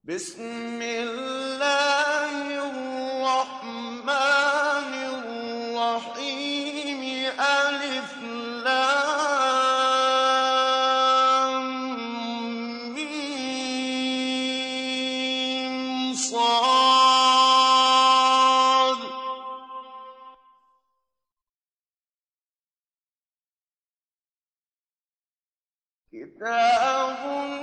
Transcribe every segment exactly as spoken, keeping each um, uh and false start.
بسم الله الرحمن الرحيم ألف لام ميم صاد كتاب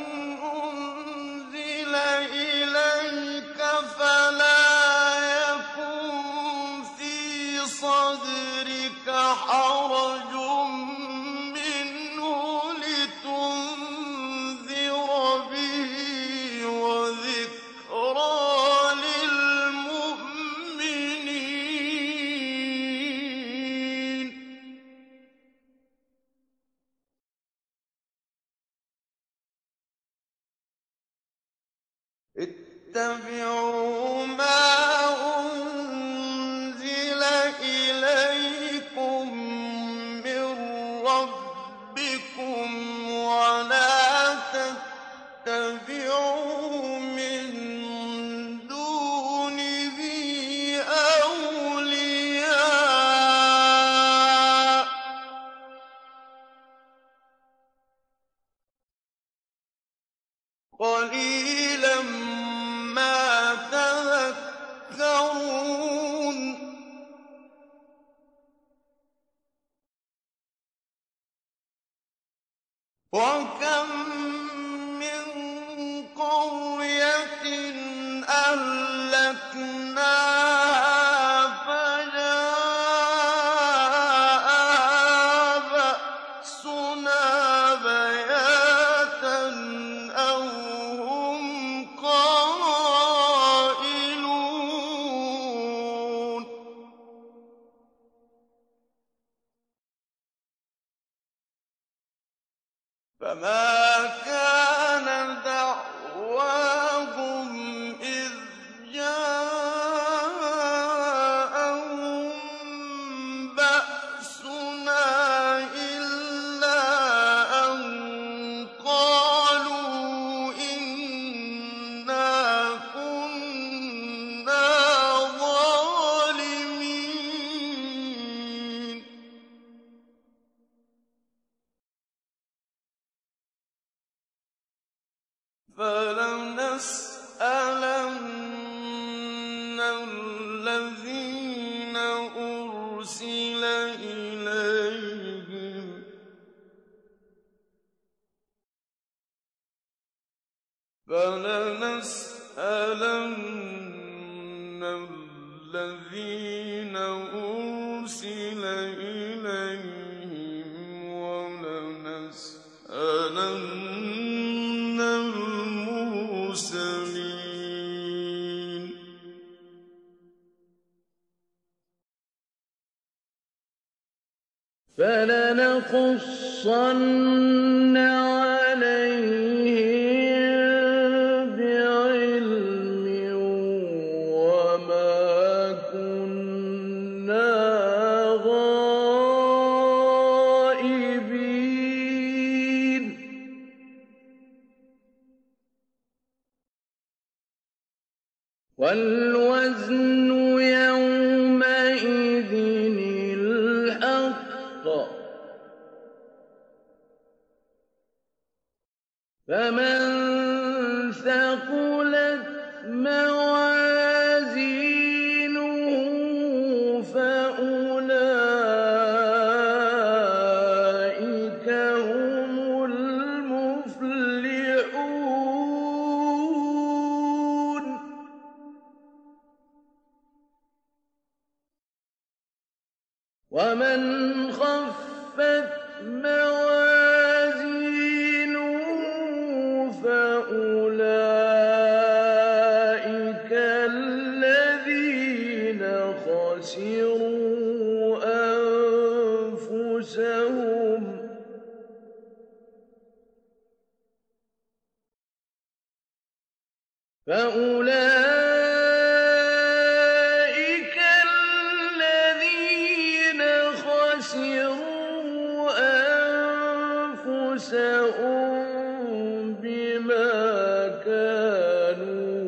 أنزل إليك فلا يكن في صدرك حرج منه لتنذر به وذكرى للمؤمنين اتبعوا ما أنزل إليكم من ربكم ولا تتبعوا من دونه أولياء قليلا ما تذكرون وكم من قرية أهلكناها فجاءها بأسنا بياتا أو هم قائلون فما كان دعواهم إذ جاءهم بأسنا إلا أن قالوا إنا كنا ظالمين فلنسألن الذين أرسل إليهم فلنسألن الذين أرسل إليهم ولنسألن المرسلين فلنقصن عليهم بعلم وما كنا غائبين والوزن يومئذ الحق فمن ثقلت موازينه فأولئك هم المفلحون ومن خفت موازينه فأولئك الذين خسروا أنفسهم فأولئك الذين خسروا أنفسهم بما كانوا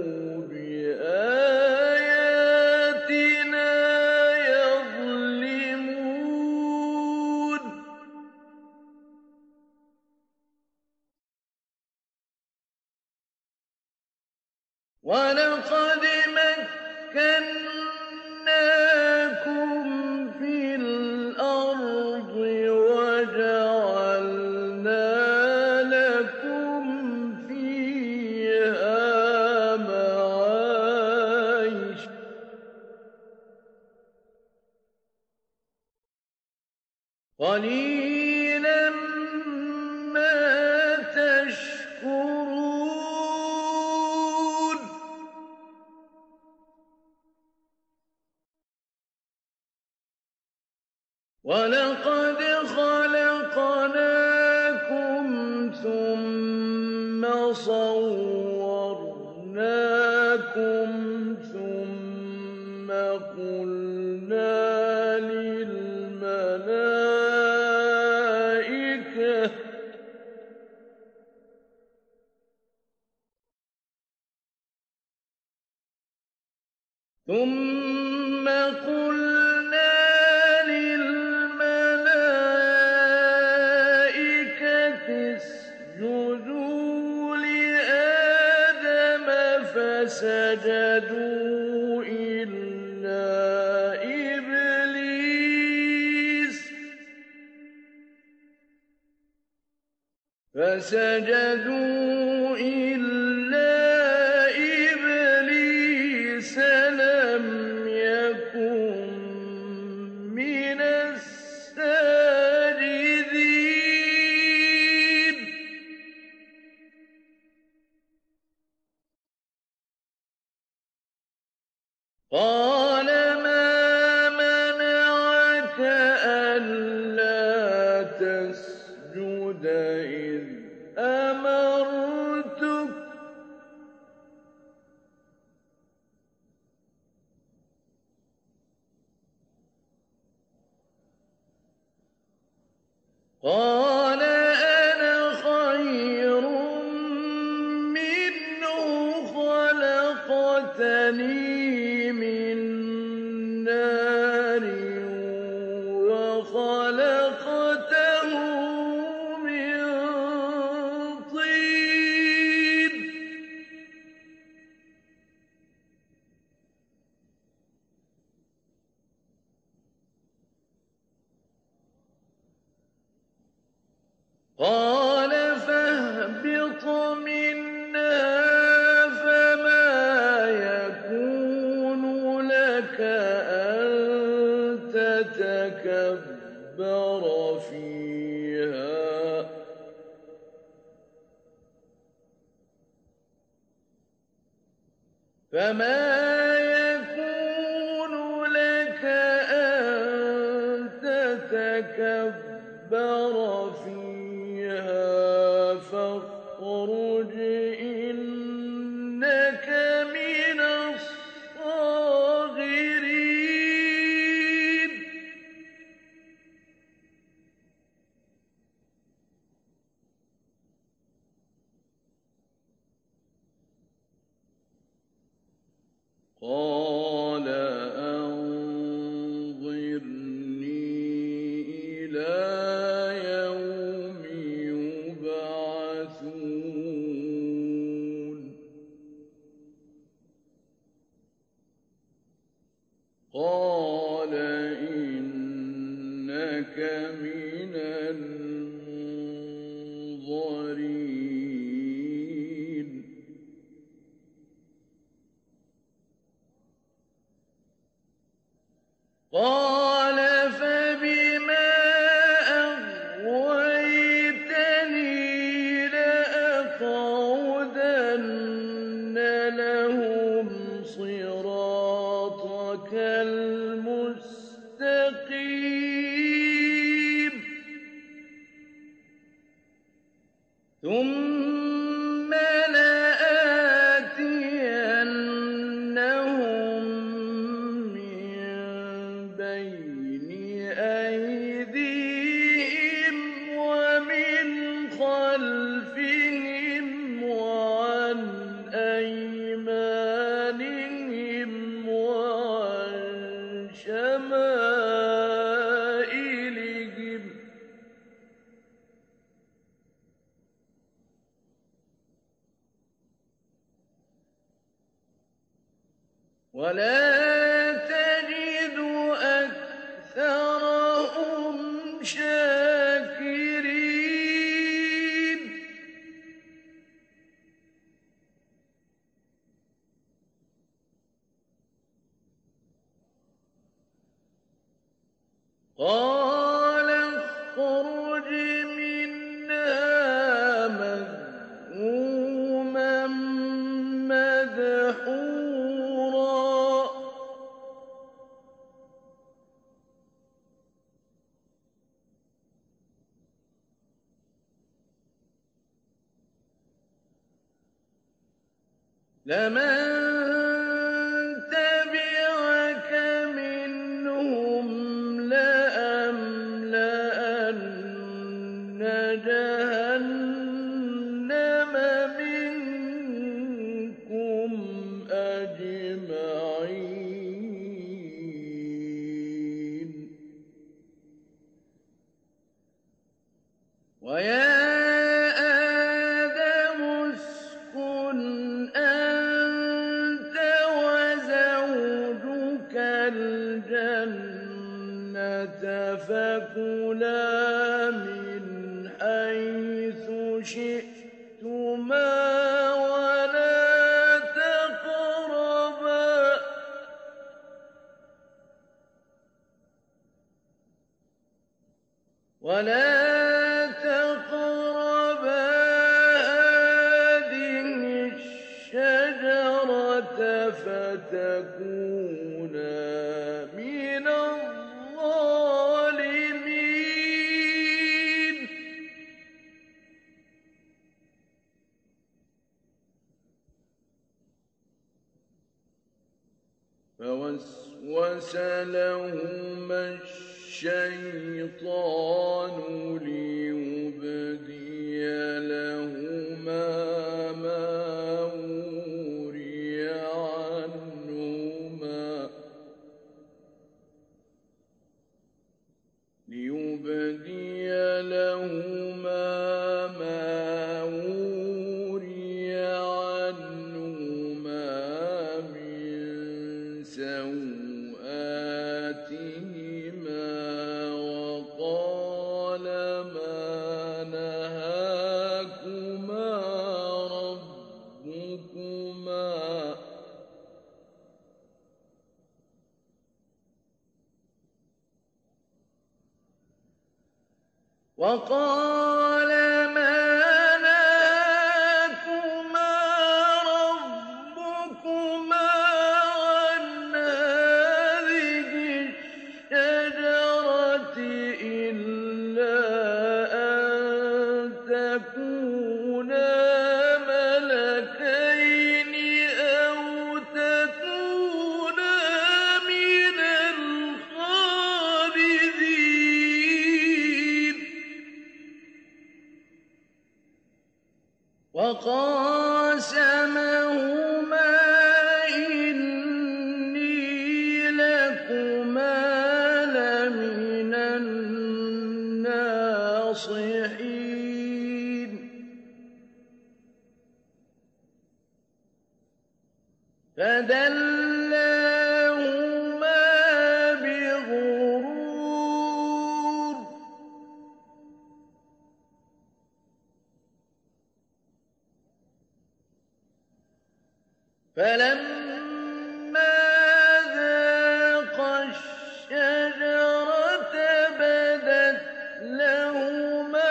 وَلَقَدْ مَكَّنَّاكُمْ فِي الْأَرْضِ وَجَعَلْنَا لَكُمْ فِيهَا مَعَايِشَ ۗ قَلِيلًا مَّا تَشْكُرُونَ وَلَقَدْ خَلَقْنَاكُمْ ثُمَّ صَوَّرْنَاكُمْ ثُمَّ قُلْنَا لِلْمَلَائِكَةِ ثُمَّ قُلْنَا لِلْمَلَائِكَةِ اسْجُدُوا لِآدَمَ فَسَجَدُوا إِلَّا إِبْلِيسَ فَسَجَدُوا إِلَّا إِبْلِيسَ لَمْ يَكُن مِّنَ السَّاجِدِينَ قَالَ مَا مَنَعَكَ أَلَّا تَسْجُدَ إِذْ أَمَرْتُكَ ۖ قَالَ أَنَا خَيْرٌ مِّنْهُ خَلَقْتَنِي مِن نَّارٍ وَخَلَقْتَهُ مِن طِينٍ قَالَ فَاهْبِطْ مِنْهَا فَمَا يَكُونُ لَكَ أَن تَتَكَبَّرَ فِيهَا فَمَا يَكُونُ لَكَ أَن تَتَكَبَّرَ فِيهَا فَاخْرُجْ إِنَّكَ مِنَ الصَّاغِرِينَ قَالَ أَنظِرْنِي إِلَىٰ يَوْمِ يُبْعَثُونَ قَالَ إِنَّكَ مِنَ الْمُنظَرِينَ ولا تجد أكثرهم شاكرين قال اخرج منها مذءوما مدحورا لمن تبعك منهم لأملأن جهنم منكم أجمعين ويا آدم اسكن أنت وزوجك الجنة فكلا من حيث شئتما ولا تقربا ولا تقربا هذه الشجرة فتكونا من الظالمين فوسوس لهما الشيطان ليبدي لهما ما وري عنهما ليبدي لهما ما وري عنهما من سوآتهما وقال ما نهاكما ربكما وقال ما نهاكما ربكما عن هذه الشجرة إلا أن تكونا ملكين أو تكونا من الخالدين وقاسمهما إني لكما لمن الناصحين فدلاهما بغرور فلما ذاقا الشجرة بدت لهما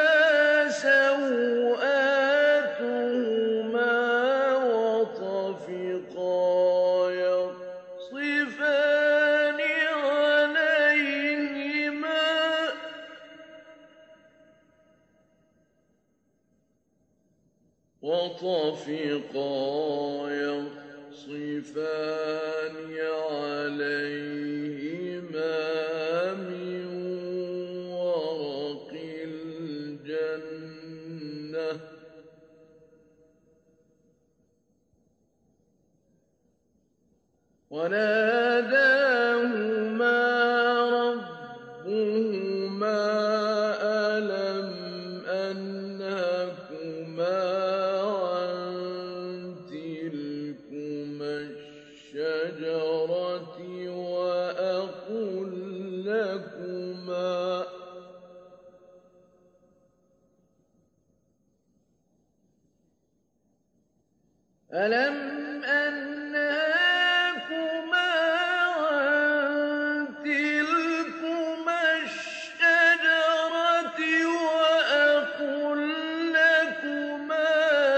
سوآتهما وطفقا يخصفان عليهما وطفقا يخصفان عليهما من ورق الجنة وناداهما ربهما ألم أنهكما عن تلكما الشجرة ألم أنهاكما عن تلكما الشجرة وأقل لكما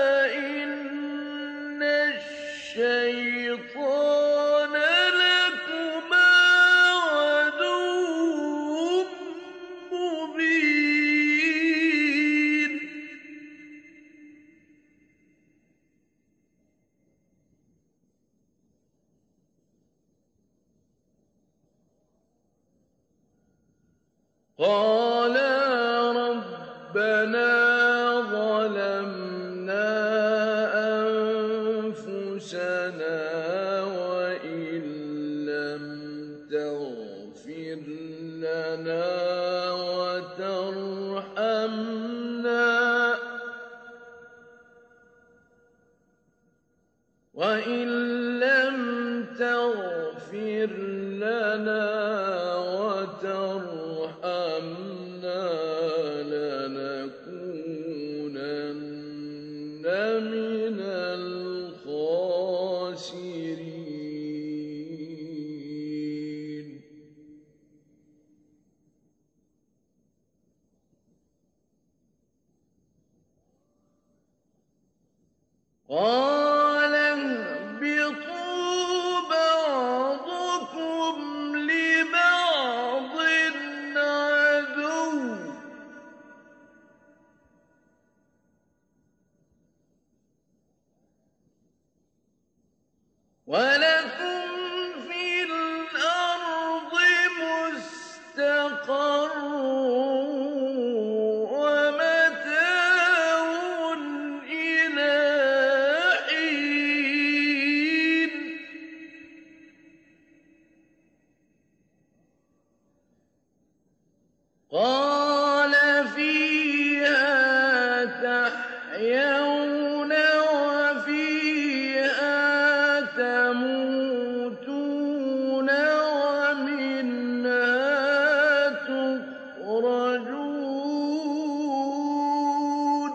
إن الشيطان لكما عدو مبين قالا ربنا ظلمنا أنفسنا وإن لم تغفر لنا وترحمنا وإن لم تغفر لنا وترحمنا لنكونن من الخاسرين قال اهبطوا بعضكم لبعض عدو ولكم في الأرض مستقر ومتاع إلى حين قال فيها تحيون وفيها تموتون ومنها تخرجون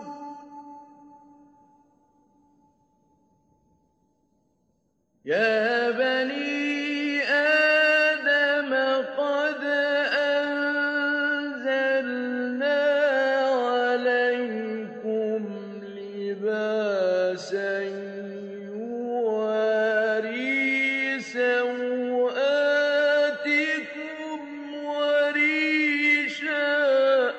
يا بني آدم قد أنزلنا عليكم لباسا يواري سوآتكم وريشا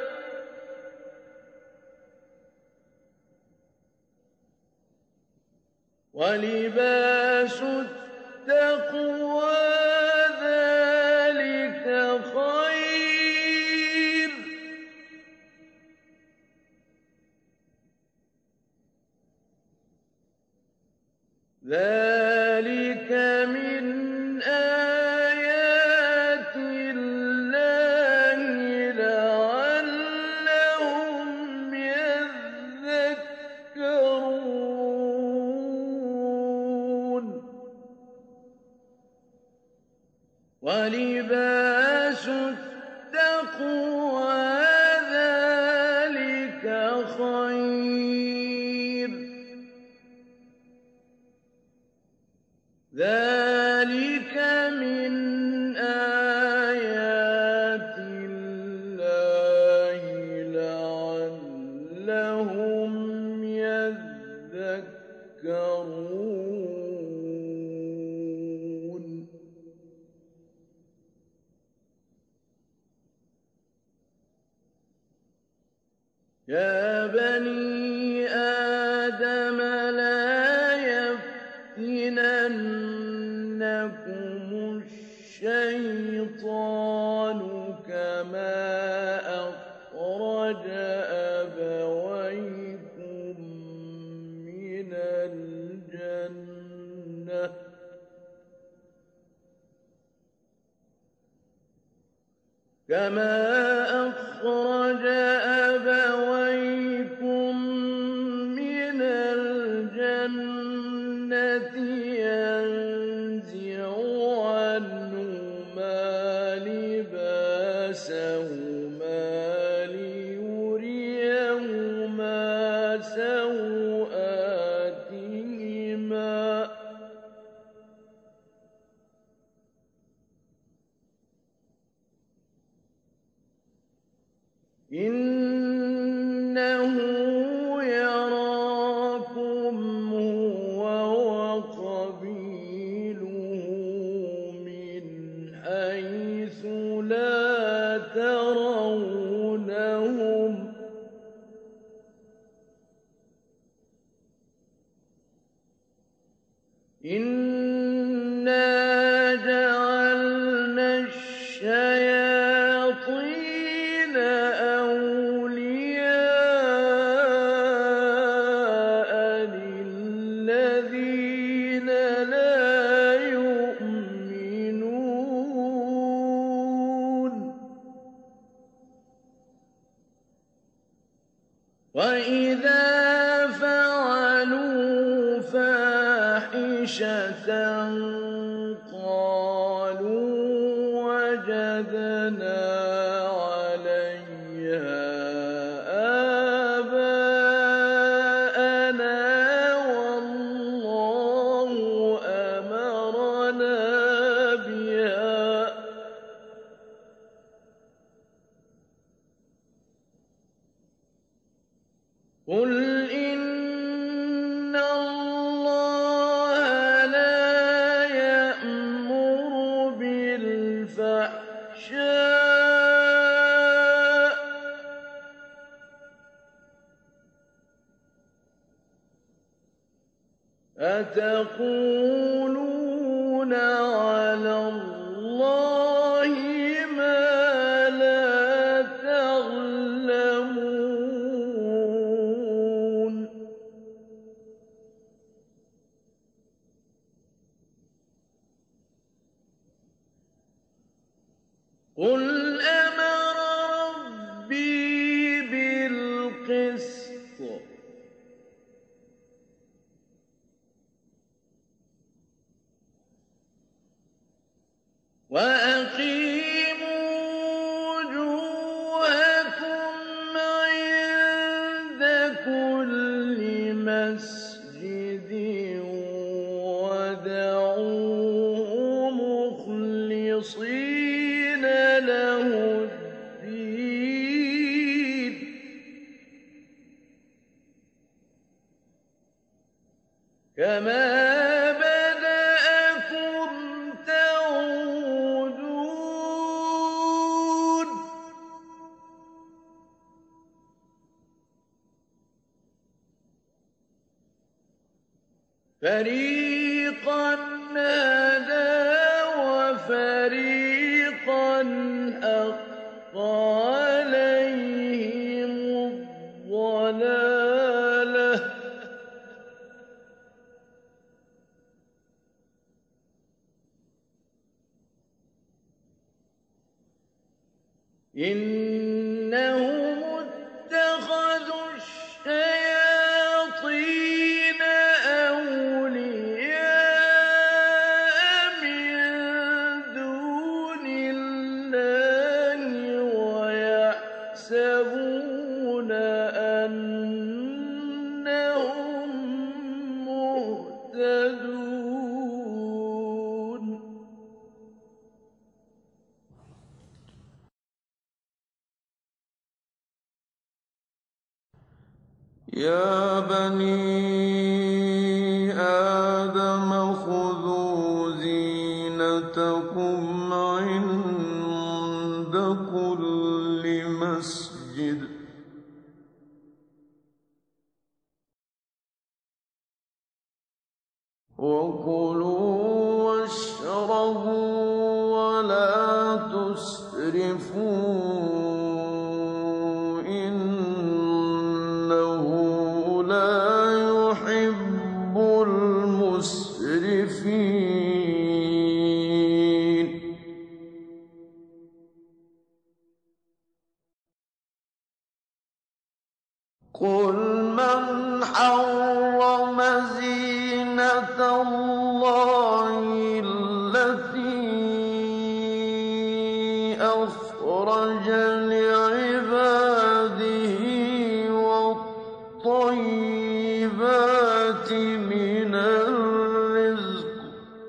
ولباس التقوى ذلك خير ذلك من آيات الله لعلهم يذكرون ولباس التقوى ذلك خير ذلك من آيات الله لعلهم يذكرون يا بني آدم لا يفتننكم الشيطان كما أخرج أبويكم من الجنة كما أخرج أبويكم من الجنة ينزع عنهما لباسهما ليريهما سوآتهما إِنَّا جَعَلْنَا الشَّيَاطِينَ أَوْلِيَاءَ لِلَّذِينَ لَا يُؤْمِنُونَ وَإِذَا فَعَلُوا فَاحِشَةً قَالُوا وَجَدْنَا عَلَيْهَا آبَاءَنَا وَاللَّهُ أَمَرَنَا بِهَا ۗ قُلْ إِنَّ اللَّهَ لَا يَأْمُرُ بِالْفَحْشَاءِ ۖ أَتَقُولُونَ عَلَى اللَّهِ مَا لَا تَعْلَمُونَ قُلْ أَمَرَ رَبِّي بِالْقِسْطِ ۖ وَأَقِيمُوا وُجُوهَكُمْ عِندَ كُلِّ مَسْجِدٍ وَادْعُوهُ مُخْلِصِينَ لَهُ الدِّينَ ۗ كَمَا بَدَأَكُمْ تَعُودُونَ ۖ فَرِيقًا هَدَىٰ وَفَرِيقًا حَقَّ عَلَيْهِمُ الضَّلَالَةُ ۗ إِنَّهُمُ اتَّخَذُوا الشَّيَاطِينَ أَوْلِيَاءَ مِن دُونِ اللَّهِ وَيَحْسَبُونَ أَنَّهُم مُّهْتَدُونَ يَا بَنِي آدَمَ خُذُوا زِينَتَكُمْ عِندَ كُلِّ مَسْجِدٍ ۖ وَكُلُوا وَاشْرَبُوا وَلَا تُسْرِفُوا ۚ إِنَّهُ لَا يُحِبُّ الْمُسْرِفِينَ قُلْ مَنْ حَرَّمَ زِينَةَ اللَّهِ الَّتِي أَخْرَجَ لِعِبَادِهِ وَالطَّيِّبَاتِ مِنَ الرِّزْقِ ۚ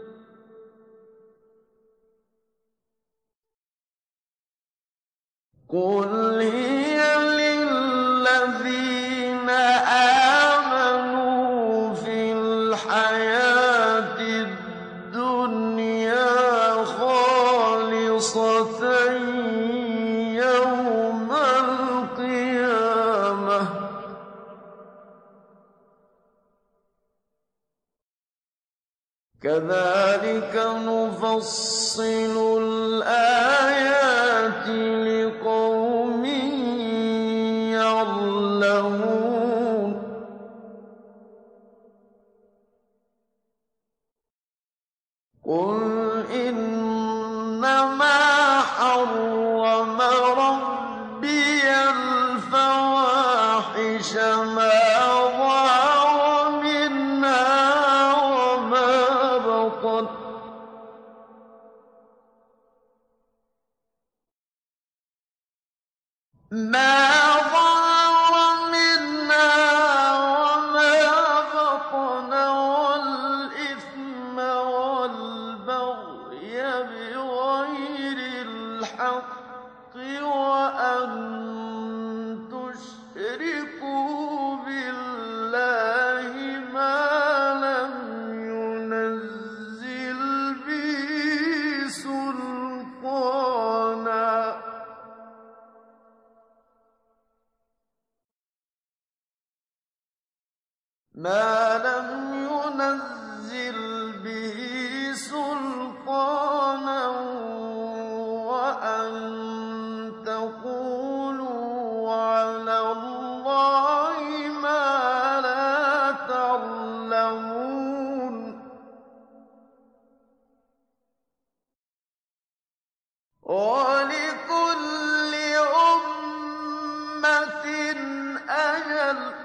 قُلْ هِيَ لِلَّذِينَ آمَنُوا فِي الْحَيَاةِ الدُّنْيَا خَالِصَةً يَوْمَ الْقِيَامَةِ ۗ كَذَٰلِكَ نُفَصِّلُ الْآيَاتِ لِقَوْمٍ يَعْلَمُونَ قُلْ إِنَّمَا حَرَّمَ رَبِّيَ الْفَوَاحِشَ مَا ظَهَرَ مِنْهَا وَمَا بَطَنَ وَالْإِثْمَ وَالْبَغْيَ بِغَيْرِ الْحَقِّ وَأَن تُشْرِكُوا بِاللَّهِ مَا لَمْ يُنَزِّلْ بِهِ سُلْطَانًا مَا لَمْ يُنَزِّلْ بِهِ سُلْطَانًا وَأَن تَقُولُوا عَلَى اللَّهِ مَا لَا تَعْلَمُونَ وَلِكُلِّ أُمَّةٍ أَجَلٌ ۖ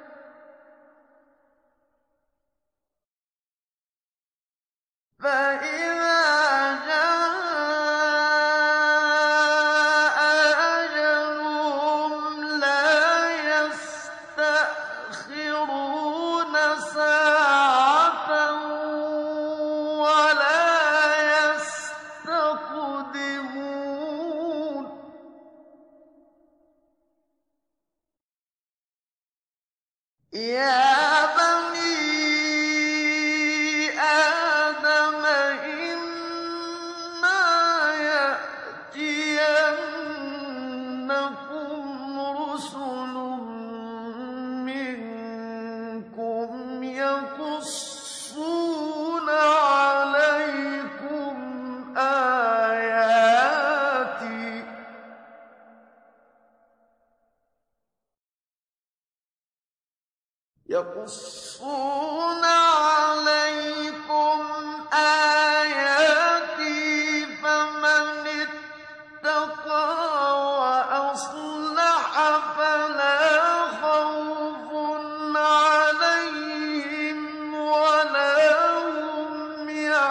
فَإِذَا جَاءَ أَجَلُهُمْ لَا يَسْتَأْخِرُونَ سَاعَةً وَلَا يَسْتَقْدِمُونَ يَا بَنِي آدَمَ إِمَّا يَأْتِيَنَّكُمْ رُسُلٌ مِّنكُمْ يَقُصُّونَ عَلَيْكُمْ آيَاتِي يَقُصُّونَ عَلَيْكُمْ آيَاتِي فَمَنِ اتَّقَىٰ وَأَصْلَحَ فَلَا خَوْفٌ عَلَيْهِمْ وَلَا هُمْ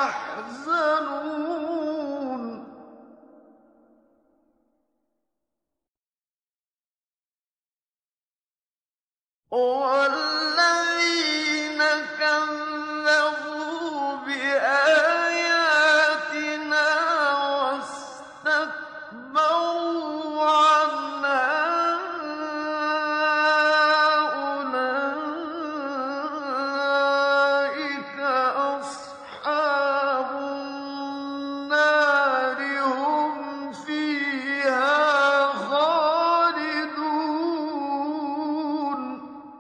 يَحْزَنُونَ وَالَّذِينَ كَذَّبُوا بِآيَاتِنَا وَاسْتَكْبَرُوا عَنْهَا أُولَٰئِكَ أَصْحَابُ النَّارِ ۖ هُمْ فِيهَا خَالِدُونَ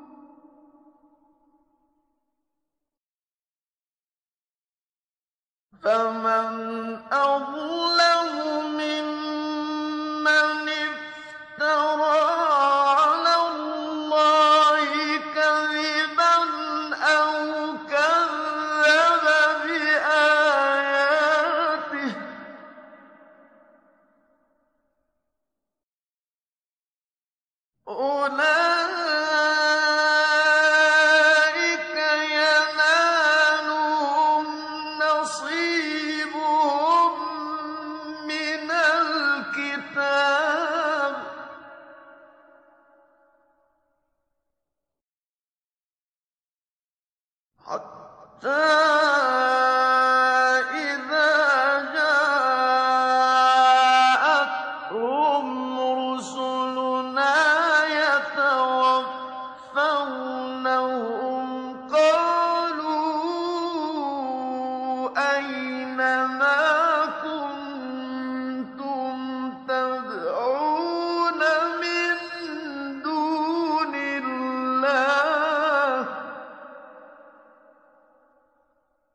فَمَنْ أَظْلَمُ مِمَّنِ افْتَرَىٰ عَلَى اللَّهِ كَذِبًا أَوْ كَذَّبَ بِآيَاتِهِ ۚ أُولَٰئِكَ يَنَالُهُمْ نَصِيبُهُم مِّنَ الْكِتَابِ حَتَّىٰ إِذَا جَاءَتْهُمْ رُسُلُنَا يَتَوَفَّوْنَهُمْ قَالُوا أَيْنَ مَا كُنتُمْ تَدْعُونَ مِن دُونِ اللَّهِ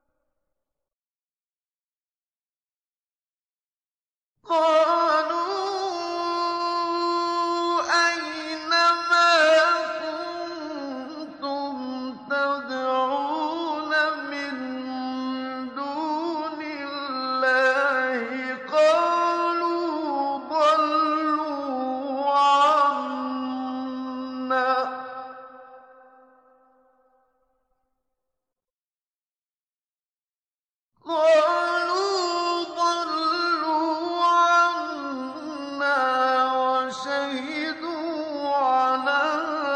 قَالُوا ضَلُّوا عَنَّا وَشَهِدُوا عَلَىٰ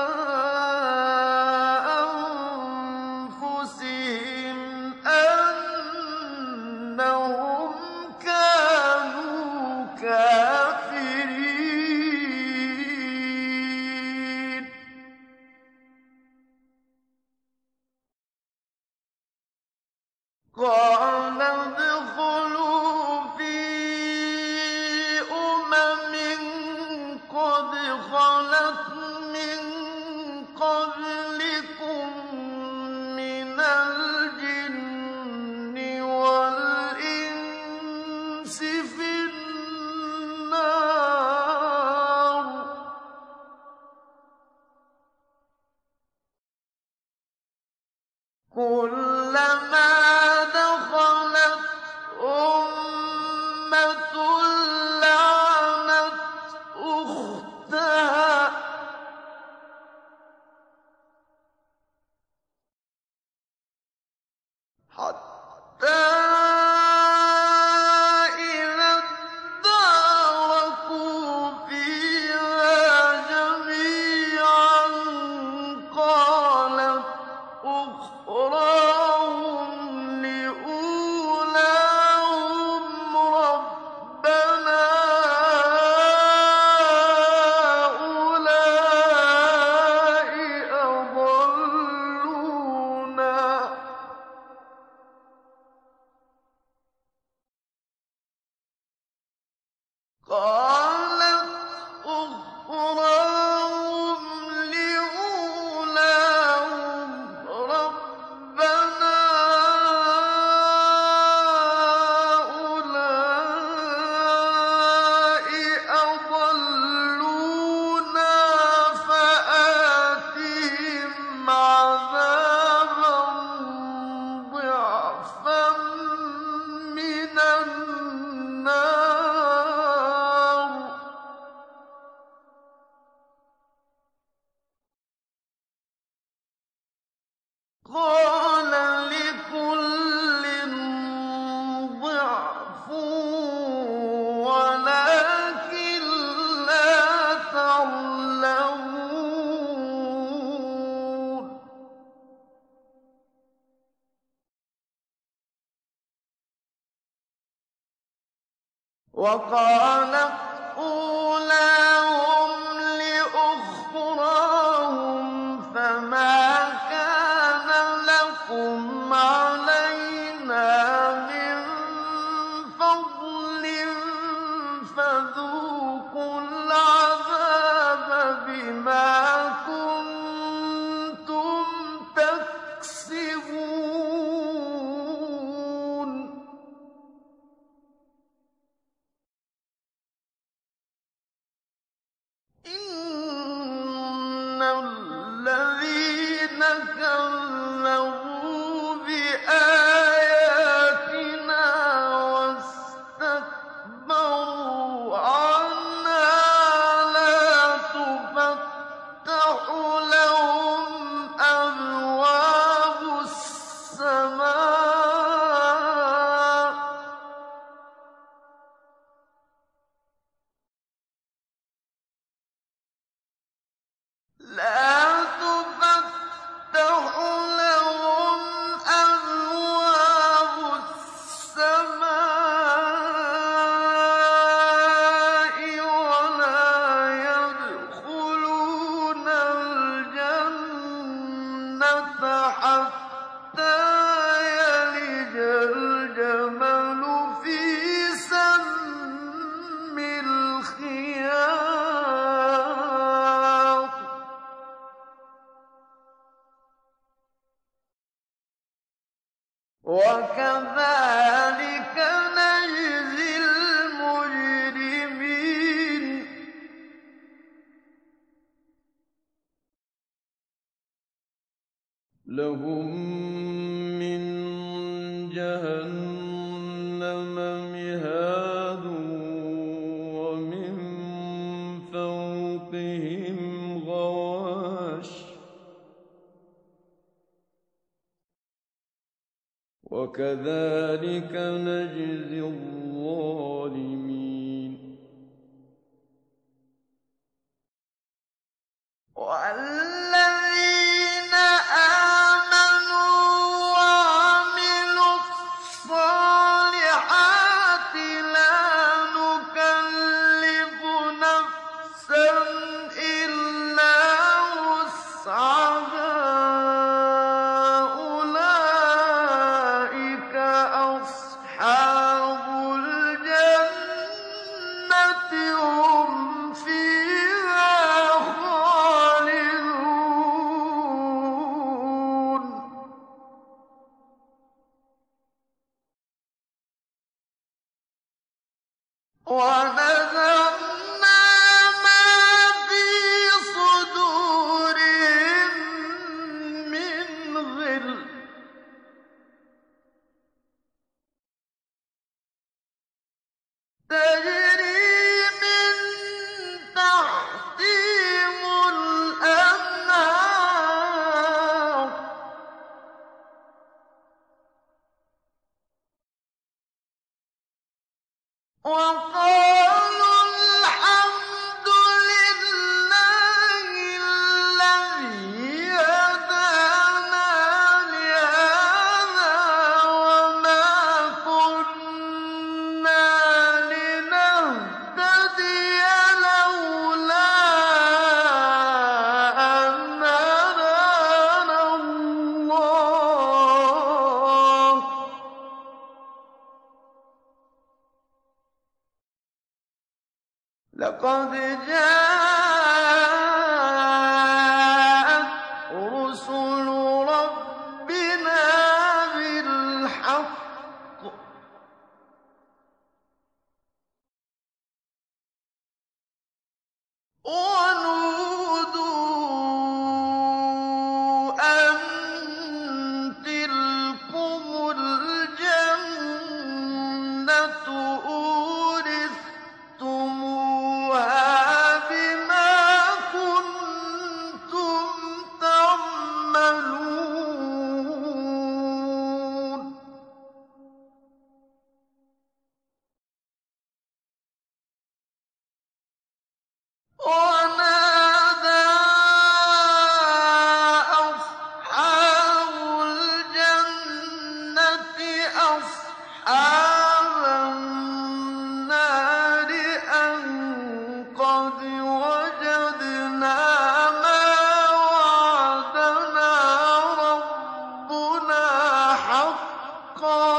أَنفُسِهِمْ أَنَّهُمْ كَانُوا كَافِرِينَ قَالَ ادْخُلُوا فِي أُمَمٍ قَدْ خَلَتْ مِن قَبْلِكُم مِّنَ الْجِنِّ وَالْإِنسِ فِي النَّارِ كُلَّمَا دَخَلَتْ أُمَّةٌ لَّعَنَتْ أُخْتَهَا حَتَّىٰ إِذَا ادَّارَكُوا فِيهَا جَمِيعًا قَالَتْ أُخْرَاهُمْ لِأُولَاهُمْ رَبَّنَا هَٰؤُلَاءِ أَضَلُّونَا قَالَتْ أُخْرَاهُمْ لِأُولَاهُمْ رَبَّنَا هَٰؤُلَاءِ أَضَلُّونَا فَآتِهِمْ عَذَابًا ضِعْفًا مِّنَ النَّارِ قَالَ لِكُلٍّ ضِعْفٌ وَلَٰكِن لَّا تَعْلَمُونَ وَقَالَتْ أُولَاهُمْ لِأُخْرَاهُمْ فَمَا كَانَ لَكُمْ عَلَيْنَا مِن فَضْلٍ فَذُوقُوا الْعَذَابَ بِمَا كُنتُمْ تَكْسِبُونَ إِنَّ الَّذِينَ كَذَّبُوا بِآيَاتِنَا وَاسْتَكْبَرُوا عَنْهَا لَا تُفَتَّحُ لَهُمْ أَبْوَابُ السَّمَاءِ لا تفتح لهم أبواب السماء ولا يدخلون الجنة حتى يلج الجمل في سم الخياط وَكَذَٰلِكَ نَجْزِي الْمُجْرِمِينَ لَهُم مِّن جَهَنَّمَ مِهَادٌ وَمِن فَوْقِهِمْ غَوَاشٍ وكذلك نجزي الظالمين والذين آمنوا وعملوا الصالحات لا نكلف نفسا إلا وسعها أولئك أصحاب الجنة هم فيها خالدون ونزعنا ما في صدورهم من غل تجري من تحتهم الأنهار وقالوا الحمد لله الذي هدانا لهذا وما كنا لنهتدي لولا أن هدانا الله لقد جاءت رسل ربنا بالحق ونودوا أن تلكم الجنة أورثتموها بما كنتم تعملون ونادى أصحاب الجنة أصحاب النار أن قد وجدنا ما وعدنا ربنا حقا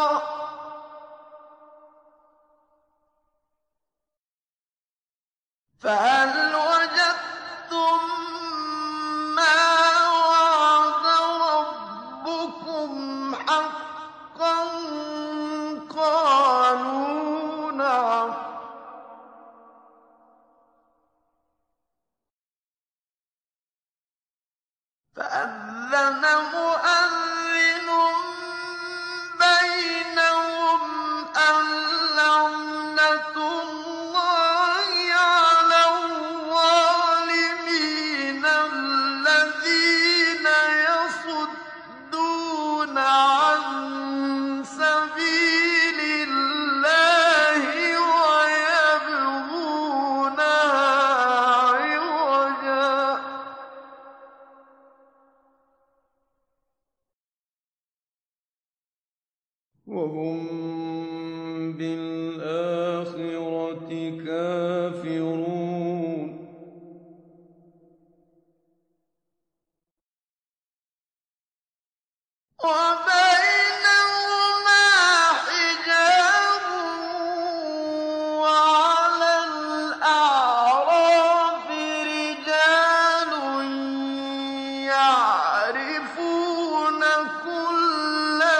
فهل وجدتم ما وعد ربكم حقا قالوا نعم فأذن مؤذن بينهم أن لعنة الله على الظالمين الذين يصدون عن سبيل الله ويبغونها عوجا وهم بالآخرة كافرون وبينهما حجاب وعلى الأعراف رجال يعرفون كلا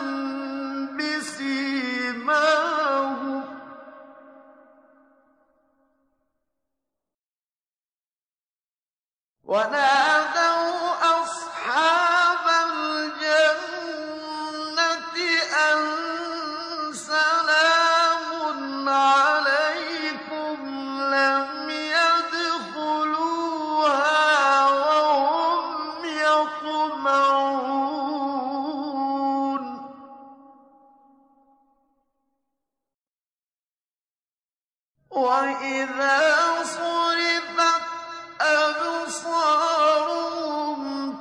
بسيماهم ونادوا أصحاب الجنة أن سلام عليكم لم يدخلوها وهم يطمعون وَإِذَا صُرِفَتْ أَبْصَارُهُمْ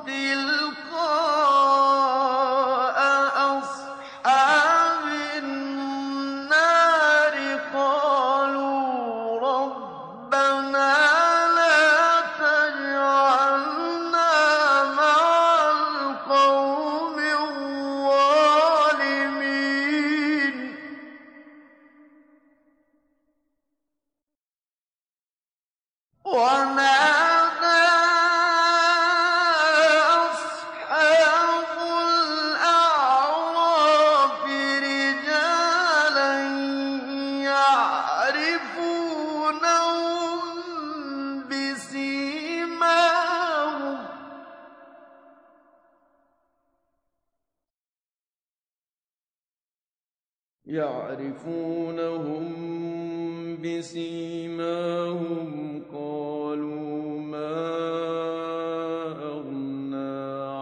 تِلْقَاءَ أَصْحَابِ النَّارِ قَالُوا رَبَّنَا لَا تَجْعَلْنَا مَعَ الْقَوْمِ الظَّالِمِينَ ونادى أصحاب الأعراف رجالا يعرفونهم بسيماهم يعرفونهم بسيماهم قالوا ما أغنى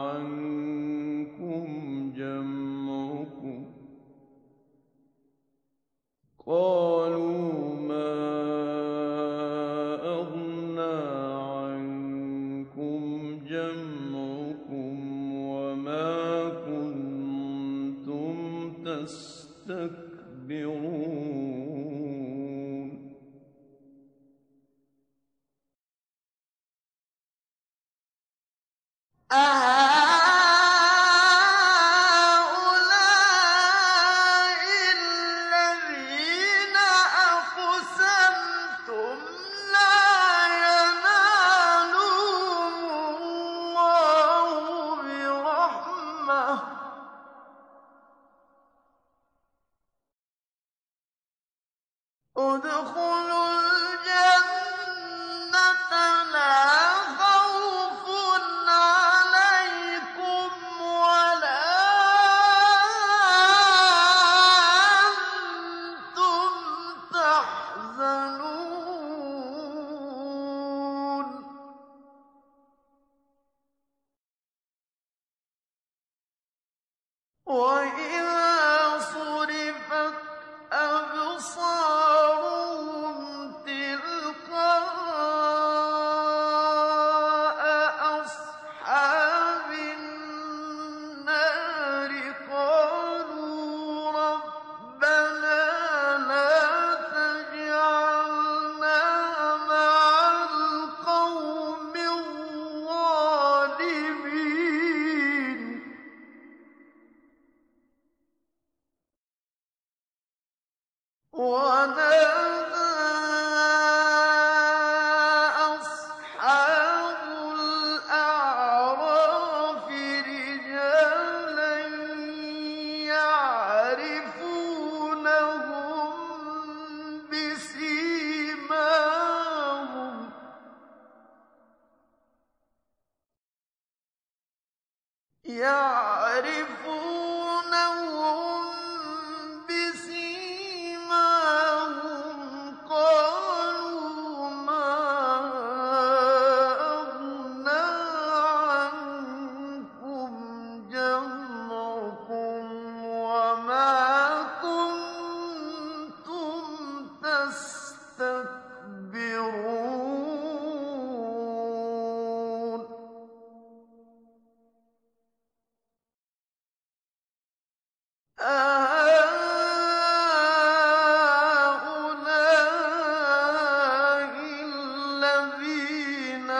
عنكم جمعكم قالوا ما أغنى عنكم جمعكم وما كنتم تستكبرون أهؤلاء الذين أقسمتم لا ينالهم الله برحمة ادخلوا الجنة لا خوف عليكم ولا أنتم تحزنون وإذا صرفت أبصارهم تلقاء أصحاب النار قالوا ربنا لا تجعلنا مع القوم الظالمين ونادى أصحاب الأعراف رجالا يعرفونهم بسيماهم يعرفونهم بسيماهم قالوا ما أغنى عنكم جمعكم وما كنتم تستكبرون أهؤلاء الذين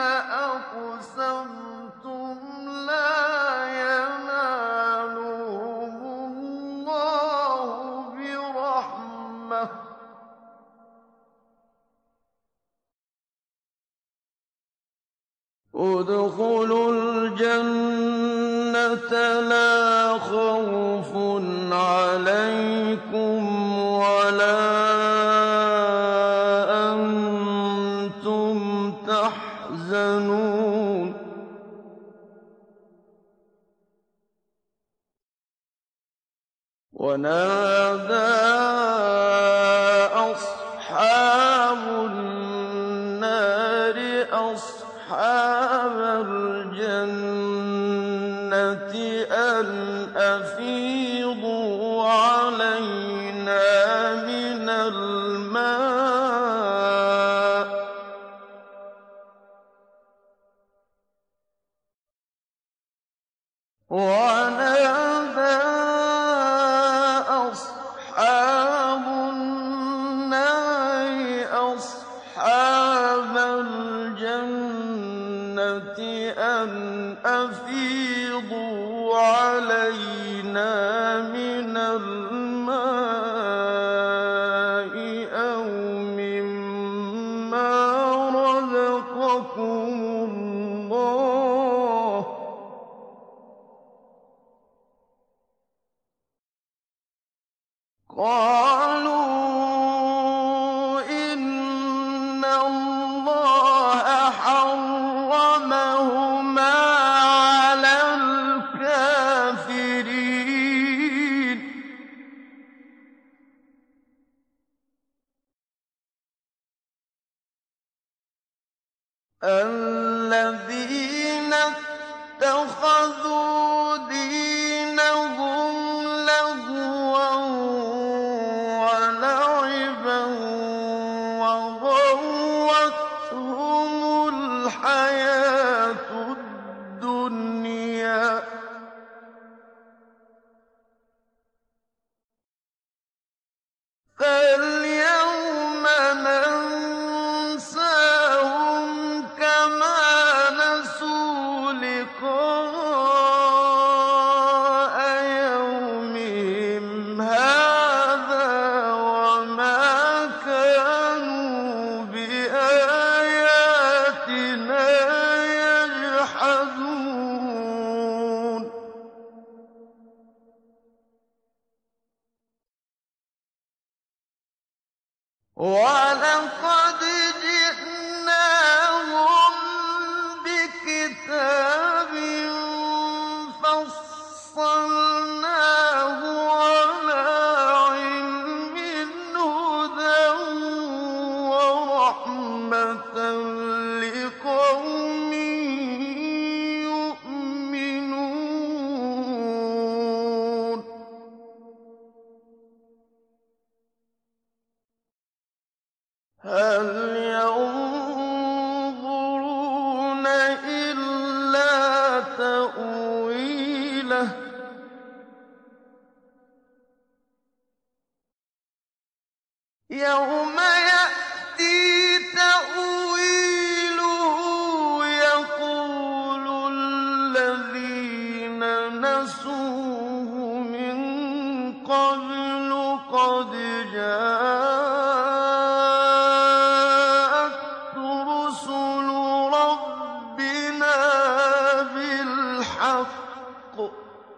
أقسمتم لا ينالهم الله برحمة ادخلوا الجنة لا خوف عليكم ولا أنتم تحزنون ونادى أصحاب النار أصحاب الجنة أن أفيضوا علينا من الماء قَالُوا إِنَّ اللَّهَ حَرَّمَهُمَا عَلَى الْكَافِرِينَ الَّذِينَ اتَّخَذُوا دِينَهُمْ لَهْوًا وَلَعِبًا وَغَرَّتْهُمُ الْحَيَاةُ الدُّنْيَا ۚ فَالْيَوْمَ نَنسَاهُمْ كَمَا نَسُوا لِقَاءَ يَوْمِهِمْ هَٰذَا وَمَا كَانُوا بِآيَاتِنَا يَجْحَدُونَ وَلَقَدْ جِئْنَاهُم بِكِتَابٍ فَصَّلْنَاهُ عَلَىٰ عِلْمٍ هُدًى وَرَحْمَةً لِّقَوْمٍ يُؤْمِنُونَ هَلْ يَنظُرُونَ إِلَّا تَأْوِيلَهُ ۚ يَوْمَ يَأْتِي تَأْوِيلُهُ يَقُولُ الَّذِينَ نَسُوهُ مِن قَبْلُ قَدْ جَاءَتْ رُسُلُ رَبِّنَا بِالْحَقِّ ۖ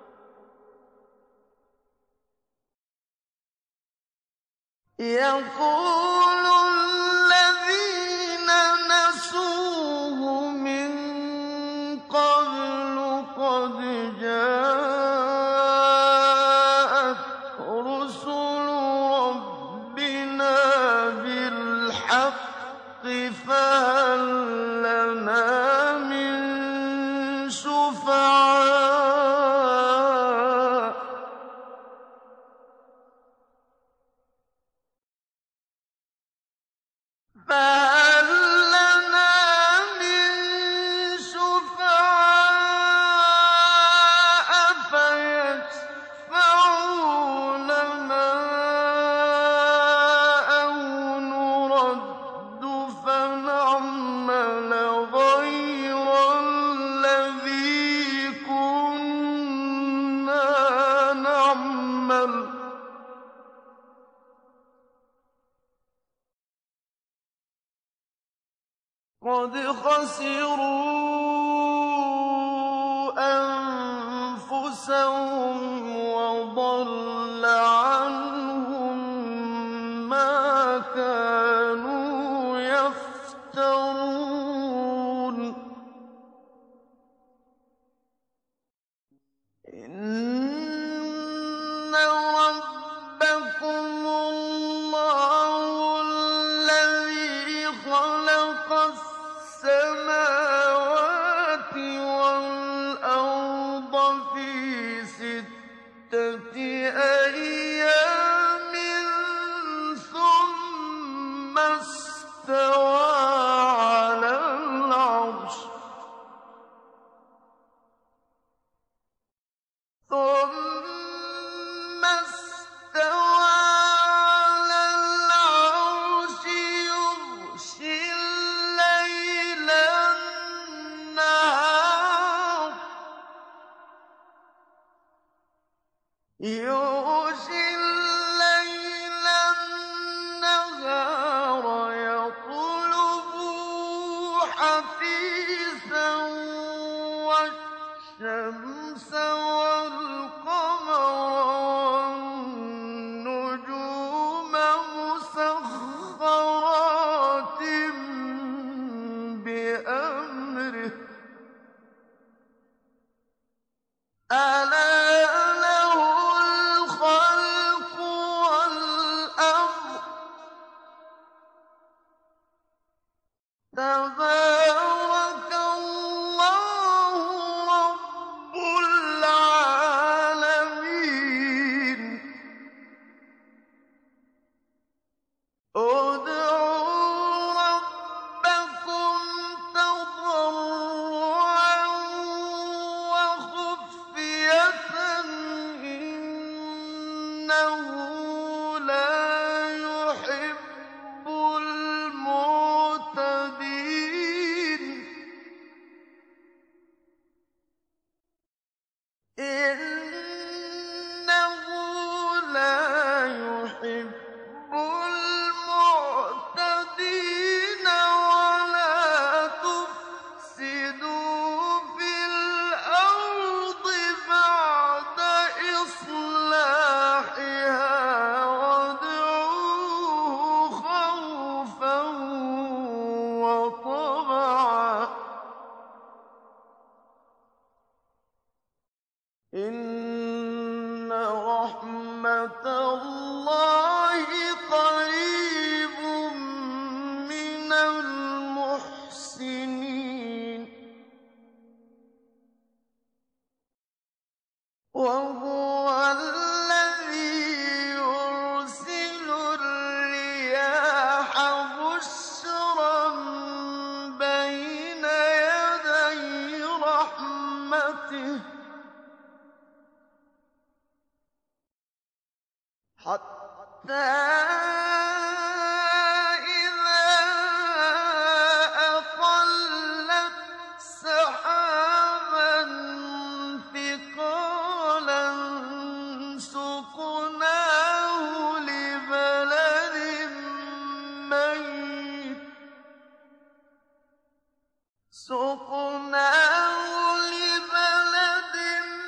يَقُولُ الَّذِينَ نَسُوهُ مِن قَبْلُ قَدْ جَاءَتْ رُسُلُ رَبِّنَا بِالْحَقِّ فَهَل لَّنَا مِن شُفَعَاءَ ۚ فَهَل لَّنَا مِن شُفَعَاءَ فَيَشْفَعُوا لَنَا أَوْ نُرَدُّ فَنَعْمَلَ غَيْرَ الَّذِي كُنَّا نَعْمَلُ ۚ قَدْ خَسِرُوا أَنفُسَهُمْ وَضَلَّ عَنْهُم مَّا كَانُوا يَفْتَرُونَ إِنَّ رَبَّكُمُ اللَّهُ الَّذِي خَلَقَ السَّمَاوَاتِ وَالْأَرْضَ فِي سِتَّةِ أَيَّامٍ ثُمَّ اسْتَوَىٰ عَلَى الْعَرْشِ ثُمَّ اسْتَوَىٰ عَلَى الْعَرْشِ يُغْشِي اللَّيْلَ النَّهَارَ يُغْشِي اللَّيْلَ النَّهَارَ يَطْلُبُهُ حَثِيثًا وَالشَّمْسَ وَالْقَمَرَ وَالنُّجُومَ لا يحب المعتدين إنه لا يحب المعتدين ولا تفسدوا في الأرض بعد إصلاحها وادعوه خوفا وطمعا إن رحمة الله قريب من المحسنين وهو الذي يرسل الرياح بشرا بين يدي رحمته حتى إذا أقلت سحابا ثقالا سقناه لبلد ميت سقناه لبلد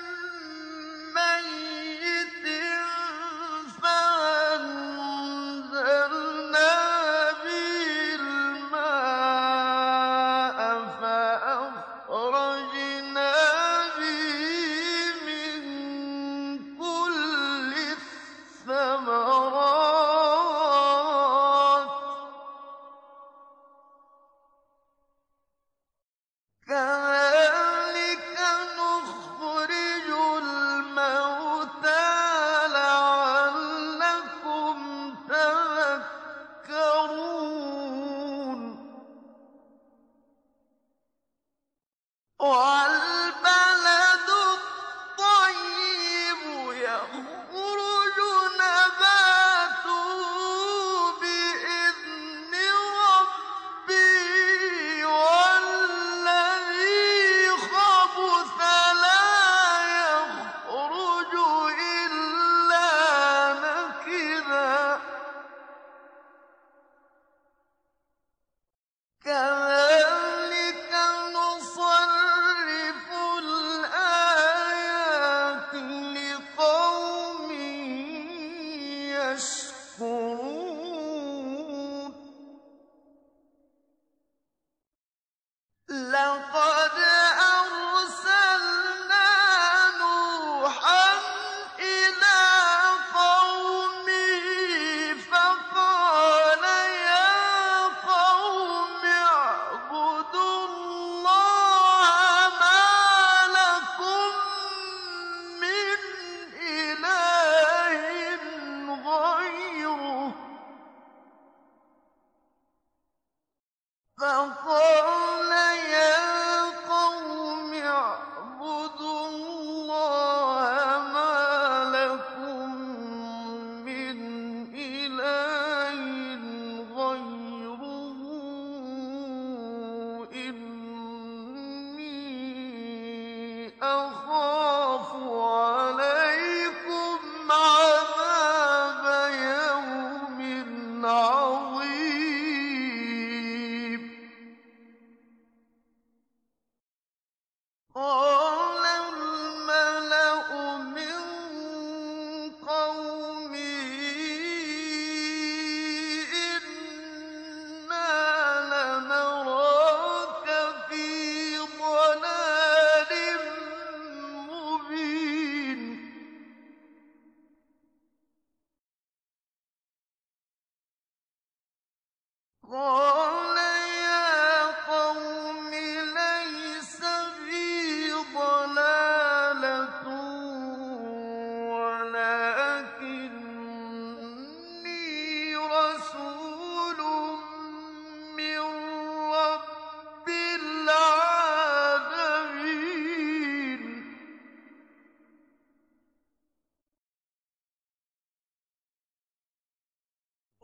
ميت فأنزلنا به الماء فأخرجنا به من كل الثمرات كذلك نخرج الموتى لعلكم تذكرون والبلد الطيب يخرج نباته بإذن ربه والذي خبث لا يخرج إلا نكدا كذلك نصرف الآيات لقوم يشكرون لقد أرسلنا نوحا إلى قومه فقال يا قوم اعبدوا الله ما لكم من إله غيره فقال يا قوم اعبدوا الله ما لكم من إله غيره إني أخاف عليكم عذاب يوم عظيم قال الملأ من قومه إنا لنراك في ضلال مبين قال يا قوم ليس بي ضلالة ولكني رسول من رب العالمين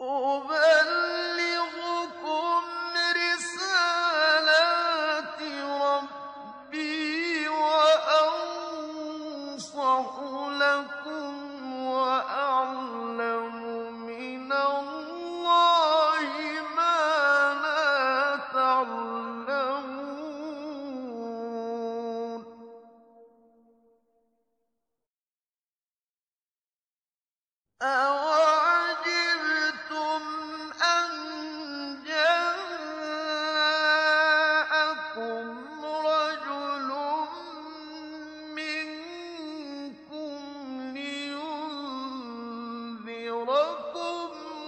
أُبَلِّغُكُمْ رِسَالَاتِ رَبِّي وَأَنصَحُ لَكُمْ وَأَعْلَمُ مِنَ اللَّهِ مَا لَا تَعْلَمُونَ أَوَعَجِبْتُمْ أَن جَاءَكُمْ رَجُلٌ مِّنكُمْ لِيُنذِرَكُمْ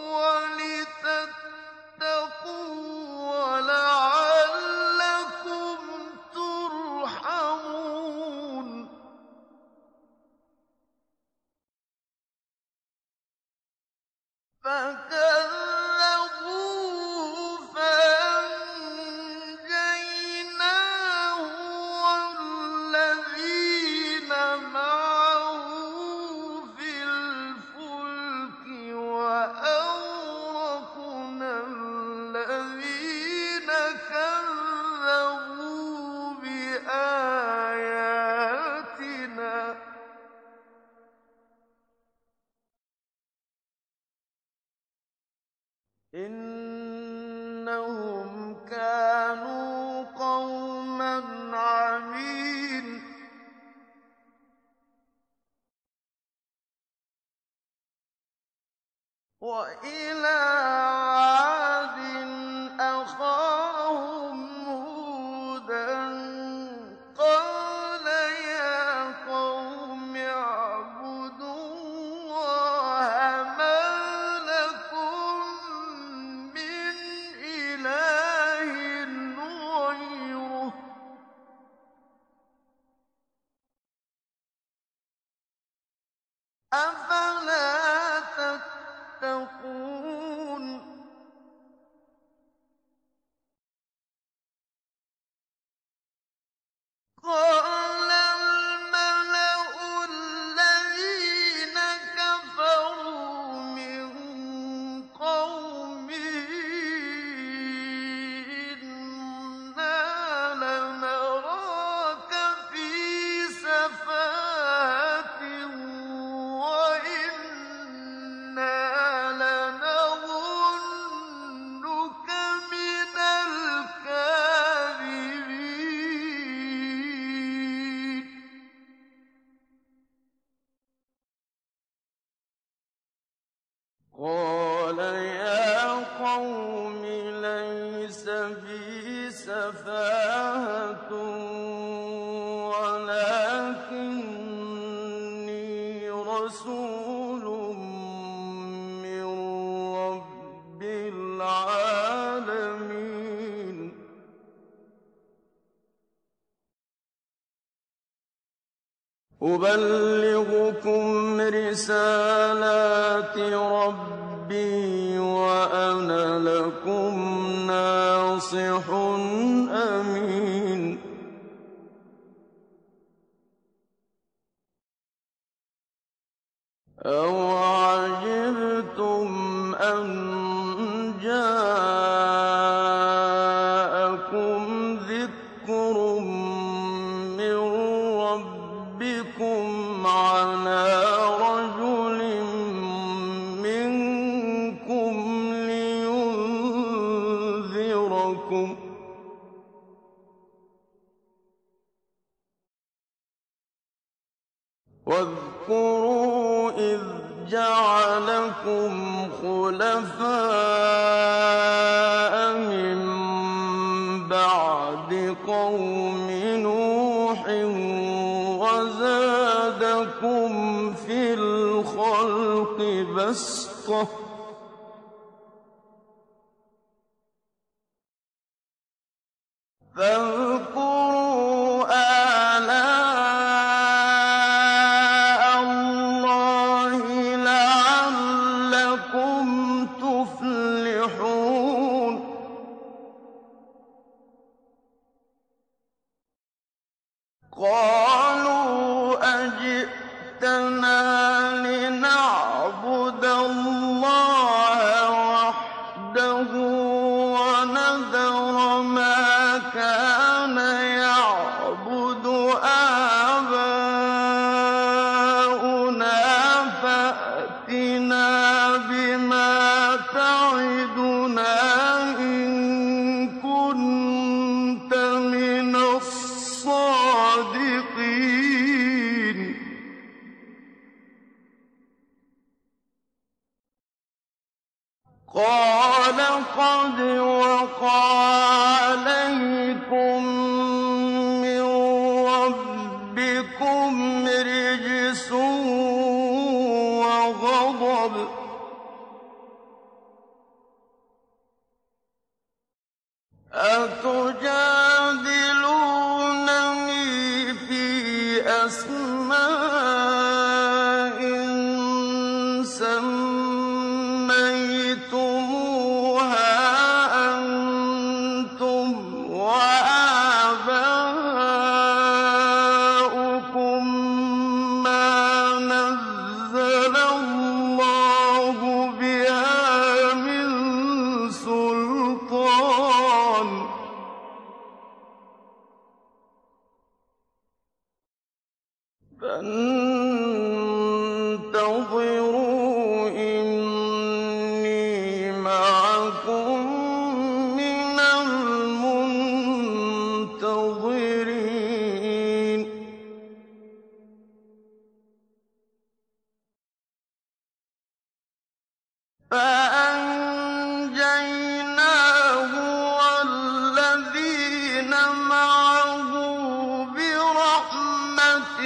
وَلِتَتَّقُوا وَلَعَلَّكُمْ تُرْحَمُونَ فَكَذَّبُوهُ فَأَنجَيْنَاهُ وَالَّذِينَ مَعَهُ فِي الْفُلْكِ وَأَغْرَقْنَا الَّذِينَ كَذَّبُوا بِآيَاتِنَا ۚ إِنَّهُمْ كَانُوا قَوْمًا عَمِينَ وَإِلَىٰ عَادٍ أَخَاهُمْ هُودًا ۚ قَالَ يَا قَوْمِ اعْبُدُوا اللَّهَ مَا لَكُم مِّنْ إِلَٰهٍ غَيْرُهُ ۖ أَفَلَا تَتَّقُونَ قَالَ الْمَلَأُ الَّذِينَ كَفَرُوا مِن قَوْمِهِ إِنَّا لَنَرَاكَ فِي سَفَاهَةٍ وَإِنَّا لَنَظُنُّكَ مِنَ الْكَاذِبِينَ قَالَ يَا قَوْمِ لَيْسَ بِي سَفَاهَةٌ وَلَٰكِنِّي رَسُولٌ مِّن رَّبِّ الْعَالَمِينَ أُبَلِّغُكُمْ رِسَالَاتِ رَبِّي وَأَنَا لَكُمْ نَاصِحٌ أَمِينٌ أَوَعَجِبْتُمْ أَن جَاءَكُمْ ذِكْرٌ مِّن رَّبِّكُمْ عَلَىٰ رَجُلٍ مِّنكُمْ لِيُنذِرَكُمْ ۚ وَاذْكُرُوا إِذْ جَعَلَكُمْ خُلَفَاءَ مِن بَعْدِ قَوْمِ نُوحٍ وَزَادَكُمْ فِي الْخَلْقِ بَسْطَةً ۖ فاذكروا آلاء الله لعلكم تفلحون قَالُوا أَجِئْتَنَا لِنَعْبُدَ اللَّهَ فَأْتِنَا بِمَا تَعِدُنَا إِن كُنتَ مِنَ الصَّادِقِينَ قَالَ قَدْ وَقَعَ عَلَيْكُم مِّن رَّبِّكُمْ رِجْسٌ وَغَضَبٌ ۖ أَتُجَادِلُونَنِي فِي أَسْمَاءٍ سَمَّيْتُمُوهَا أَنتُمْ وَآبَاؤُكُم مَّا نَزَّلَ اللَّهُ بِهَا مِن سُلْطَانٍ ۚ فَانتَظِرُوا إِنِّي مَعَكُم مِّنَ الْمُنتَظِرِينَ فَأَنجَيْنَاهُ وَالَّذِينَ مَعَهُ بِرَحْمَةٍ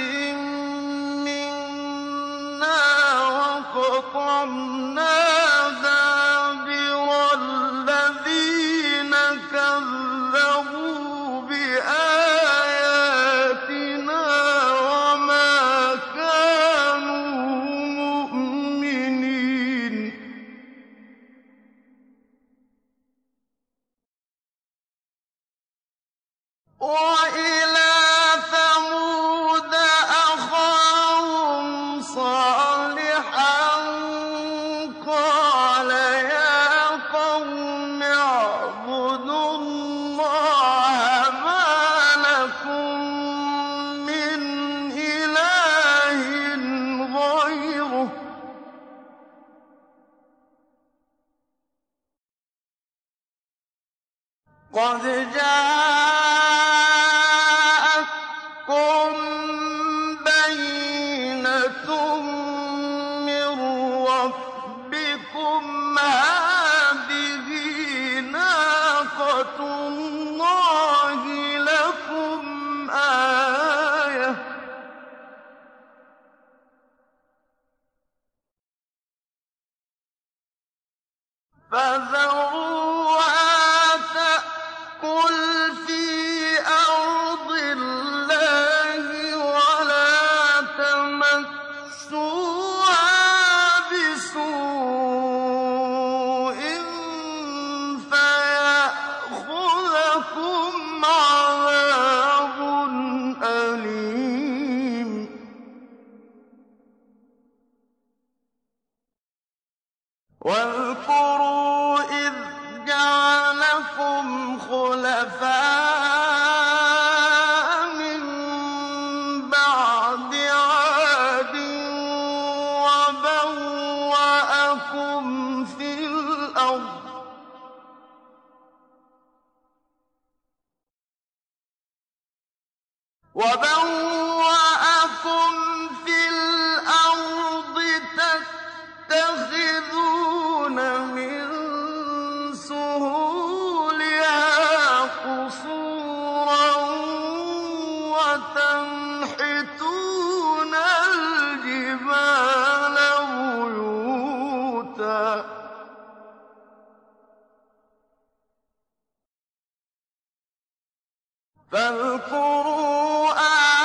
مِّنَّا وَقَطَعْنَا دَابِرَ الَّذِينَ كَذَّبُوا بِآيَاتِنَا وَمَا كَانُوا مُؤْمِنِينَ وَإِلَىٰ ثَمُودَ أَخَاهُمْ صَالِحًا قَالَ يَا قَوْمِ اعْبُدُوا اللَّهَ مَا لَكُم مِّنْ إِلَٰهٍ غَيْرُهُ ۖ قَدْ جَاءَتْكُم بَيِّنَةٌ مِّن رَّبِّكُمْ ۖ هَٰذِهِ نَاقَةُ اللَّهِ لَكُمْ آيَةً ۖ فَذَرُوهَا تَأْكُلْ فِي أَرْضِ اللَّهِ وَلَا تَمَسُّوهَا بِسُوءٍ فَيَأْخُذَكُمْ عَذَابٌ أَلِيمٌ وَاذْكُرُوا إِذْ جَعَلَكُمْ خُلَفَاءَ مِن بَعْدِ عَادٍ وَبَوَّأَكُمْ فِي الْأَرْضِ وَبَوَّأَكُمْ فِي الْأَرْضِ تَتَّخِذُونَ مِن سُهُولِهَا قُصُورًا وَتَنْحِتُونَ الْجِبَالَ بُيُوتًا فاذكروا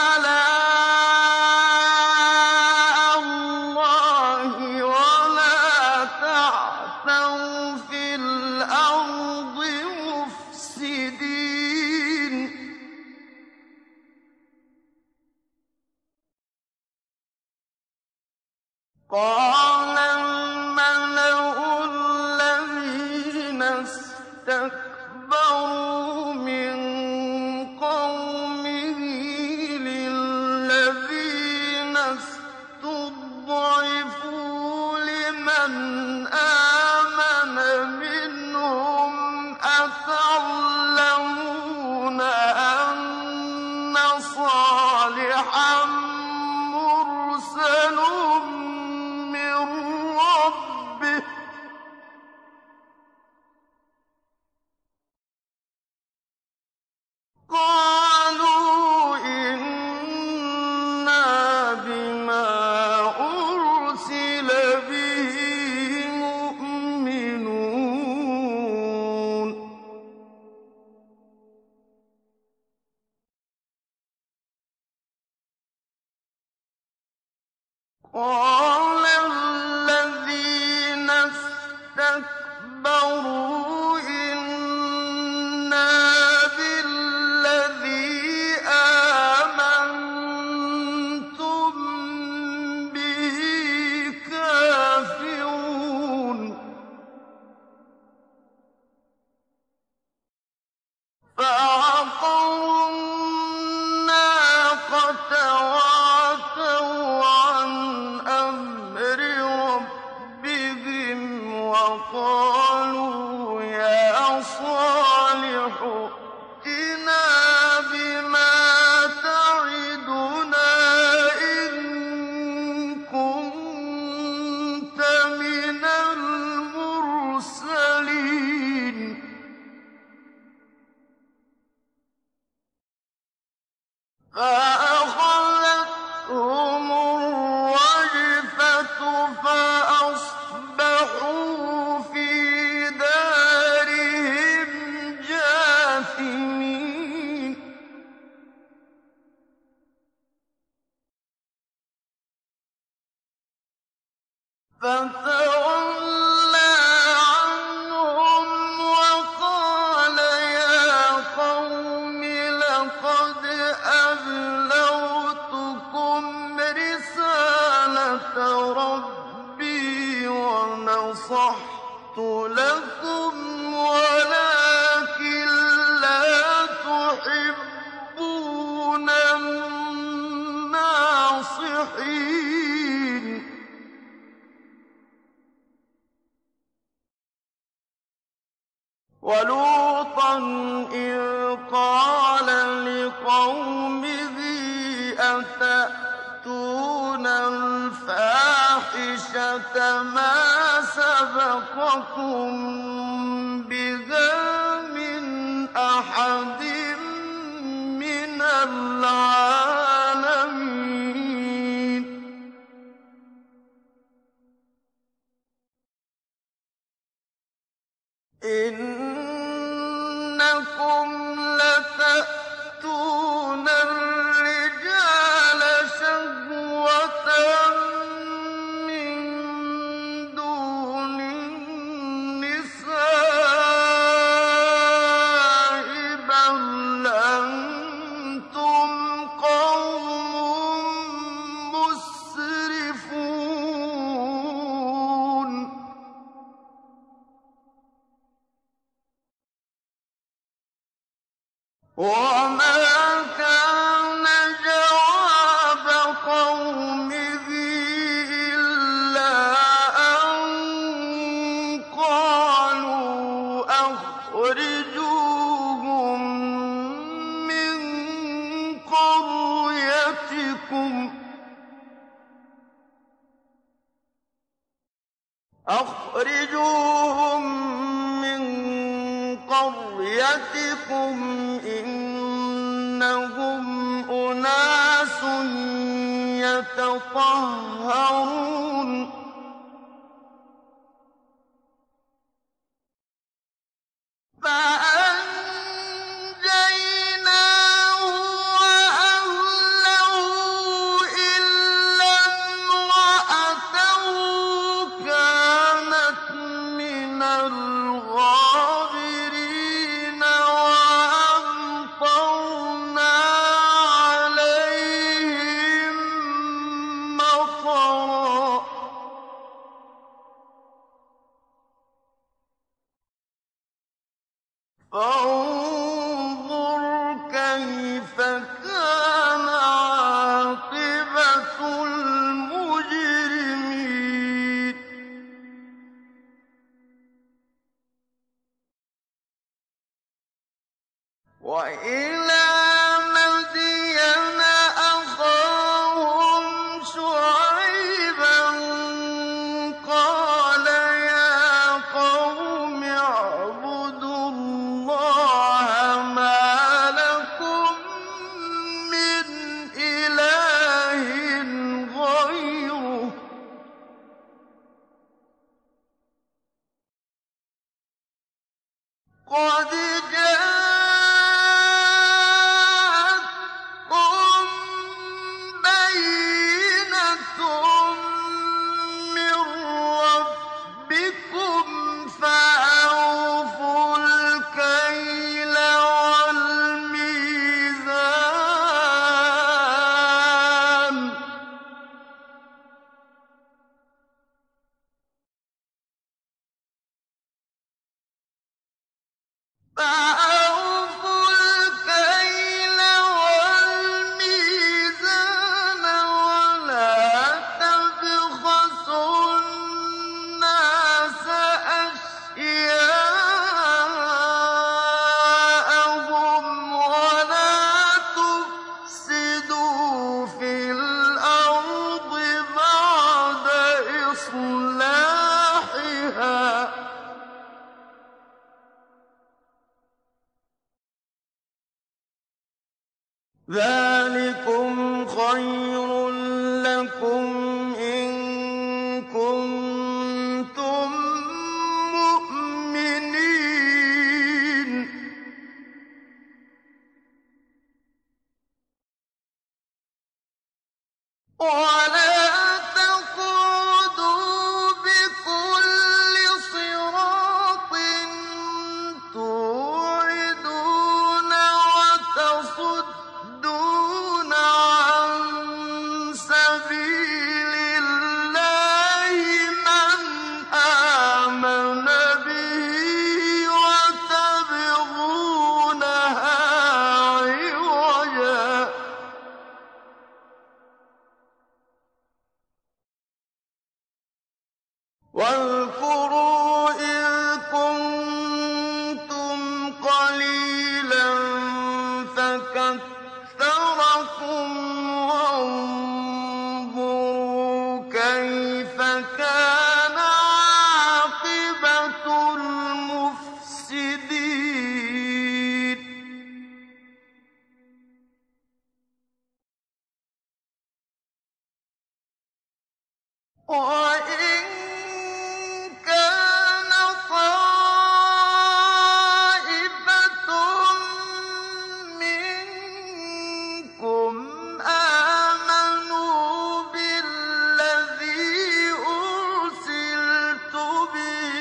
آلاء الله ولا تعثوا في الأرض مفسدين قال الملأ الذين اسْتَكْبَرُوا مِن قَوْمِهِ لِلَّذِينَ اسْتُضْعِفُوا مَنْ آمَنَ مِنْهُمْ أَتَعْلَمُونَ أَنَّ صَالِحًا مُّرْسَلٌ مِّن رَّبِّهِ ۚ قَالُوا إِنَّا بِمَا أُرْسِلَ بِهِ مُؤْمِنُونَ قَالَ الَّذِينَ اسْتَكْبَرُوا إِنَّا بِالَّذِي آمَنتُم بِهِ كَافِرُونَ فَعَقَرُوا النَّاقَةَ وَعَتَوْا عَنْ أَمْرِ رَبِّهِمْ وَقَالُوا يَا صَالِحُ ائْتِنَا بِمَا تَعِدُنَا إِن كُنتَ مِنَ الْمُرْسَلِينَ فَأَخَذَتْهُمُ الرَّجْفَةُ فَأَصْبَحُوا فِي دَارِهِمْ جَاثِمِينَ فَتَوَلَّىٰ عَنْهُمْ وَقَالَ يَا قَوْمِ لَقَدْ أَبْلَغْتُكُمْ رِسَالَةَ رَبِّي وَنَصَحْتُ لَكُمْ وَلَٰكِن لَّا تُحِبُّونَ النَّاصِحِينَ وَلُوطًا إِذْ قَالَ لِقَوْمِهِ أَتَأْتُونَ الْفَاحِشَةَ مَا سَبَقَكُم بِهَا مِنْ أَحَدٍ مِّنَ الْعَالَمِينَ إِنَّكُمْ لَتَأْتُونَ الرِّجَالَ شَهْوَةً مِّن دُونِ النِّسَاءِ ۚ بَلْ أَنتُمْ قَوْمٌ مُّسْرِفُونَ وَمَا كَانَ جَوَابَ قَوْمِهِ إِلَّا أَن قَالُوا أَخْرِجُوهُم مِّن قَرْيَتِكُمْ أَخْرِجُوهُم مِّن قَرْيَتِكُمْ إِنَّهُمْ أُنَاسٌ يَتَطَهَّرُونَ فَأَنجَيْنَاهُ وَأَهْلَهُ إِلَّا امْرَأَتَهُ كَانَتْ مِنَ الْغَابِرِينَ وَأَمْطَرْنَا عَلَيْهِم مَّطَرًا ۖ فانظُرْ كَيْفَ كَانَ عَاقِبَةُ الْمُجْرِمِينَ وَإِلَىٰ مَدْيَنَ أَخَاهُمْ شُعَيْبًا قَالَ يَا قَوْمِ اعْبُدُوا اللَّهَ مَا لَكُم مِّنْ إِلَٰهٍ غَيْرُهُ قَدْ جَاءَتْكُم بَيِّنَةٌ مِّن رَّبِّكُمْ فَأَوْفُوا الْكَيْلَ وَالْمِيزَانَ فَأَوْفُوا الْكَيْلَ وَالْمِيزَانَ وَلَا تَبْخَسُوا النَّاسَ أَشْيَاءَهُمْ وَلَا تُفْسِدُوا فِي الْأَرْضِ بَعْدَ إِصْلَاحِهَا ۚ ذَٰلِكُمْ خَيْرٌ لَّكُمْ إِن كُنتُم مُّؤْمِنِينَ وَلَا تَقْعُدُوا بِكُلِّ صِرَاطٍ تُوعِدُونَ وَتَصُدُّونَ عَن سَبِيلِ اللَّهِ مَنْ آمَنَ بِهِ وَتَبْغُونَهَا عِوَجًا ۚ وَاذْكُرُوا إِذْ كُنتُمْ قَلِيلًا فَكَثَّرَكُمْ وَانظُرُوا كَيْفَ كَانَ عَاقِبَةُ الْمُفْسِدِينَ وَإِن كَانَ طَائِفَةٌ مِّنكُمْ آمَنُوا بِالَّذِي أُرْسِلْتُ بِهِ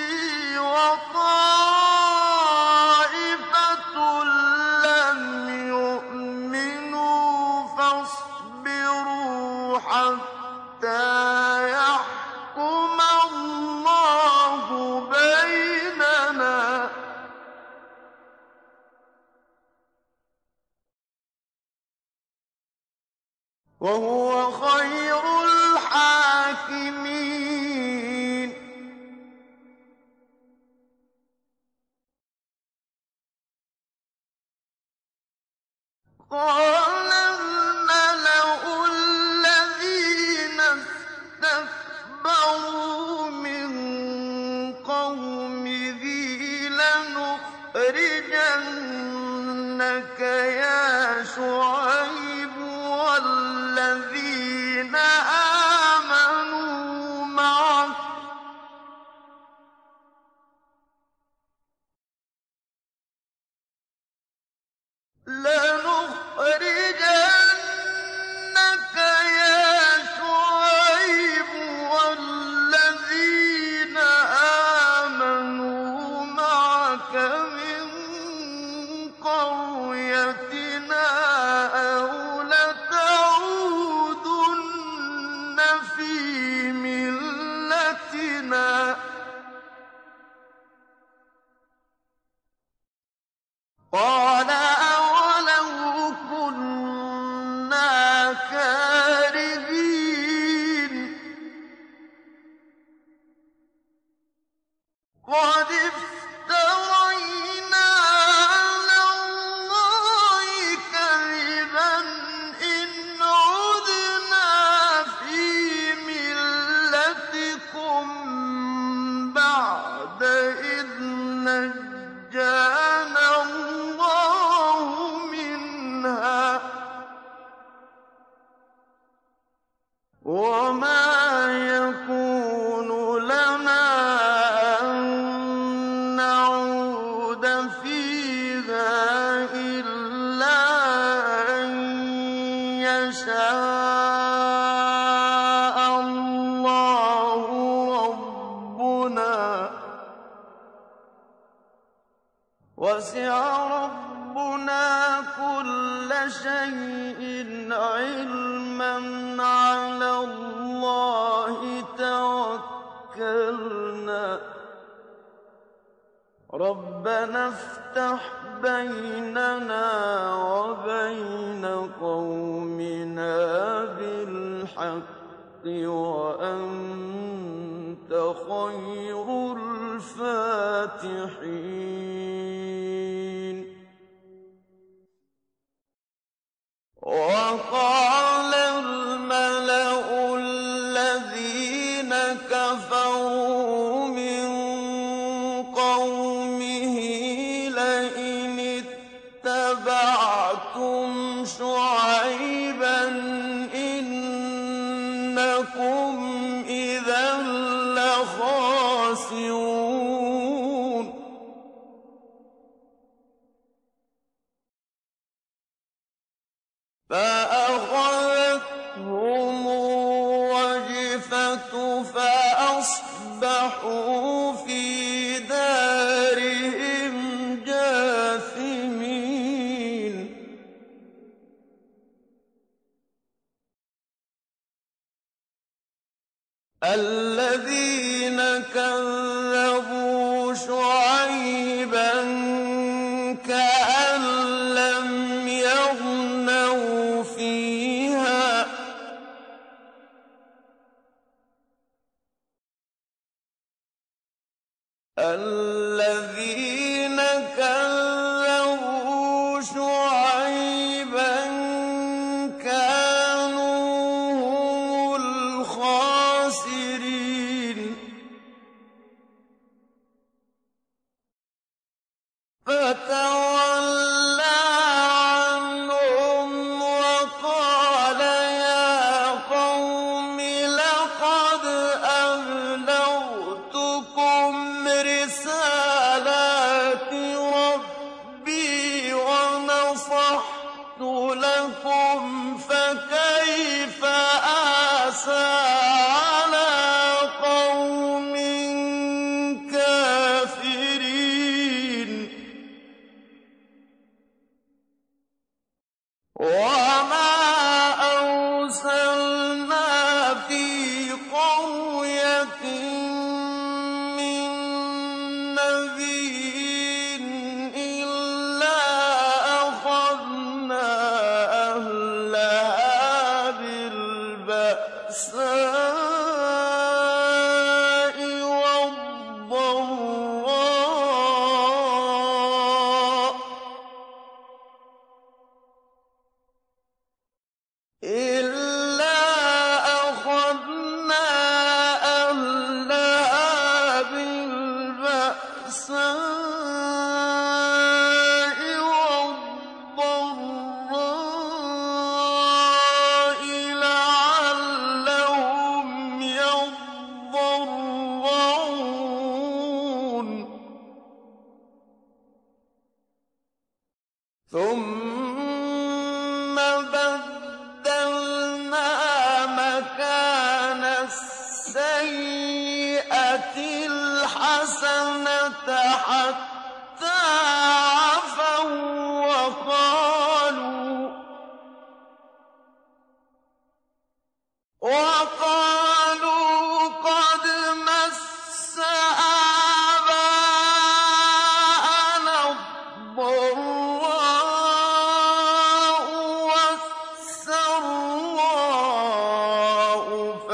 وَطَائِفَةٌ لَّمْ يُؤْمِنُوا فَاصْبِرُوا حَتَّىٰ يَحْكُمَ اللَّهُ بَيْنَنَا ۚ وَهُوَ خَيْرُ الْحَاكِمِينَ قَالَ الْمَلَأُ الَّذِينَ اسْتَكْبَرُوا مِن قَوْمِهِ لَنُخْرِجَنَّكَ يَا شُعَيْبُ وَالَّذِينَ آمَنُوا مَعَكَ لَنُخْرِجَنَّكَ يَا شُعَيْبُ وَالَّذِينَ آمَنُوا مَعَكَ مِن قَرْيَتِنَا أَوْ لَتَعُودُنَّ فِي مِلَّتِنَا ۚ قَالَ أَوَلَوْ كُنَّا كَارِهِينَ قَدِ افْتَرَيْنَا عَلَى اللَّهِ وَسِعَ رَبُّنَا كُلَّ شَيْءٍ عِلْمًا عَلَى اللَّهِ تَوَكَّلْنَا رَبَّنَا افْتَحْ بَيْنَنَا وَبَيْنَ قَوْمِنَا بِالْحَقِّ وَأَنتَ خَيْرُ الْفَاتِحِينَ وَقَالَ الْمَلَأُ الَّذِينَ كَفَرُوا مِن قَوْمِهِ لَئِنِ اتَّبَعْتُمْ شُعَيْبًا إِنَّكُمْ إِذًا لَّخَاسِرُونَ فَأَخَذَتْهُمُ الرَّجْفَةُ فَأَصْبَحُوا فِي دَارِهِمْ جَاثِمِينَ الَّذِينَ كَذَّبُوا شُعَيْبًا كَأَن لَّمْ يَغْنَوْا فِيهَا الَّذِينَ كَذَّبُوا شُعَيْبًا كَانُوا هُمُ الْخَاسِرِينَ فَتَوَلَّىٰ عَنْهُمْ وَقَالَ يَا قَوْمِ لَقَدْ أَبْلَغْتُكُمْ رِسَالَاتِ رَبِّي وَنَصَحْتُ لَكُمْ فَكَيْفَ آسَىٰ عَلَىٰ قَوْمٍ كَافِرِينَ وَمَا أَرْسَلْنَا فِي قَرْيَةٍ مِّن نَّبِيٍّ إِلَّا أَخَذْنَا أَهْلَهَا بِالْبَأْسَاءِ وَالضَّرَّاءِ إِلَّا أَخَذْنَا أَهْلَهَا بِالْبَأْسَاءِ وَالضَّرَّاءِ لَعَلَّهُمْ يَضَّرَّعُونَ ثُمَّ بَدَّلْنَا مَكَانَ السَّيِّئَةِ الْحَسَنَةَ حَتَّىٰ عَفَوا وَّقَالُوا وَقَالُوا قَدْ مَسَّ آبَاءَنَا الضَّرَّاءُ وَالسَّرَّاءُ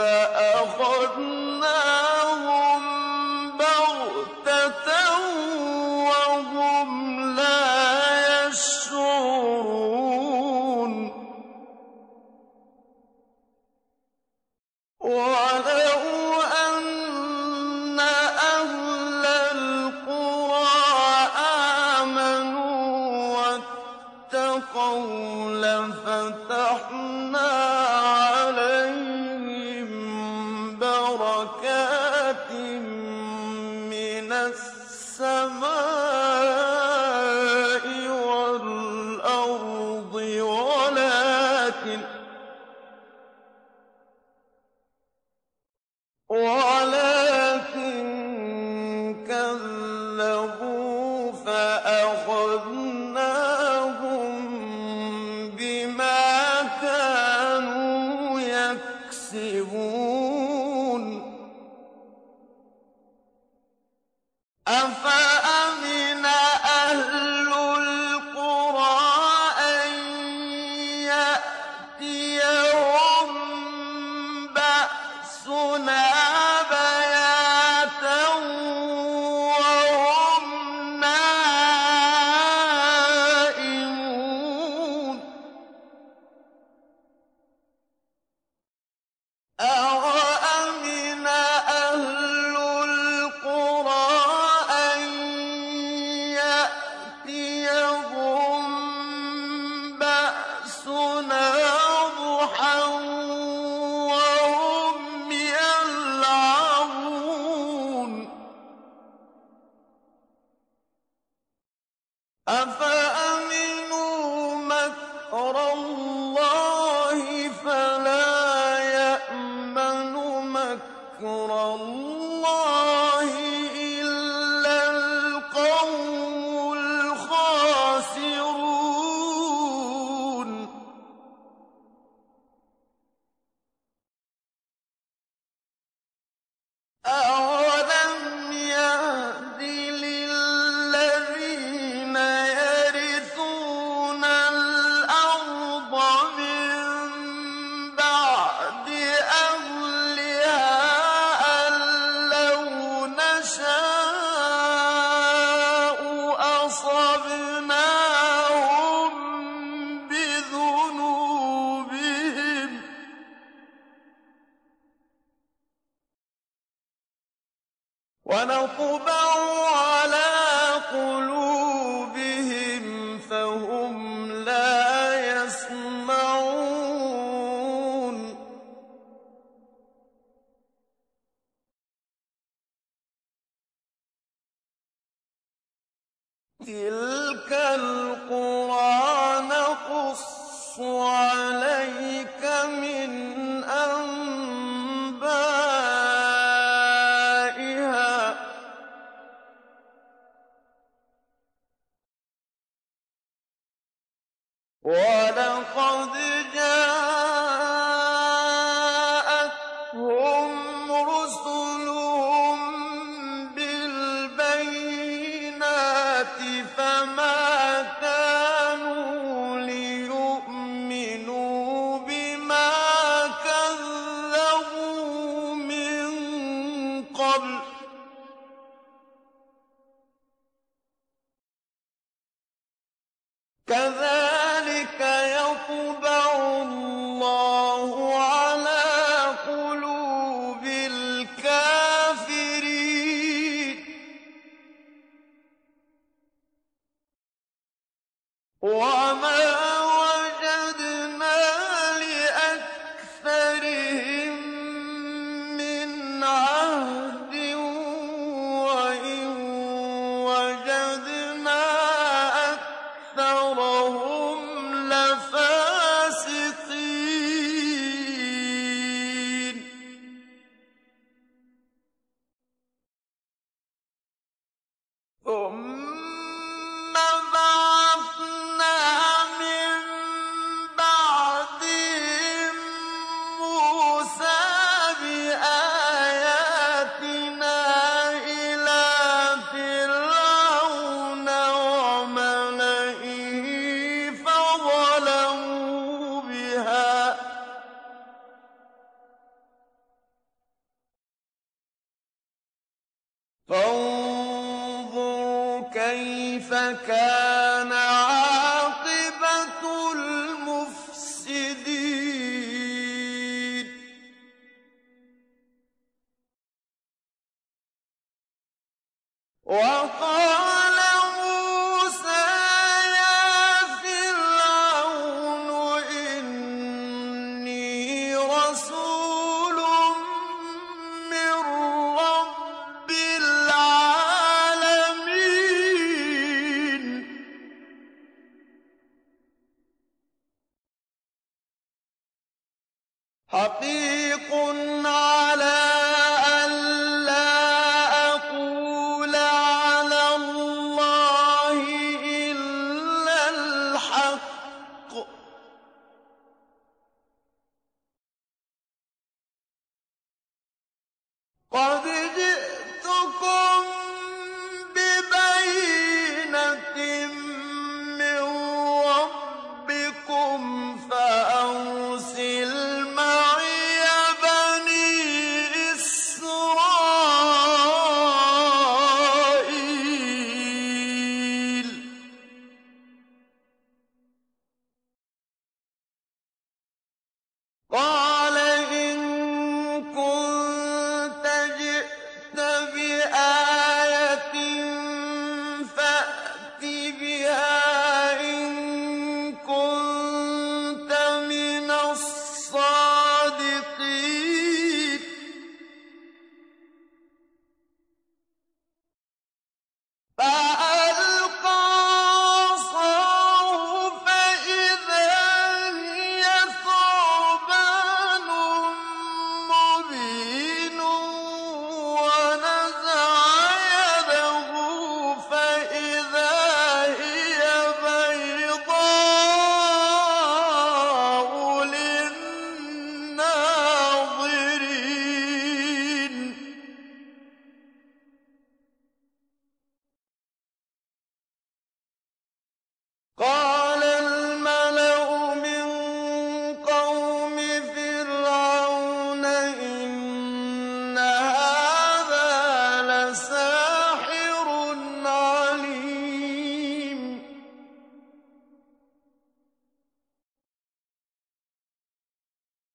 فَأَخَذْنَاهُم بَغْتَةً وَهُمْ لَا يَشْعُرُونَ وَلَوْ أَنَّ أَهْلَ الْقُرَىٰ آمَنُوا وَاتَّقَوْا لَفَتَحْنَا عَلَيْهِم بَرَكَاتٍ مِّنَ السَّمَاءِ وَالْأَرْضِ وَلَٰكِن ولكن كذبوا فأخذناهم أَفَأَمِنَ أَهْلُ الْقُرَىٰ أَن يَأْتِيَهُم بَأْسُنَا بَيَاتًا وَهُمْ نَائِمُونَ أَوَأَمِنَ أَهْلُ الْقُرَىٰ أَن يَأْتِيَهُم بَأْسُنَا ضُحًى وَهُمْ يَلْعَبُونَ أَفَأَمِنُوا مَكْرَ اللَّهِ فَلَا يَأْمَنُ مَكْرَ اللَّهِ إِلَّا الْقَوْمُ الْخَاسِرُونَ أَوَلَمْ يَهْدِ لِلَّذِينَ يَرِثُونَ الْأَرْضَ مِن بَعْدِ أَهْلِهَا أَن لَّوْ نَشَاءُ أَصَبْنَاهُم بِذُنُوبِهِمْ وَنَطْبَعُ عَلَىٰ قُلُوبِهِمْ فَهُمْ لَا يَسْمَعُونَ تِلْكَ الْقُرَىٰ نَقُصُّ عَلَيْكَ مِنْ أَنبَائِهَا ۚ وَلَقَدْ جَاءَتْهُمْ رُسُلُهُم بِالْبَيِّنَاتِ فَمَا كَانُوا لِيُؤْمِنُوا بِمَا كَذَّبُوا مِن قَبْلُ ۚ كَذَٰلِكَ يَطْبَعُ اللَّهُ عَلَىٰ قُلُوبِ الْكَافِرِينَ وَمَا وَجَدْنَا لِأَكْثَرِهِم مِّنْ عَهْدٍ وَإِن وَجَدْنَا أَكْثَرَهُمْ لَفَاسِقِينَ ثُمَّ بَعَثْنَا مِن بَعْدِهِم مُّوسَىٰ بِآيَاتِنَا إِلَىٰ فِرْعَوْنَ وَمَلَئِهِ فَظَلَمُوا بِهَا ۖ فانظُرْ كَيْفَ كَانَ عَاقِبَةُ الْمُفْسِدِينَ وَقَالَ مُوسَىٰ يَا فِرْعَوْنُ إِنِّي رَسُولٌ مِّن رَّبِّ الْعَالَمِينَ حَقِيقٌ عَلَىٰ أَن لَّا أَقُولَ عَلَى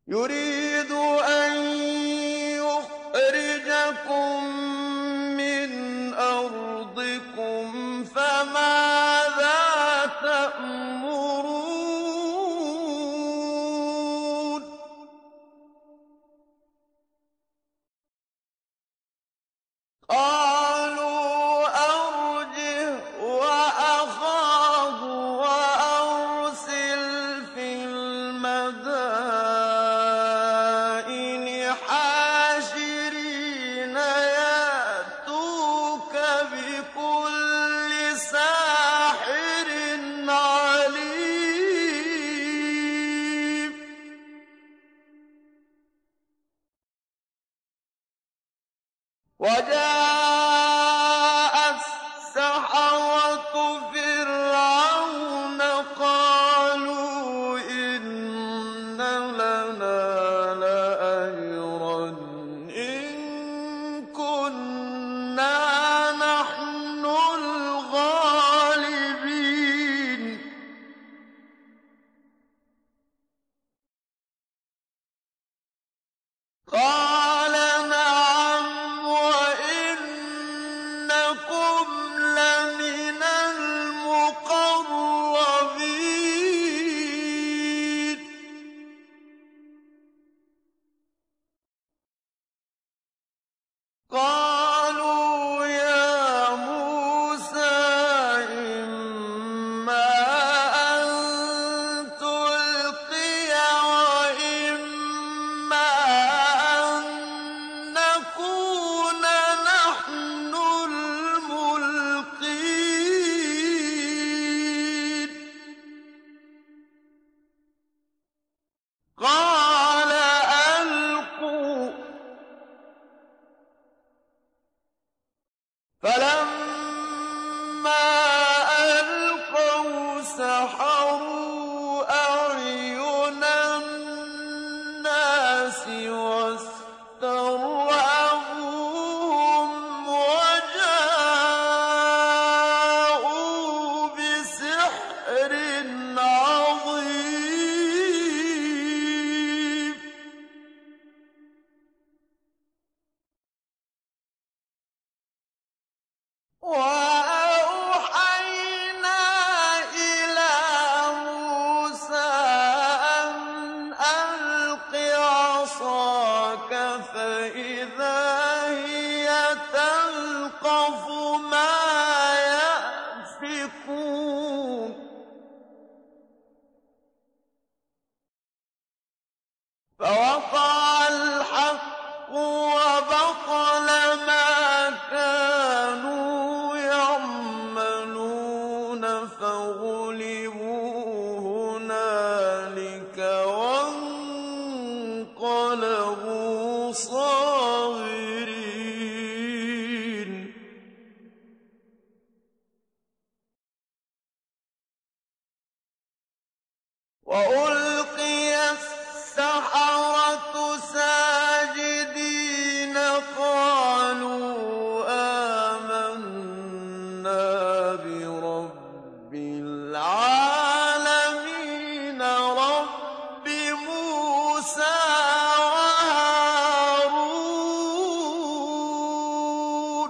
يريد أن يخرجكم من أرضكم فماذا تأمرون قالوا أرجه وأخاه وأرسل في المدائن حاشرين يأتوك بكل ساحر عليم وجاء السحرة فرعون قالوا إن لنا لأجرا إن كنا نحن الغالبين قال نعم وإنكم لمن المقربين قالوا يا موسى إما أن تلقي وإما أن نكون نحن الملقين قال ألقوا فلما ألقوا سحروا أعين الناس واسترهبوهم وجاءوا بسحر عظيم وأوحينا إلى موسى أن ألق عصاك فإذا هي تلقف ما يأفكون فوقع الحق وبطل ما كانوا يعملون فغلبوا هنالك وانقلبوا صاغرين وألقي السحرة ساجدين قالوا آمنا برب العالمين رب موسى وهارون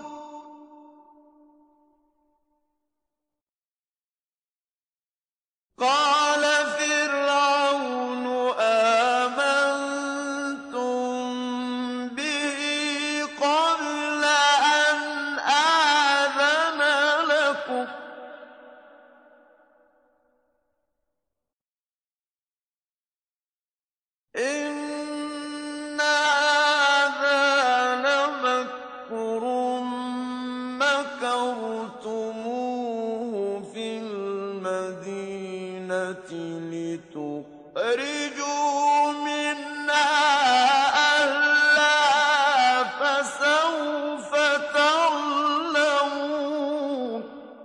قال فرعون آمنتم به قبل أن آذن لكم إن هذا لمكر مكرتموه في المدينة لتخرجوا منها أهلها فسوف تعلمون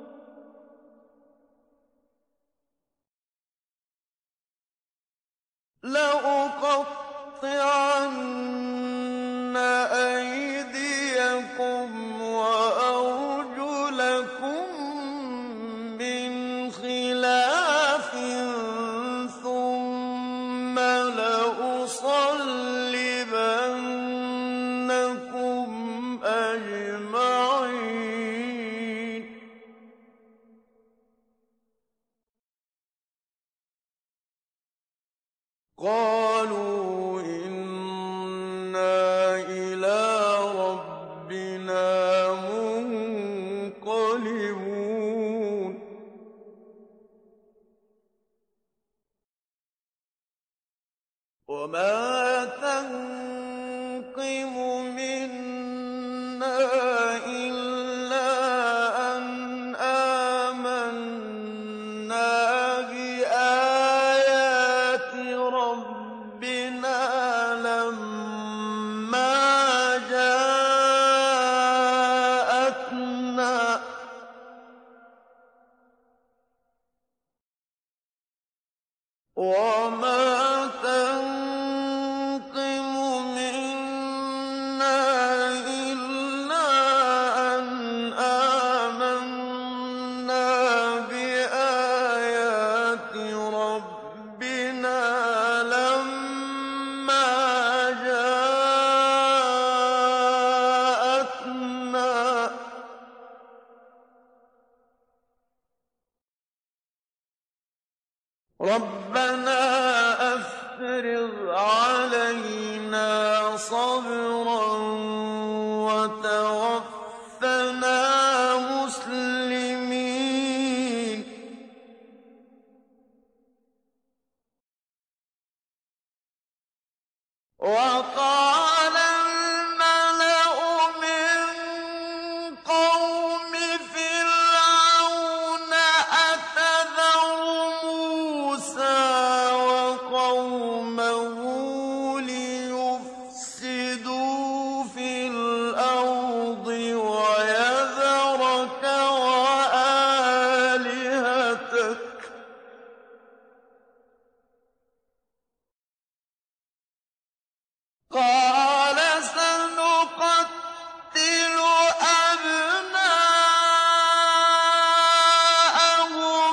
لأقطعن أيديكم وأرجلكم من خلاف ثم قَالُوا إِنَّا إِلَىٰ رَبِّنَا مُنقَلِبُونَ وَمَا تَنقِمُ مِنَّا إِلَّا أَنْ آمَنَّا بِآيَاتِ رَبِّنَا لَمَّا جَاءَتْنَا ۚ وَمَا تَنقِمُ مِنَّا إِلَّا أَنْ آمَنَّا بِآيَاتِ رَبِّنَا لَمَّا جَاءَتْنَا ۚ رَبَّنَا أَفْرِغْ عَلَيْنَا صَبْرًا وَتَوَفَّنَا مُسْلِمِينَ وَقَالَ الْمَلَأُ مِن قَوْمِ فِرْعَوْنَ أَتَذَرُ مُوسَىٰ وَقَوْمَهُ لِيُفْسِدُوا فِي الْأَرْضِ وَيَذَرَكَ وَآلِهَتَكَ ۚ قَالَ سَنُقَتِّلُ أَبْنَاءَهُمْ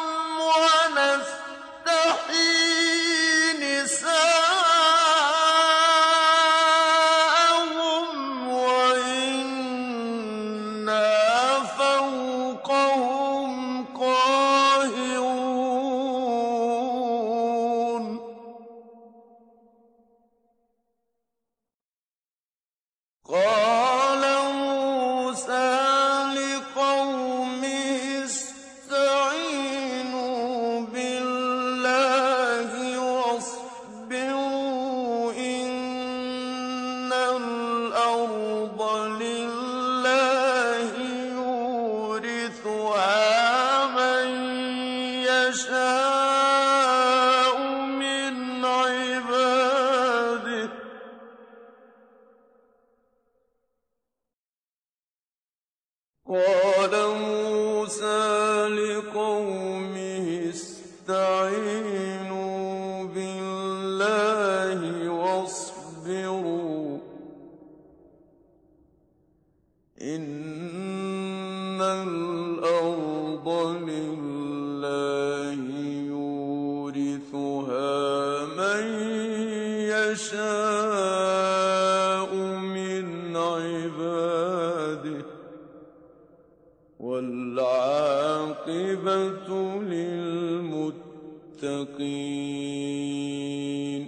وَنَسْتَحْيِي نِسَاءَهُمْ وَإِنَّا فَوْقَهُمْ قَاهِرُونَ قَالَ مُوسَىٰ لِقَوْمِهِ اسْتَعِينُوا بِاللَّهِ وَاصْبِرُوا ۖ إِنَّ الْأَرْضَ لِلَّهِ يُورِثُهَا مَن يَشَاءُ مِنْ عِبَادِهِ ۚ قَالَ مُوسَىٰ لِقَوْمِهِ اسْتَعِينُوا بِاللَّهِ وَاصْبِرُوا ۖ إِنَّ الْأَرْضَ لِلَّهِ يُورِثُهَا مَن يَشَاءُ مِنْ عِبَادِهِ ۚ وَالْعَاقِبَةُ لِلْمُتَّقِينَ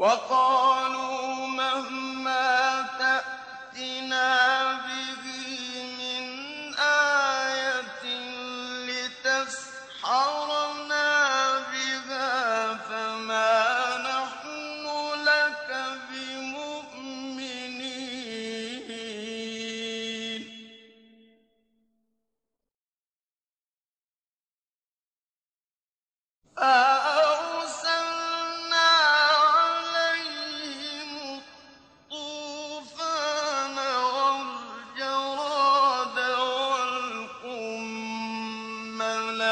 وقالوا مهما تأتنا به من آية لتسحرنا بها فما نحن لك بمؤمنين فأرسلنا عليهم الطوفان والجراد والقمل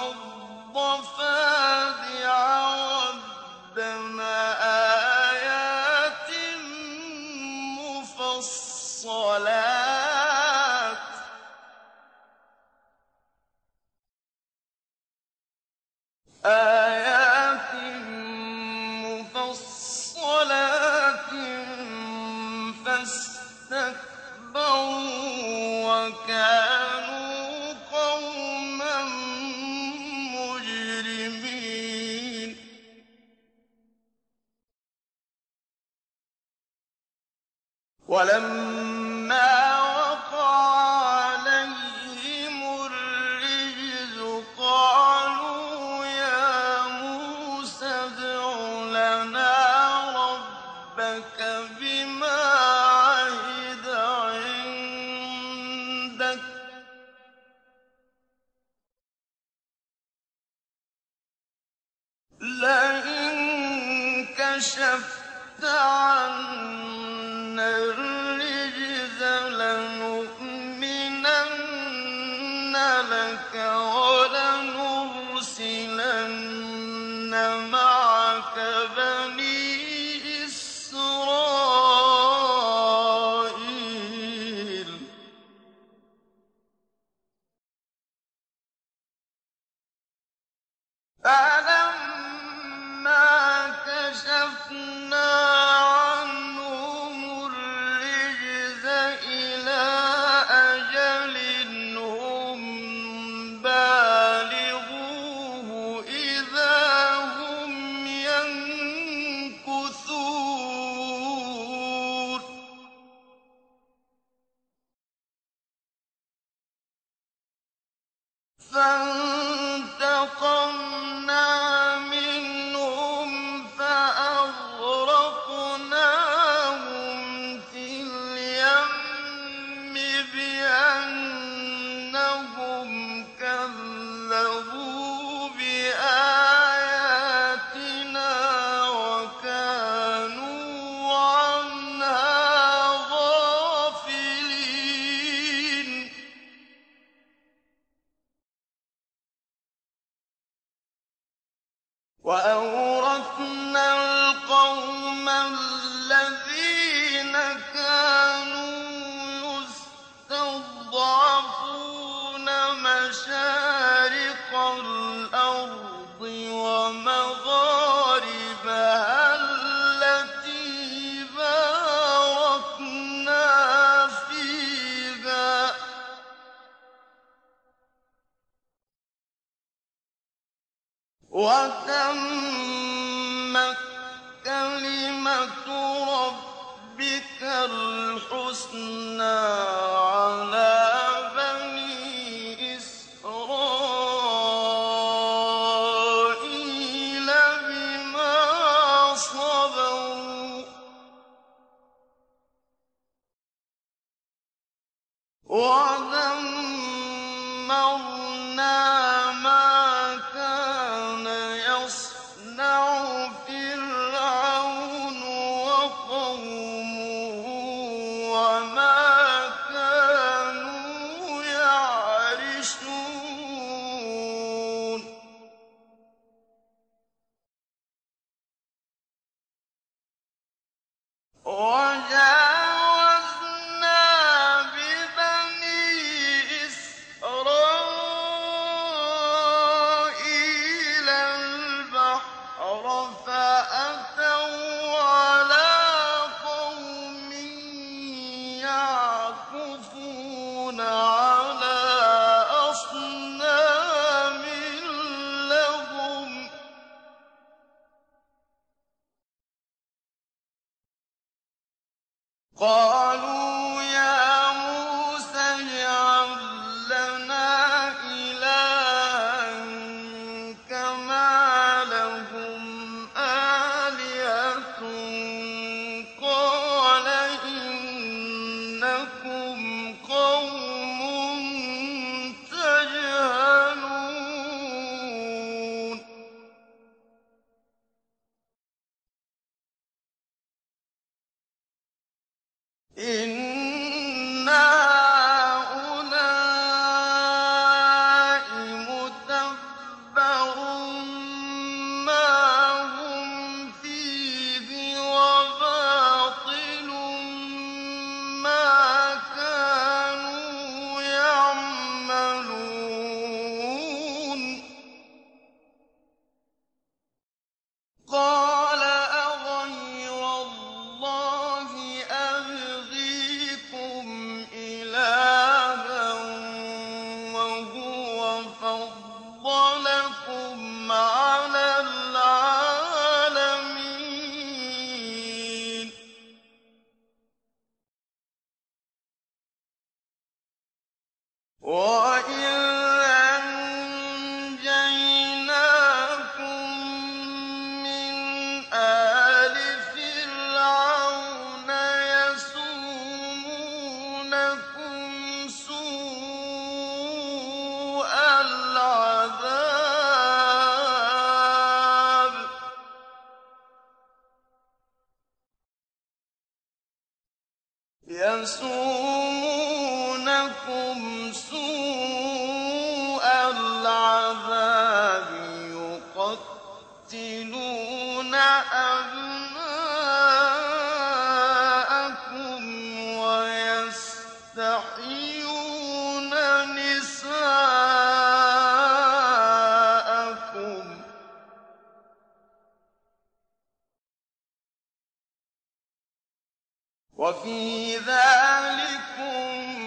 والضفادع والدم آيات مفصلات آيات مفصلات فاستكبروا وكانوا قوما مجرمين ولما وقع عليهم الرجز قالوا يا موسى ادع لنا ربك بما عهد عندك لئن كشفت عنا الرجز لنؤمنن لك ولنرسلن معك بني إسرائيل فلما كشفنا عنهم الرجز إلى أجل هم بالغوه إذا هم ينكثون فانتقمنا منهم فأغرقناهم في اليم بأنهم كذبوا بآياتنا وكانوا عنها غافلين وأورثنا القوم الذين كانوا يستضعفون مشارق الأرض ومغاربها التي باركنا فيها وتمت كلمة ربك الحسنى على بني إسرائيل بما صبروا ودمرنا ما كان يصنع فرعون وقومه وما كانوا يعرشون وجاوزنا ببني إسرائيل قَالُوا يَا مُوسَى اجْعَل لَّنَا إِلَٰهًا كَمَا لَهُمْ آلِهَةٌ ۚ قَالَ إِنَّكُمْ قَوْمٌ تَجْهَلُونَ إِنَّ هَٰؤُلَاءِ مُتَبَّرٌ مَّا هُمْ فِيهِ وَبَاطِلٌ مَّا كَانُوا يَعْمَلُونَ قَالَ أَغَيْرَ اللَّهِ أَبْغِيكُمْ إِلَٰهًا وَهُوَ فَضَّلَكُمْ عَلَى الْعَالَمِينَ وَإِذْ أَنجَيْنَاكُم مِّنْ آلِ فِرْعَوْنَ يَسُومُونَكُمْ سُوءَ الْعَذَابِ يَسُومُونَكُمْ سُوءَ الْعَذَابِ يُقَتِّلُونَ أَبْنَاءَكُمْ وَيَسْتَحْيُونَ نِسَاءَكُمْ ۚ وَفِي ذَٰلِكُم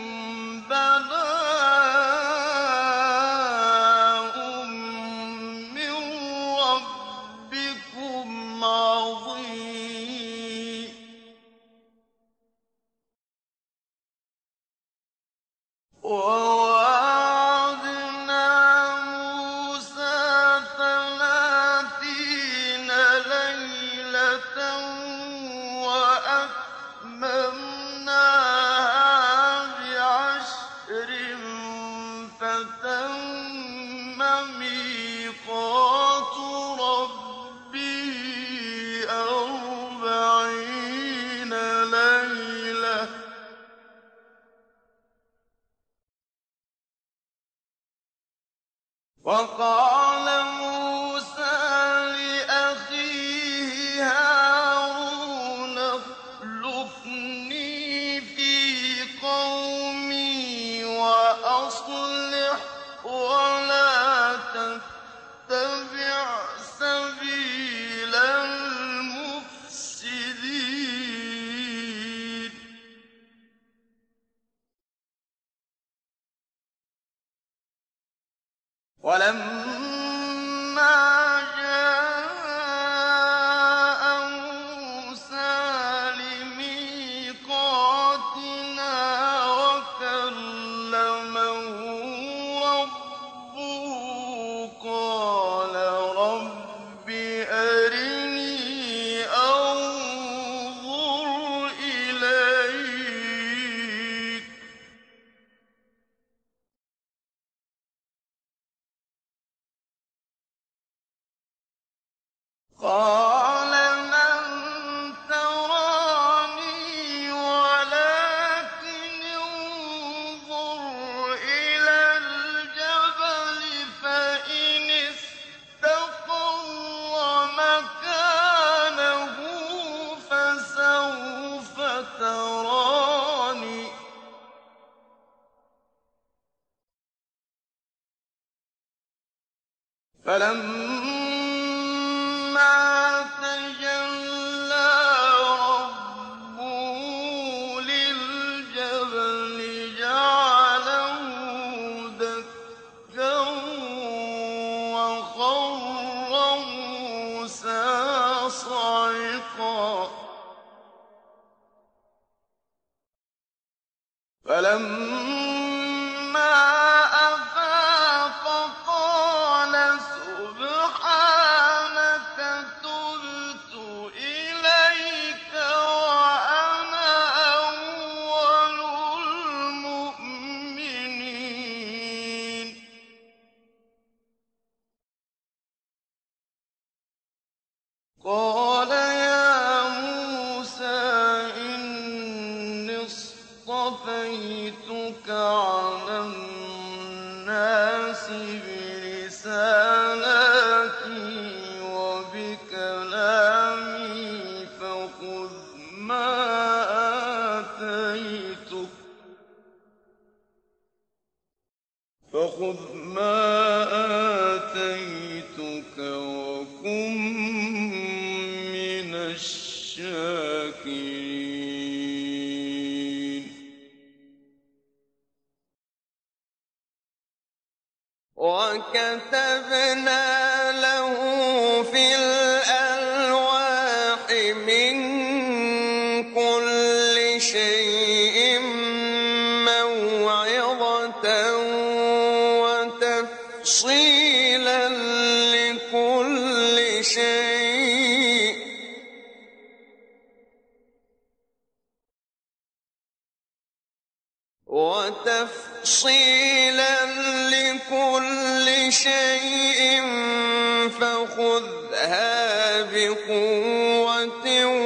بَلَاءٌ مِّن رَّبِّكُمْ عَظِيمٌ وَوَاعَدْنَا مُوسَىٰ ثَلَاثِينَ لَيْلَةً وَأَتْمَمْنَاهَا بِعَشْرٍ فَتَمَّ مِيقَاتُ رَبِّهِ أَرْبَعِينَ لَيْلَةً ۚ وَقَالَ مُوسَىٰ لِأَخِيهِ هَارُونَ اخْلُفْنِي فِي قَوْمِي وَأَصْلِحْ وَلَا تَتَّبِعْ سَبِيلَ الْمُفْسِدِينَ وَلَمَّا جَاءَ مُوسَىٰ لِمِيقَاتِنَا وَكَلَّمَهُ رَبُّهُ قَالَ رَبِّ أَرِنِي أَنظُرْ إِلَيْكَ ۚ قَالَ لَن تَرَانِي وَلَٰكِنِ انظُرْ إِلَى الْجَبَلِ فَإِنِ اسْتَقَرَّ مَكَانَهُ فَسَوْفَ تَرَانِي ۚ فَلَمَّا تَجَلَّىٰ رَبُّهُ لِلْجَبَلِ جَعَلَهُ دَكًّا وَخَرَّ مُوسَىٰ صَعِقًا فلما أفاق قال سبحانك تبت إليك وأنا أول المؤمنين. قال يا موسى إني اصطفيتك على الناس برسالاتي وبكلامي فخذ ما آتيتك فخذ ما آتيتك وكن من الشاكرين. وكتبنا له في الألواح من كل شيء موعظة وتفصيلا لكل شيء وتفصيلا لكل شيء فخذها بقوة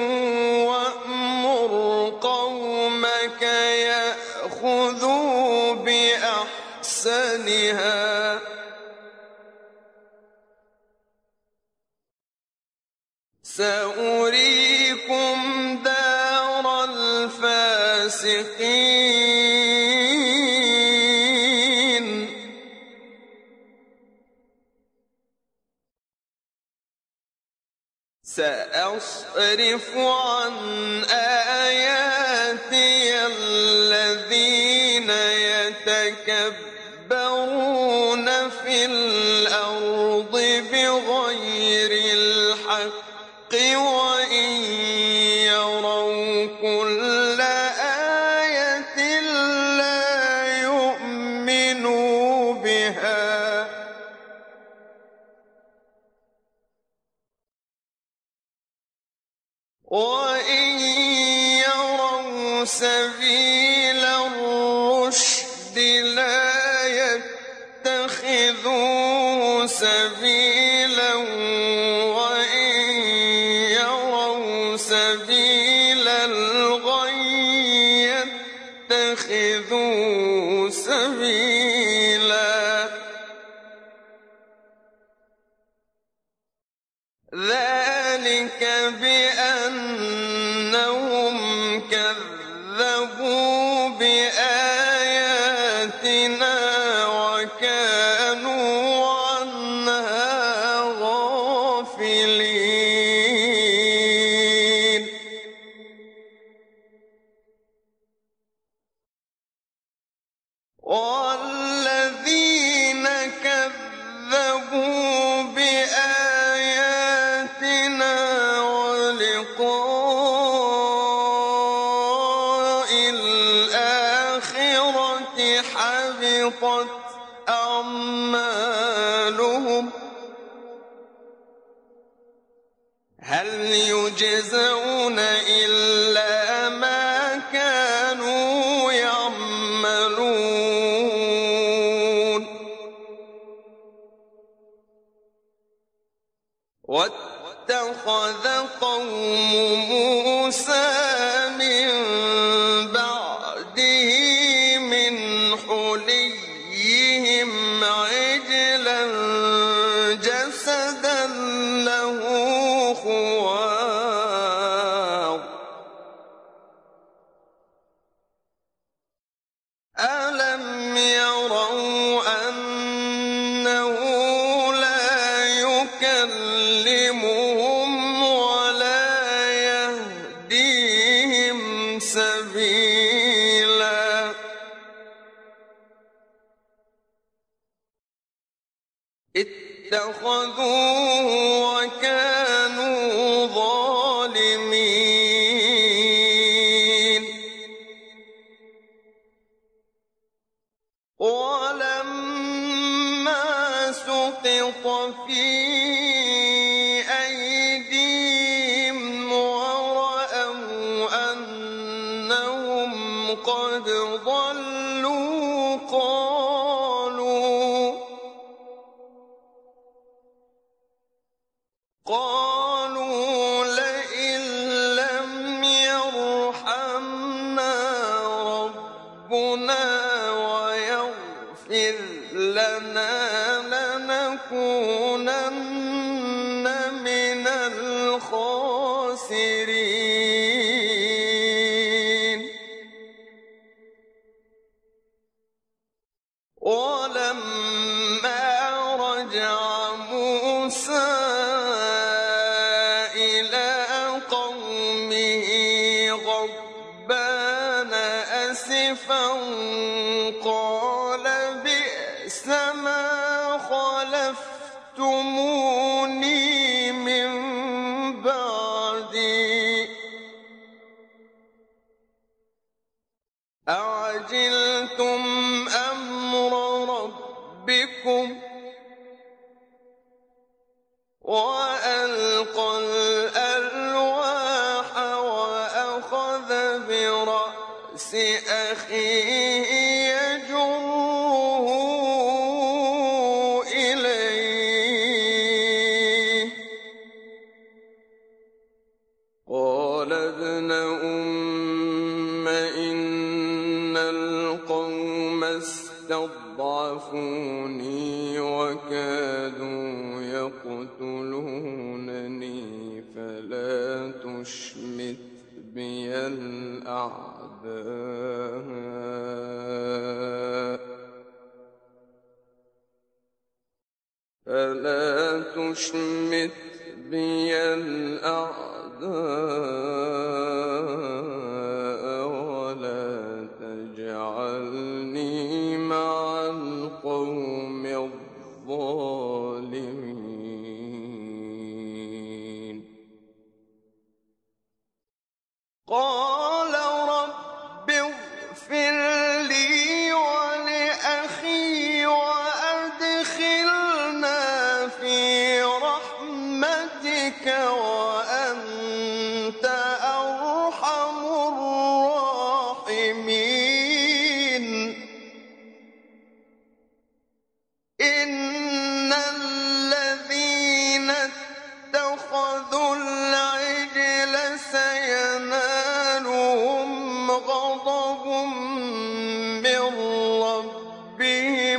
وأمر قومك يأخذوا بأحسنها سأريكم دار الفاسقين. سأصرف عن آياتي الذين يتكبرون في الأرض بغير الحق وإن يروا كل آية لا يؤمنوا بها وإن يروا سبيل الرشد لا يتخذوه سبيلا وإن يروا سبيل الغي يتخذوه سبيلا. ذلك بأنهم كذبوا بآياتنا وكانوا عنها غافلين. والذين كذبوا بآياتنا ولقاء الآخرة حبطت أعمالهم هل يجزون إلا ما كانوا يعملون. واتخذ قوم موسى من بعده من حليهم عجلا جسدا له خوار ألم يروا أنه لا يكلمهم ولا يهديهم سبيلا. اتخذوه وكانوا ظالمين. قد ضلوا قالوا قالوا لئن لم يرحمنا ربنا ويغفر لنا لنكونن من الخاسرين ولما رجع موسى إلى قومه غضبان أسفا قال بئس ما خلفتموني من بعدي أعجلتم أمر ربكم وألقى الألواح وأخذ برأس أخيه يجره إليه قال ابن أم إن القوم استضعفوني وكادوا يقتلونني فلا تشمت بي الأعداء فلا تشمت بي الأعداء ولا تجعلني مع القوم الظالمين قال رب اغفر لي ولأخي وأدخلنا في رحمتك وأنت أرحم الراحمين إن الذين اتخذوا العجل سينالهم غضب من ربهم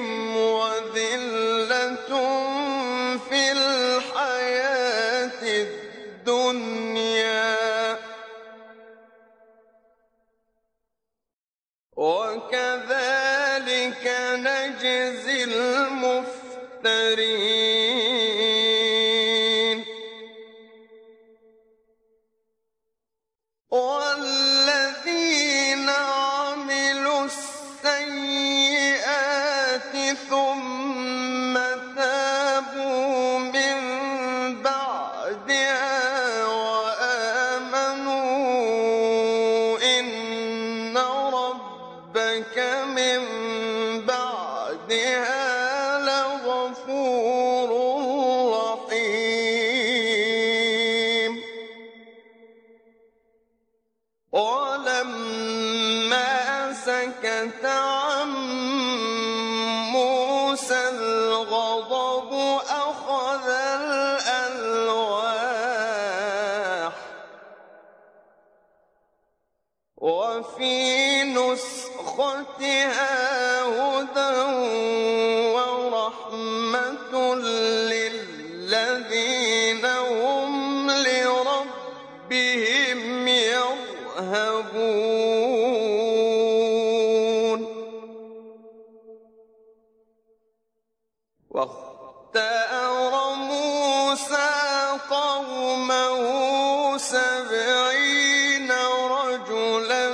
وذلة في الحياة الدنيا وكذلك نجزي المفترين والذين عملوا السيئات ثم تابوا من بعدها وآمنوا إن ربك من بعدها لغفور رحيم ولما سكت عن موسى الغضب أخذ الألواح وفي نسختها هدى ورحمة للذين هم لربهم يرهبون واختار موسى قومه سبعين رجلا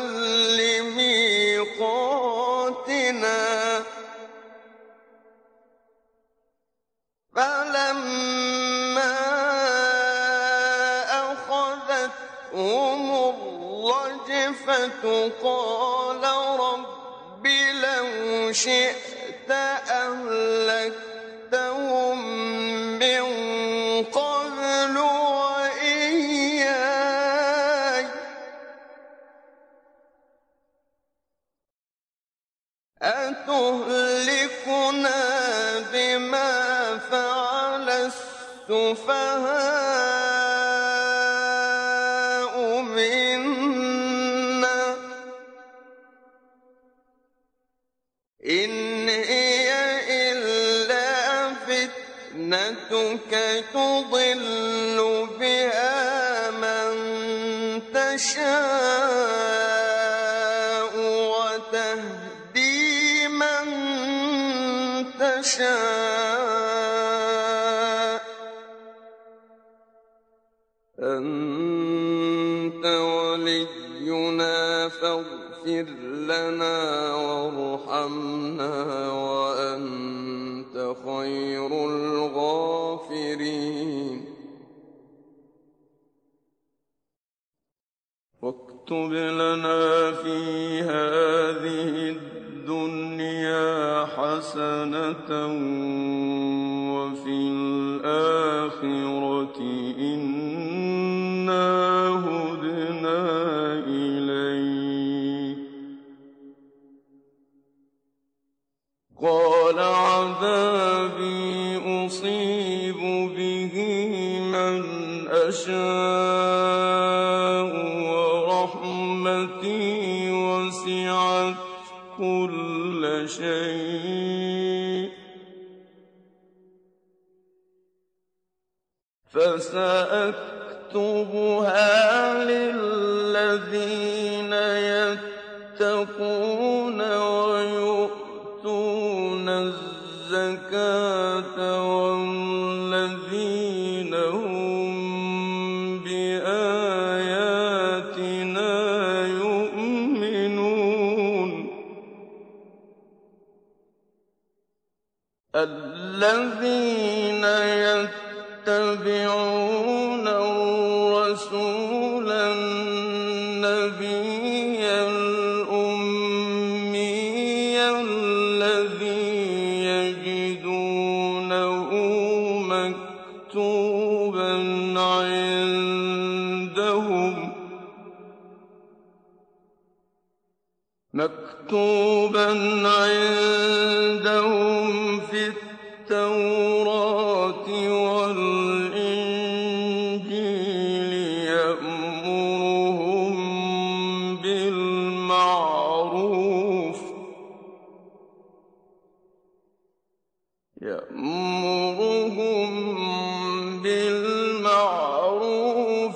لميقاتنا فلما أخذتهم الرجفة قال رب لو شئت أهلكتهم من قبل وإياي أتهلكنا بما فعل السفهاء منا إن هي إلا فتنتك تضل بها من تشاء وتهدي من تشاء أنت ولينا فاغفر لنا وارحمنا وأنت خير الغافرين واكتب لنا في هذه الدنيا حسنة وفي الآخرة إنا هدنا إليك قال عذابي أصيب به من أشاء ورحمتي وسعت كل شيء فسأكتبها للذين يتقون ويؤتون الزكاة والذين هم بآياتنا يؤمنون الذين يتبعون الرسول النبي الأمي الذي يجدونه مكتوبا عندهم مكتوبا عندهم في التوراة والإنجيل يأمرهم بالمعروف يأمرهم بالمعروف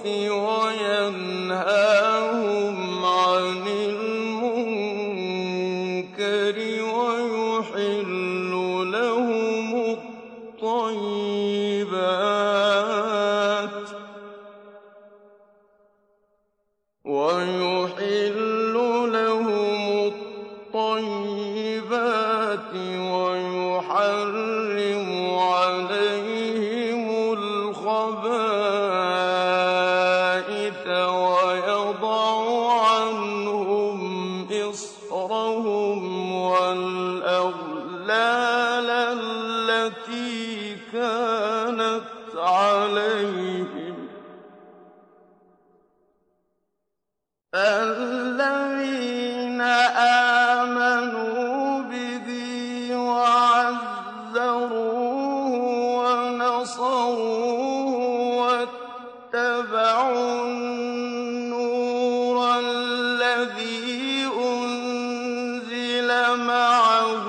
وينهاهم عن المنكر ويحل لهم الطيبات ويحل لهم الطيبات ويحرم عليهم الخبائث ويضع عنهم إصرهم والأغلال التي كانت عليهم الذين آمنوا به وعزروه ونصروه واتبعوا النور الذي أنزل معه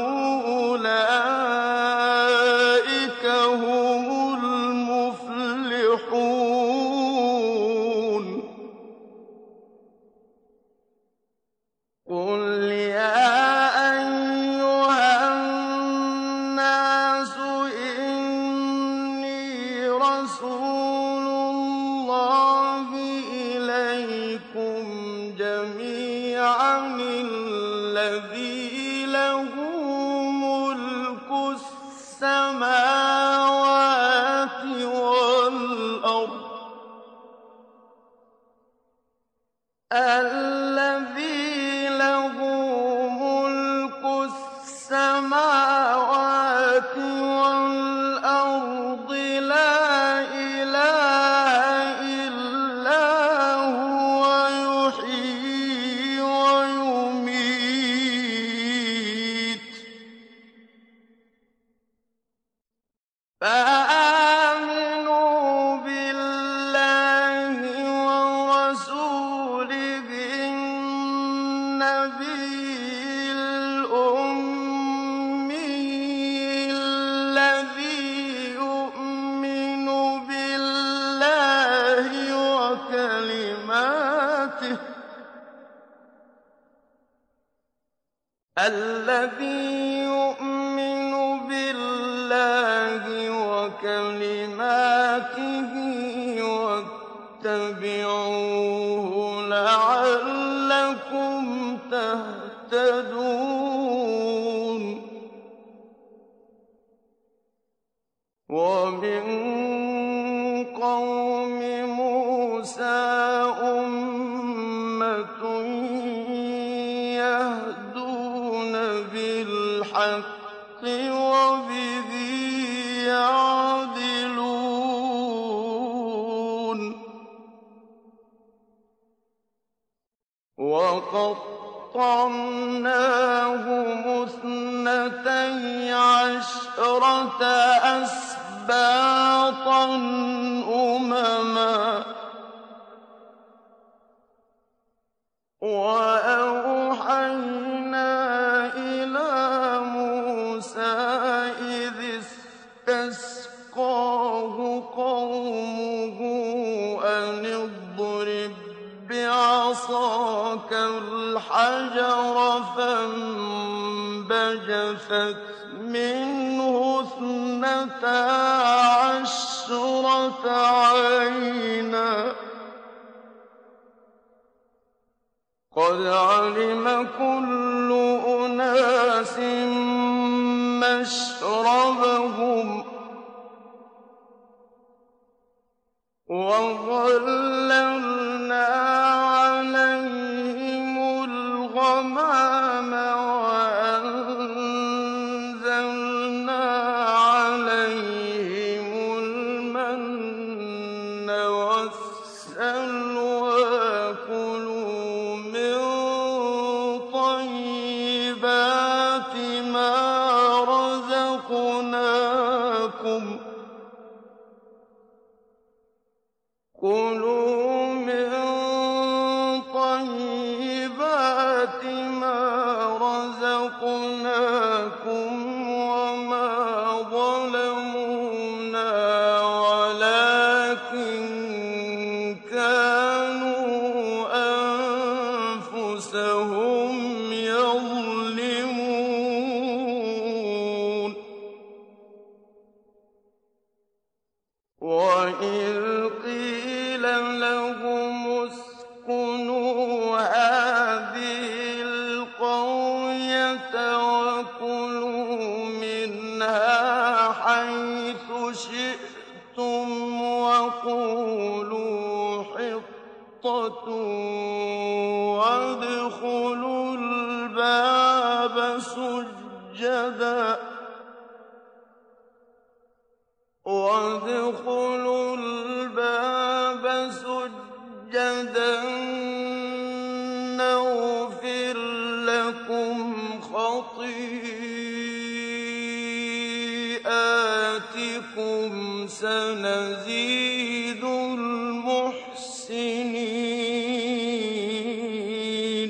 أولئك هم المفلحون قل يا أيها الناس إني رسول الله إليكم جميعا الذي له ملك السماوات والأرض الذي له ملك السماوات والأرض لا إله إلا هو يحيي ويميت النبي الأمي الذي يؤمن بالله وكلماته الذي يؤمن بالله وكلماته واتبعوه لعلكم تهتدون ومن قوم موسى أمة يهدون بالحق وبه يعدلون وقطعناهم اثنتي عشرة أسباطا أمما وأوحينا إلى موسى إذ استسقاه قومه أن اضرب بعصاك الحجر فانبجست منه اثنتا عشرة عينا قد علم كل أناس مشربهم وظللنا عليهم الغمام وأنزلنا عليهم المن والسلوى كلوا من طيبات ما رزقناكم كلوا من طيبات ما رزقناكم وما ظلمونا ولكن كانوا أنفسهم يظلمون وإذ قيل لهم اسكنوا هذه القرية وكلوا منها حيث شئتم وقولوا حطة وادخلوا الباب سجدا وادخلوا الباب سجدا نغفر لكم خطيئاتكم سنزيد المحسنين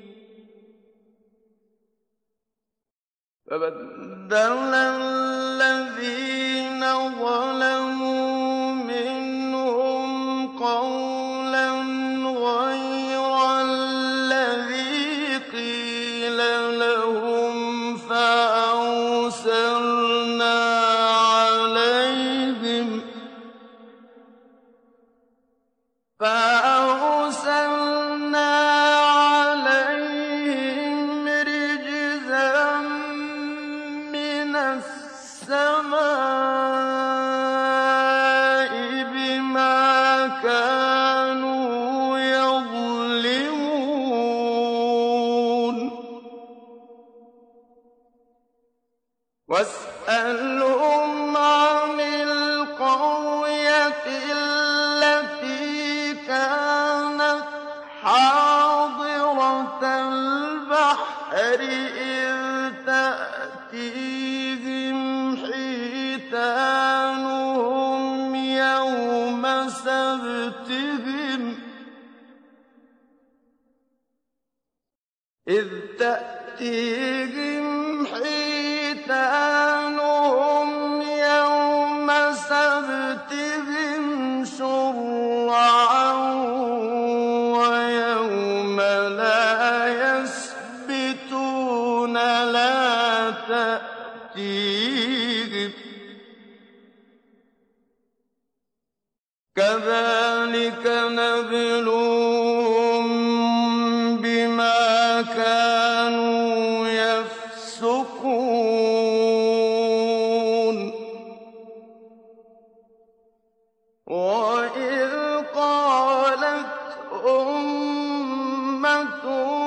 فبدل الذين ظلموا منهم قولا غير الذي قيل لهم فأرسلنا عليهم فأرسلنا عليهم رجزا من السماء بما كانوا يظلمون واسألهم عن القرية التي كانت حاضرة البحر إذ تأتيهم حيتانهم يوم سبتهم إذ تأتيهم حيتانهم يوم سبتهم شرعا ويوم لا يسبتون لا تأتيهم كذلك نبلوهم بما كانوا يفسقون وإذ قالت أمة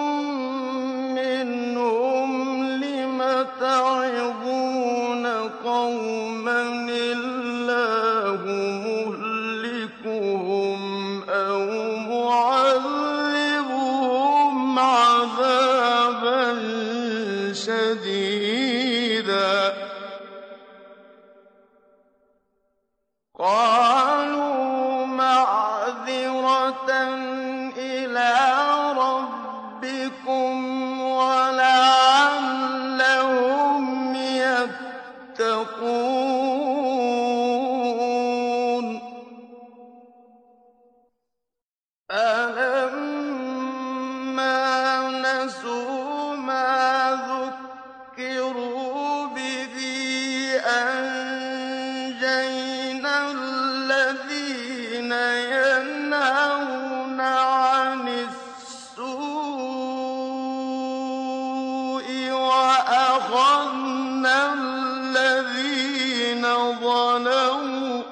منهم لم تعظون قوما الله مهلكهم أو معذبهم عذابا شديدا قالوا معذرة إلى ربكم ولعلهم يتقون ألما نسوا ما ذكروا به أنجينا الذين ينهون عن السوء وأخذنا الذين ظلموا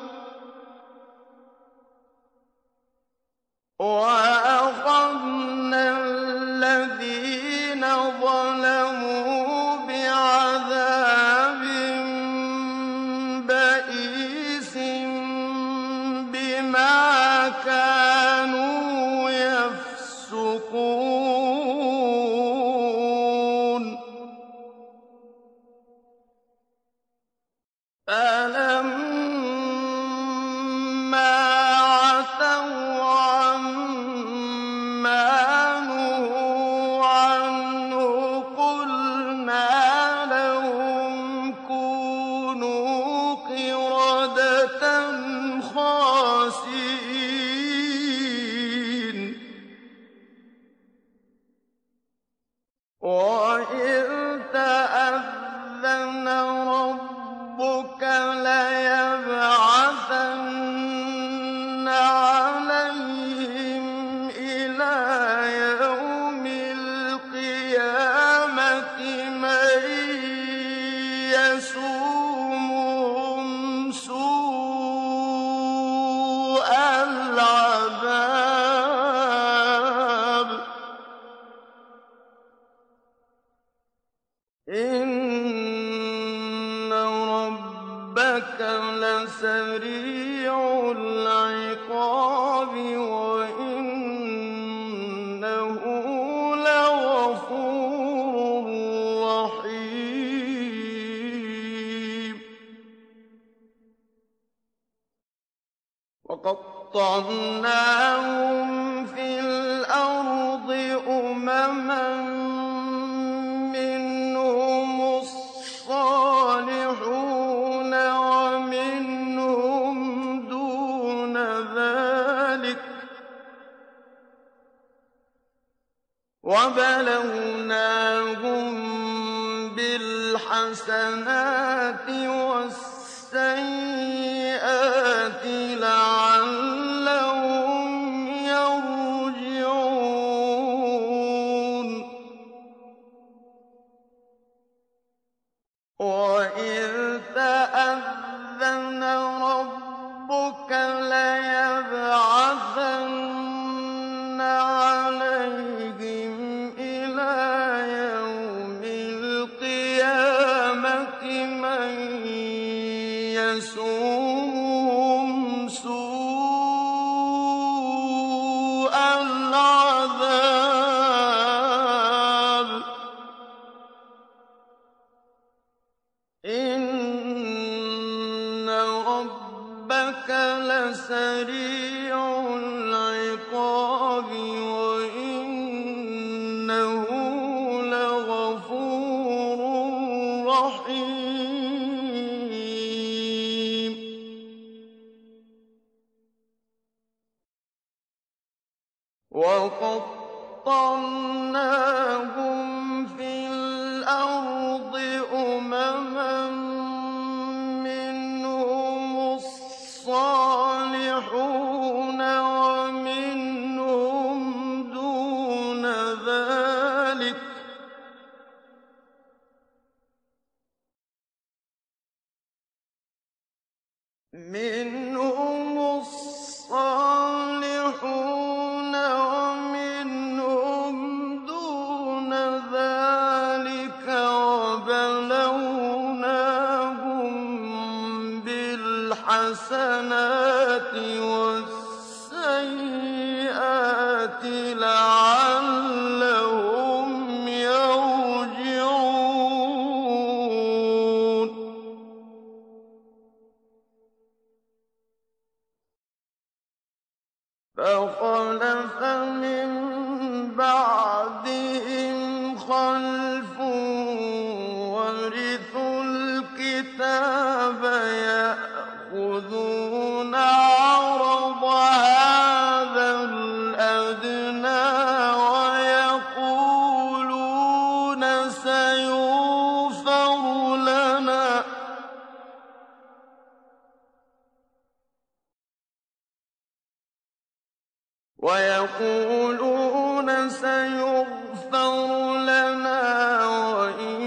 وأخذنا الذين ظلموا بعذاب بئيس بما كانوا يفسقون فلما عتوا عما نهوا عنه قلنا لهم كونوا قردة خاسئين وإذ تأذن ربك ليبعثن عليهم إلى يوم القيامة من يسومهم سوء العذاب إن ربك لسريع العقاب وإنه لغفور رحيم وقطعناهم في الأرض أمما منهم الصالحون ومنهم دون ذلك وبلوناهم بالحسنات والسيئات لعلهم يرجعون وإذ تأذن ربك ليبعثن عليهم إلى يوم القيامة من الرحيم وقطعناهم في الأرض أمما منهم الصالحون ومنهم دون ذلك منهم الصالحون ومنهم دون ذلك وبلوناهم بالحسنات والسيئات لعلهم يرجعون فخلف من بعدهم خلف ورثوا الكتاب يأخذون عرض هذا الأدنى ويقولون سيغفر لنا ويقولون سيغفر لنا وإن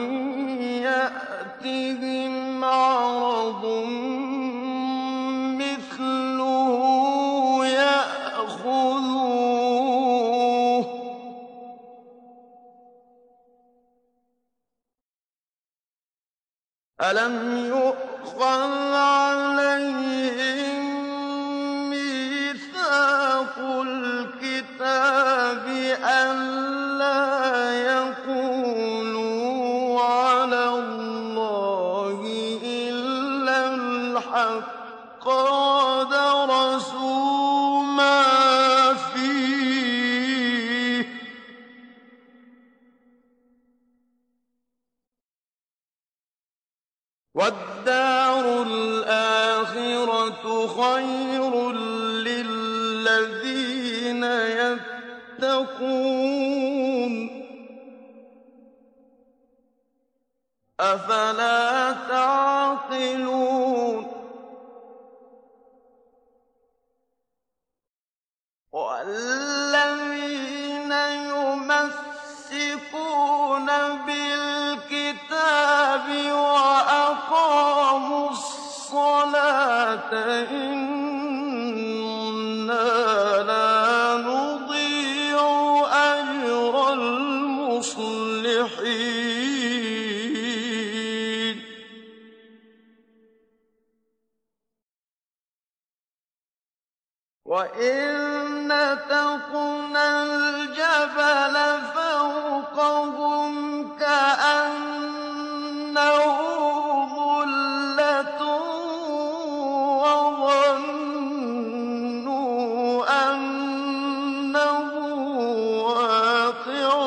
يأتهم عرض مثله يأخذوه ألم يؤخذ عليهم ميثاق الكتاب ألا يقولوا على الله إلا الحق ودرسوا ما فيه والدار الآخرة خير للذين يتقون أفلا تعقلون والذين يمسكون بالكتاب وأقاموا الصلاة إنا لا نضيع أجر المصلحين وإن نتقن الجبل فوقهم كأنه ظلة وظنوا أنه واقع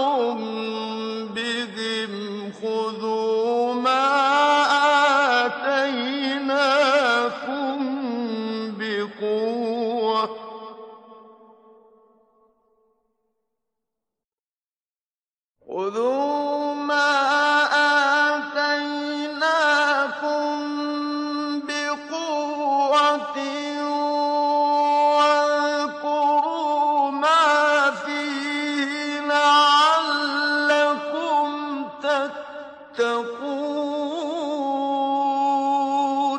بهم خذوا ما آتيناكم بقوة خذوا ما آتيناكم بقوة واذكروا ما فيه لعلكم تتقون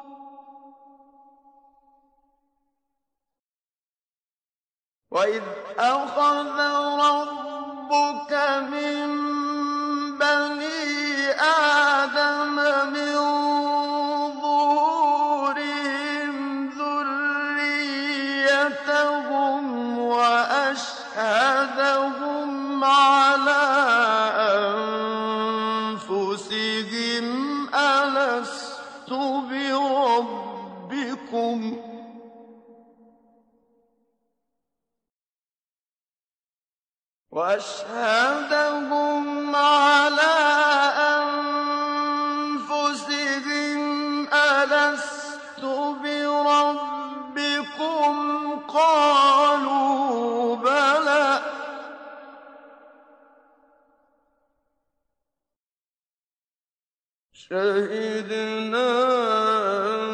وإذ أخذ ربك من بني آدم من ظهورهم ذريتهم وأشهدهم على أنفسهم ألست بربكم وأشهدهم على شهدنا أن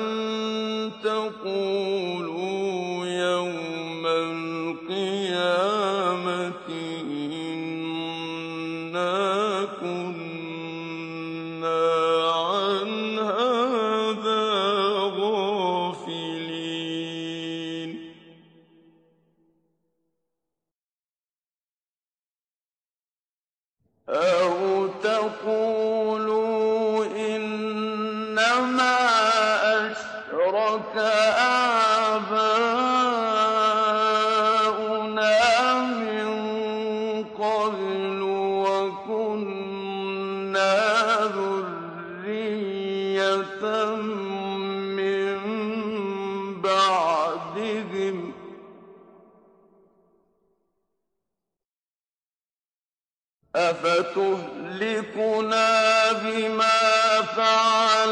تقولوا يوم القيامة إنا كنا عن هذا غافلين أو تقولوا إنما أشرك آباؤنا من قبل وكنا ذرية من بعدهم أفتهلكنا بما فعل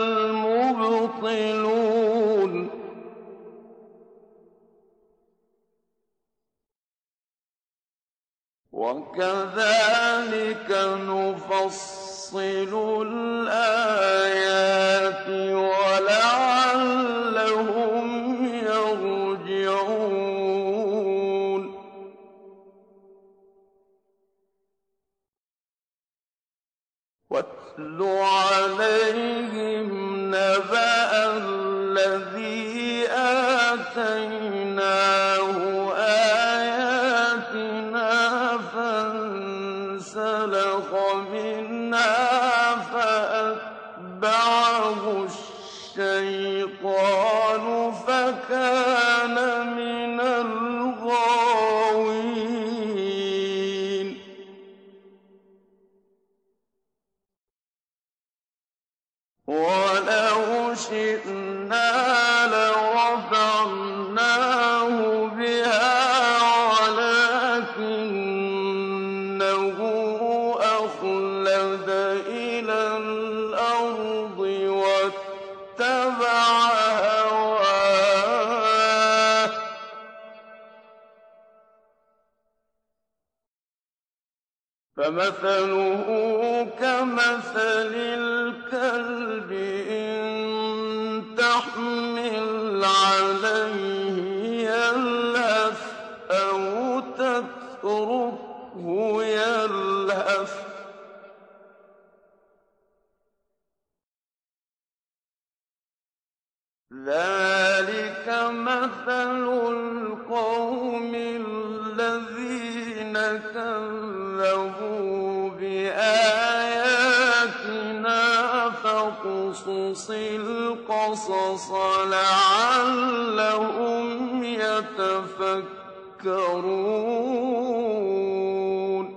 المبطلون وكذلك نفصل الآيات ولعلهم يرجعون واتل عليهم نبأ الذي آتيناه آياتنا فانسلخ منها فأتبعه الشيطان فكان من الغاوين ولو شئنا لرفعناه بها ولكنه أخلد إلى الأرض واتبع هواه فمثله كمثل الكلب إن تحمل عليه يلهث أو تتركه يلهث ذلك مثل القوم الذين كذبوا بآياتنا فاقصص القصص لعلهم يتفكرون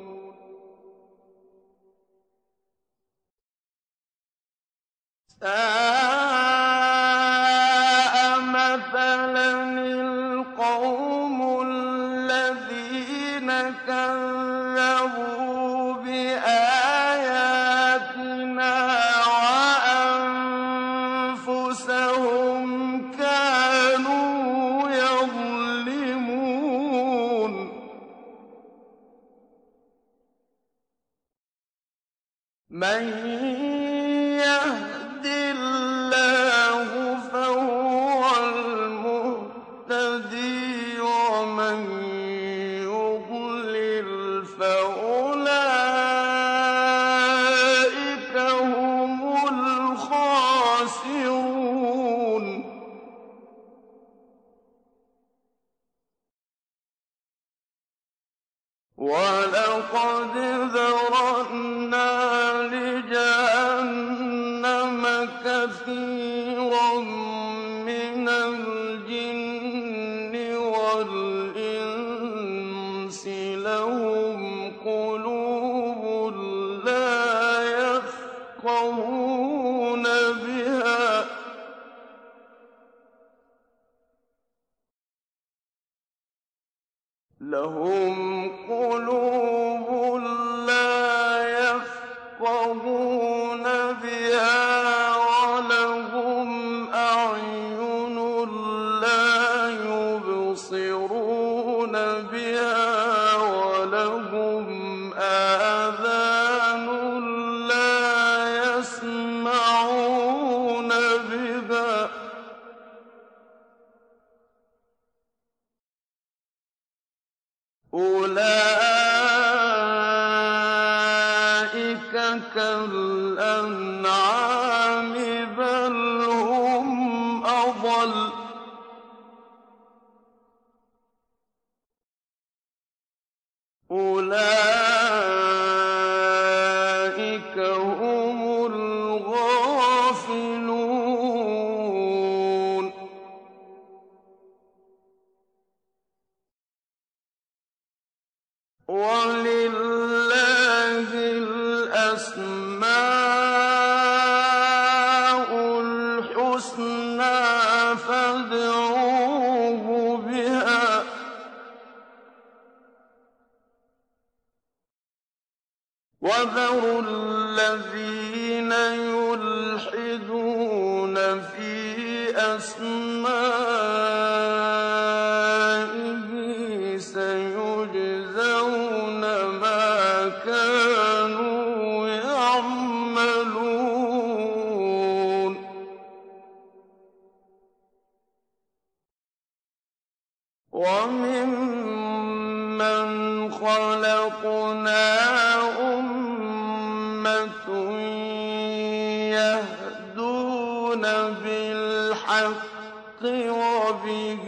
ساء مثلا القوم الذين كذبوا بآياتنا وأنفسهم كانوا يظلمون من يهد الله فهو المهتدي ومن يضلل فأولئك هم الخاسرون ولقد ذرأنا لجهنم كثيرا من الجن والإنس لهم قلوب لا يفقهون بها لهم قلوب لا يفقهون بها ولهم أعين لا يبصرون بها ولهم آذان لا يسمعون أُولَٰئِكَ هُمُ الْغَافِلُونَ وَلِلَّهِ الْأَسْمَاءُ الْحُسْنَىٰ فَادْعُوهُ بِهَا ۖ وَذَرُوا الَّذِينَ يُلْحِدُونَ فِي أَسْمَائِهِ ۖ سَيُجْزَوْنَ مَا كَانُوا يَعْمَلُونَ وَمِمَّنْ خَلَقْنَا أُمَّةٌ يَهْدُونَ بِالْحَقِّ وَبِهِ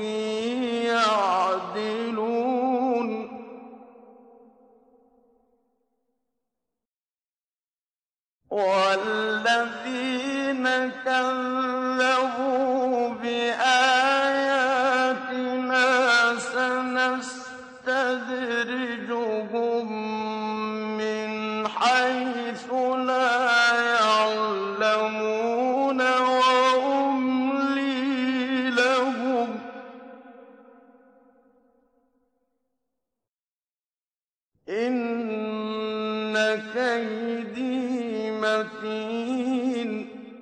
يَعْدِلُونَ وَالَّذِينَ كَذَّبُوا بِآيَاتِنَا سَنَسْتَدْرِجُهُم مِّنْ حَيْثُ لَا يَعْلَمُونَ وَأُمْلِي لَهُمْ ۚ إِنَّ كَيْدِي مَتِينٌ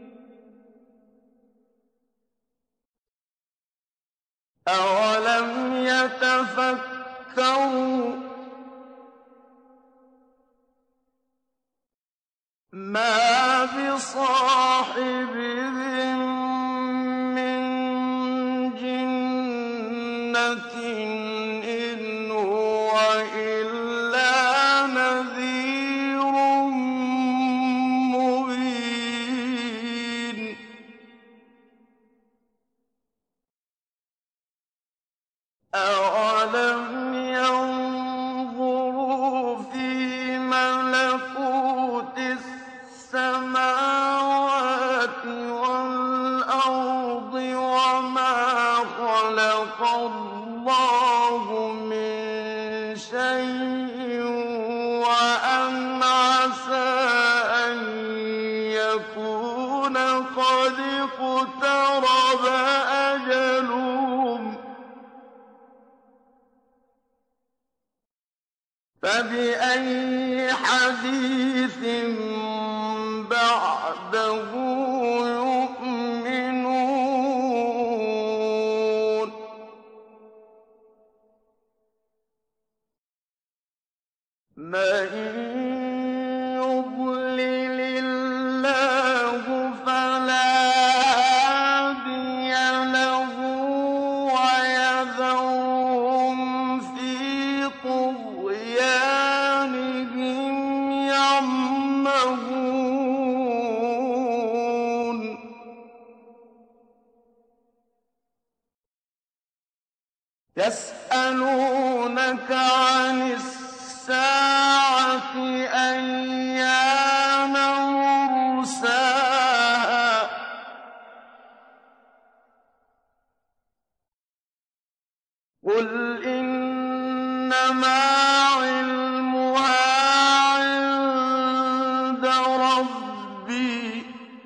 أَوَلَمْ يَتَفَكَّرُوا مَا بِصَاحِبِهِم مِّن جِنَّةٍ إِنْ هُوَ إِلَّا نَذِيرٌ مُّبِينٌ أَوَلَمْ يَنظُرُوا فِي مَلَكُوتِ السَّمَاوَاتِ وَالْأَرْضِ وَمَا خَلَقَ اللَّهُ مِن شَيْءٍ وَأَنْ عَسَىٰ أَن يَكُونَ قَدِ اقْتَرَبَ أَجَلُهُمْ ۖ فَبِأَيِّ حَدِيثٍ بَعْدَهُ يُؤْمِنُونَ مَن يُضْلِلِ اللَّهُ فَلَا هَادِيَ لَهُ وَيَذَرُهُمْ فِي طُغْيَانِهِمْ يَعْمَهُونَ يَسْأَلُونَكَ عَنِ السَّاعَةِ أَيَّانَ مُرْسَاهَا ۖ قُلْ إِنَّمَا عِلْمُهَا عِندَ رَبِّي ۖ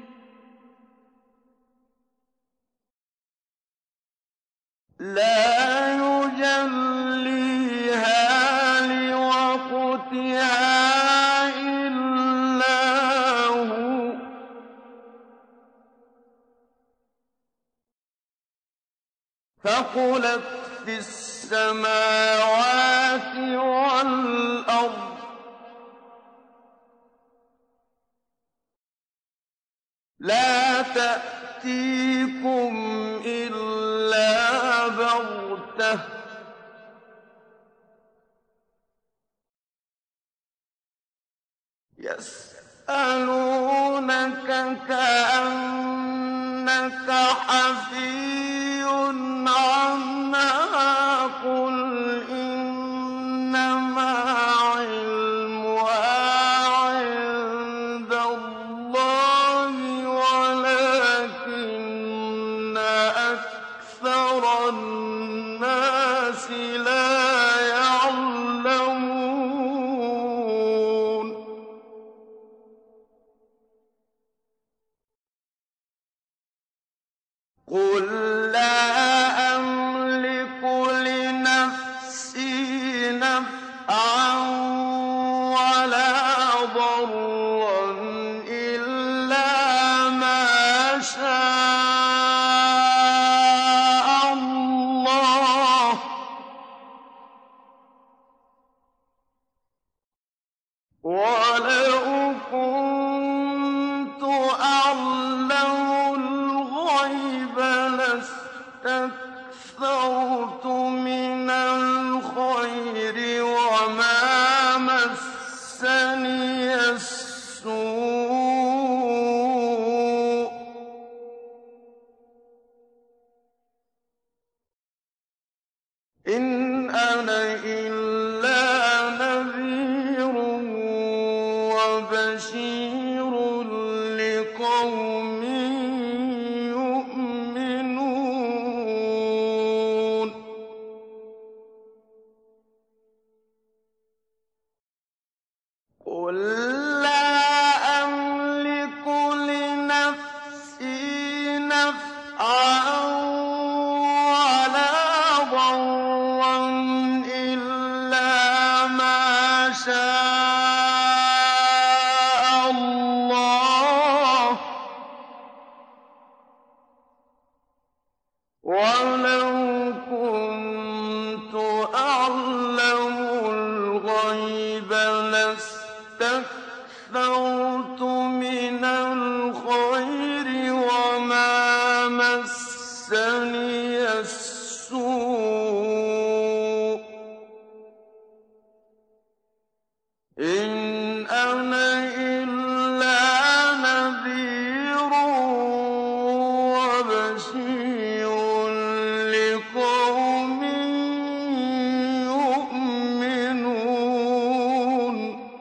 لَا يُجَلِّيهَا لِوَقْتِهَا إِلَّا هُوَ ۚ ثَقُلَتْ فِي السَّمَاوَاتِ وَالْأَرْضِ ۚ لَا تَأْتِيكُمْ إِلَّا بَغْتَةً ۗ يَسْأَلُونَكَ كَأَنَّكَ حَفِيٌّ عَنْهَا ۖ قُلْ إِنَّمَا قُل لَّا أَمْلِكُ لِنَفْسِي نَفْعًا وَلَا ضَرًّا إِلَّا مَا شَاءَ اللَّهُ ۗ وَلَوْ كُنتُ أَعْلَمُ الْغَيْبَ لَاسْتَكْثَرْتُ مِنَ الْخَيْرِ وَمَا مَسَّنِيَ السُّوءُ ۚ إِنْ أَنَا إِلَّا نَذِيرٌ وَبَشِيرٌ لِّقَوْمٍ يُؤْمِنُونَ قُل لَّا أَمْلِكُ لِنَفْسِي نَفْعًا وَلَا ضَرًّا إِلَّا مَا شَاءَ اللَّهُ ۗ وَلَوْ كُنتُ أَعْلَمُ الْغَيْبَ لَاسْتَكْثَرْتُ مِنَ الْخَيْرِ وَمَا مَسَّنِيَ السُّوءُ ۚ إِنْ أَنَا إِلَّا نَذِيرٌ وَبَشِيرٌ لِّقَوْمٍ يُؤْمِنُونَ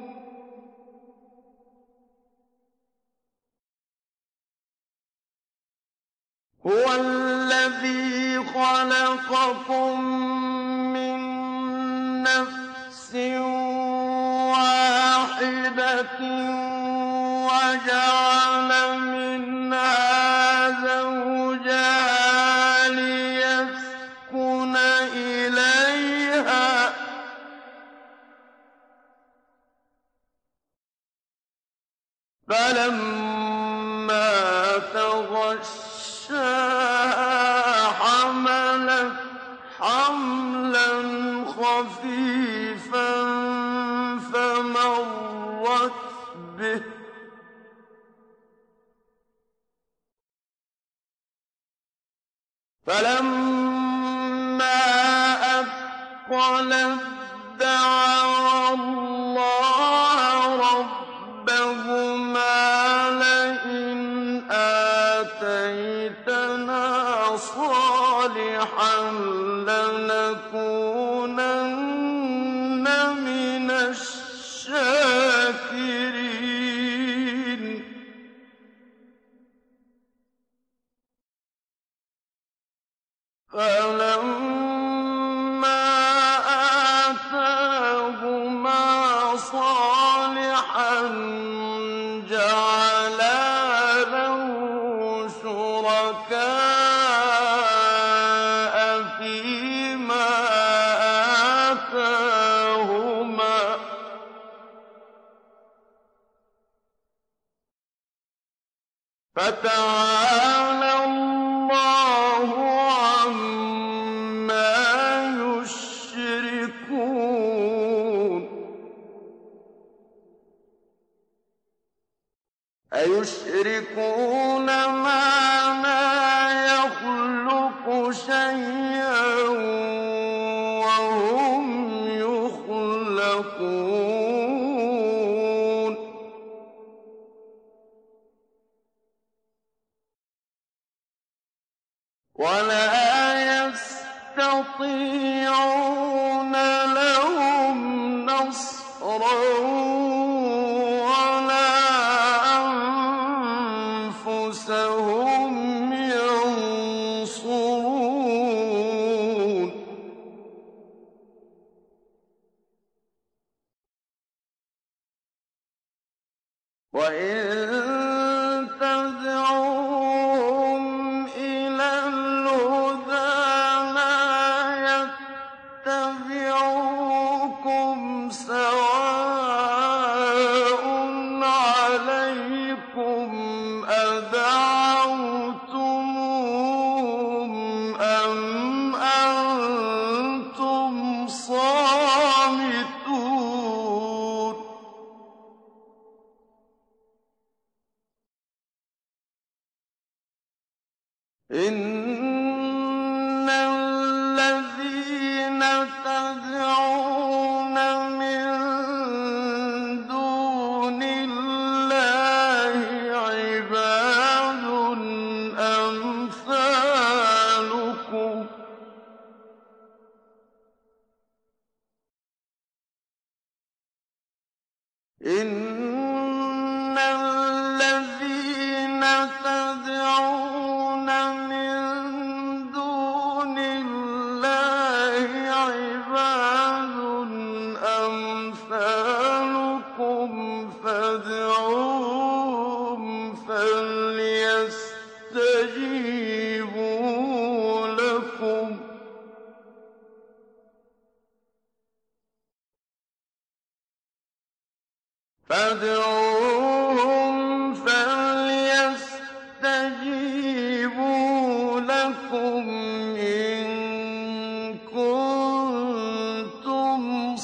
هُوَ الَّذِي خَلَقَكُم مِّن نَّفْسٍ وَاحِدَةٍ وَجَعَلَ مِنْهَا زَوْجَهَا لِيَسْكُنَ إِلَيْهَا ۖ فَلَمَّا تَغَشَّاهَا حَمَلَتْ حَمْلًا خَفِيفًا فَمَرَّتْ بِهِ ۖ فَلَمَّا أَثْقَلَتْ دَعَوَا اللَّهَ رَبَّهُمَا لَئِنْ آتَيْتَنَا صَالِحًا لَّنَكُونَنَّ مِنَ الشَّاكِرِينَ فَلَمَّا آتَاهُمَا صَالِحًا جَعَلَا لَهُ شُرَكَاءَ فِيمَا آتَاهُمَا ۚ فَتَعَالَى اللَّهُ عَمَّا يُشْرِكُونَ أَيُشْرِكُونَ مَا لَا يَخْلُقُ شَيْئًا وَهُمْ يُخْلَقُونَ وَلَا يَسْتَطِيعُونَ لَهُمْ نَصْرًا وَلَا أَنفُسَهُمْ يَنصُرُونَ وَإِن تَدْعُوهُمْ إِلَى إِنَّ الَّذِينَ تَدْعُونَ مِن دُونِ اللَّهِ عِبَادٌ أَمْثَالُكُمْ ۖ إِنَّ الَّذِينَ تَدْعُونَ مِن دُونِ اللَّهِ عِبَادٌ أَمْثَالُكُمْ فادعوهم فليستجيبوا لكم فادعوهم فليستجيبوا لكم إن كنتم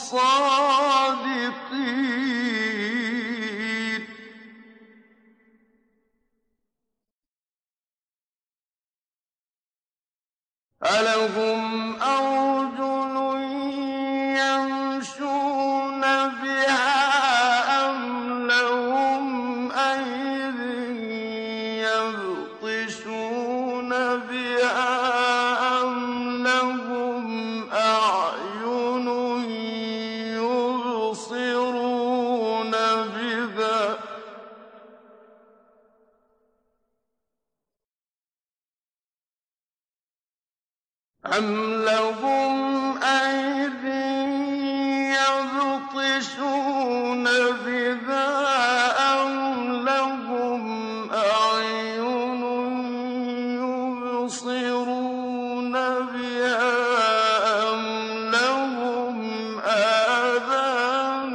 صادقين أَلَهُمْ أَرْجُلٌ يَمْشُونَ بِهَا أَمْ لَهُمْ أَيْدٍ يَبْطِشُونَ بِهَا أَمْ لَهُمْ أَعْيُنٌ يُبْصِرُونَ بِهَا ۚ أَمْ لَهُمْ أَيْدٍ يَبْطِشُونَ بِهَا أَمْ لَهُمْ أَعْيُنٌ يُبْصِرُونَ بِهَا أَمْ لَهُمْ آذَانٌ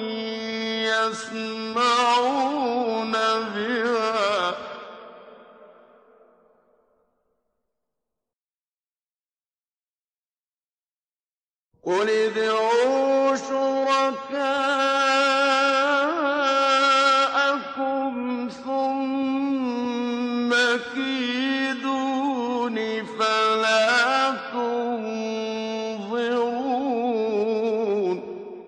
يَسْمَعُونَ بِهَا ۚ قُلِ ادْعُوا شُرَكَاءَكُمْ ثُمَّ كِيدُونِ فَلَا تُنظِرُونِ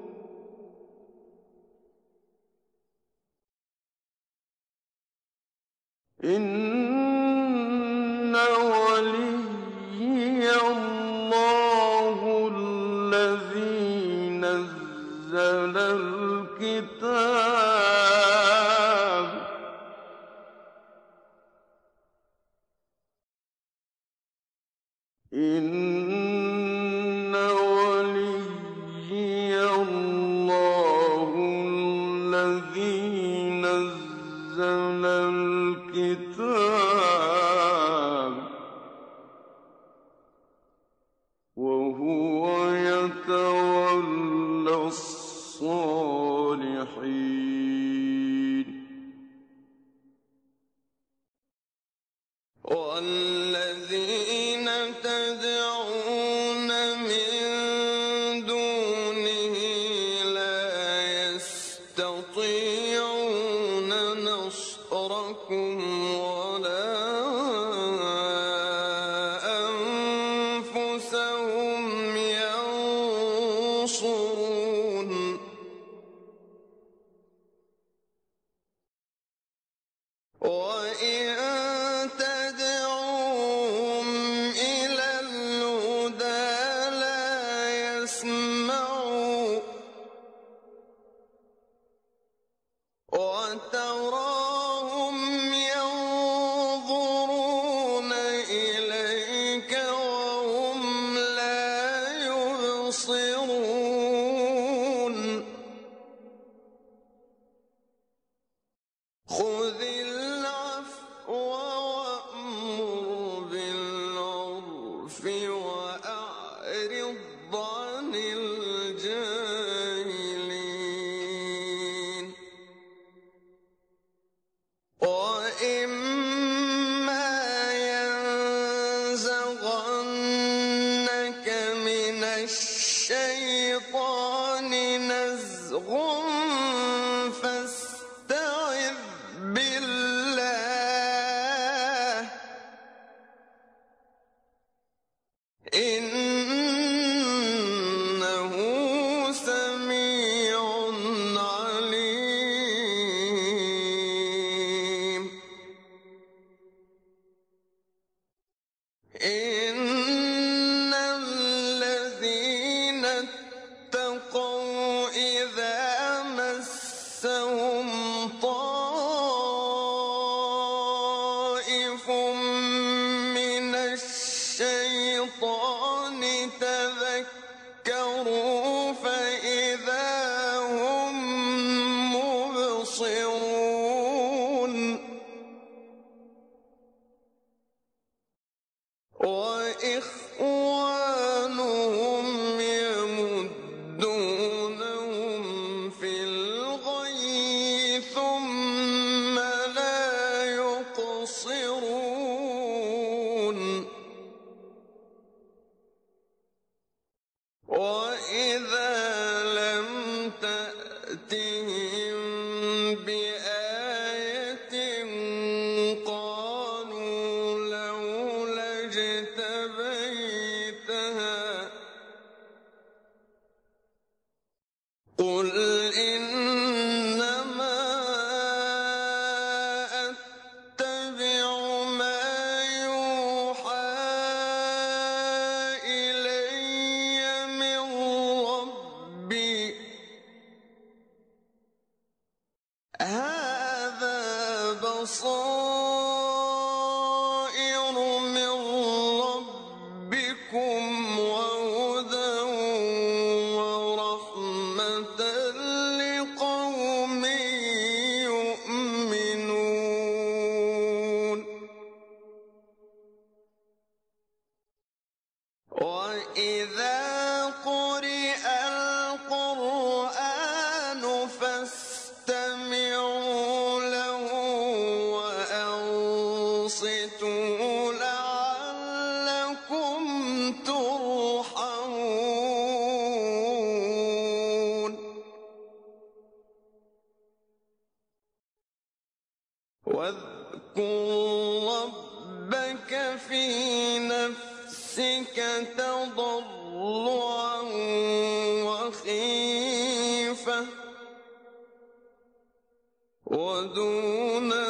إِنَّ وَلِيِّيَ اللَّهُ الَّذِي نَزَّلَ الْكِتَابَ ۖ إِنَّ وَلِيِّيَ اللَّهُ الَّذِي نَزَّلَ الْكِتَابَ ۖ وَهُوَ يَتَوَلَّى الصَّالِحِينَ وَالَّذِينَ تَدْعُونَ مِن دُونِهِ لَا يَسْتَطِيعُونَ نَصْرَكُمْ وَلَا أَنفُسَهُمْ يَنصُرُونَ وَإِن تَدْعُوهُمْ إِلَى الْهُدَىٰ لَا يَسْمَعُوا ۖ وَتَرَاهُمْ يَنظُرُونَ إِلَيْكَ وَهُمْ لَا يُبْصِرُونَ خُذِ الْعَفْوَ وَأْمُرْ بِالْعُرْفِ وَأَعْرِضْ عَنِ الْجَاهِلِينَ وَإِمَّا يَنزَغَنَّكَ مِنَ الشَّيْطَانِ نَزْغٌ فَاسْتَعِذْ بِاللَّهِ يبصرون وإخوانهم يمدونهم في الغي ثم لا يقصرون وإذا لم تأتهم بآية قالوا لولا اجتبيتها قل إنما أتبع ما يوحى إلي من ربي هذا بصائر من ربكم وهدى ورحمة لقوم يؤمنون وإذا قرئ القرآن فاستمعوا له وأنصتوا لعلكم ترحمون واذكر ربك في نفسك تضرعا وخيفة ودون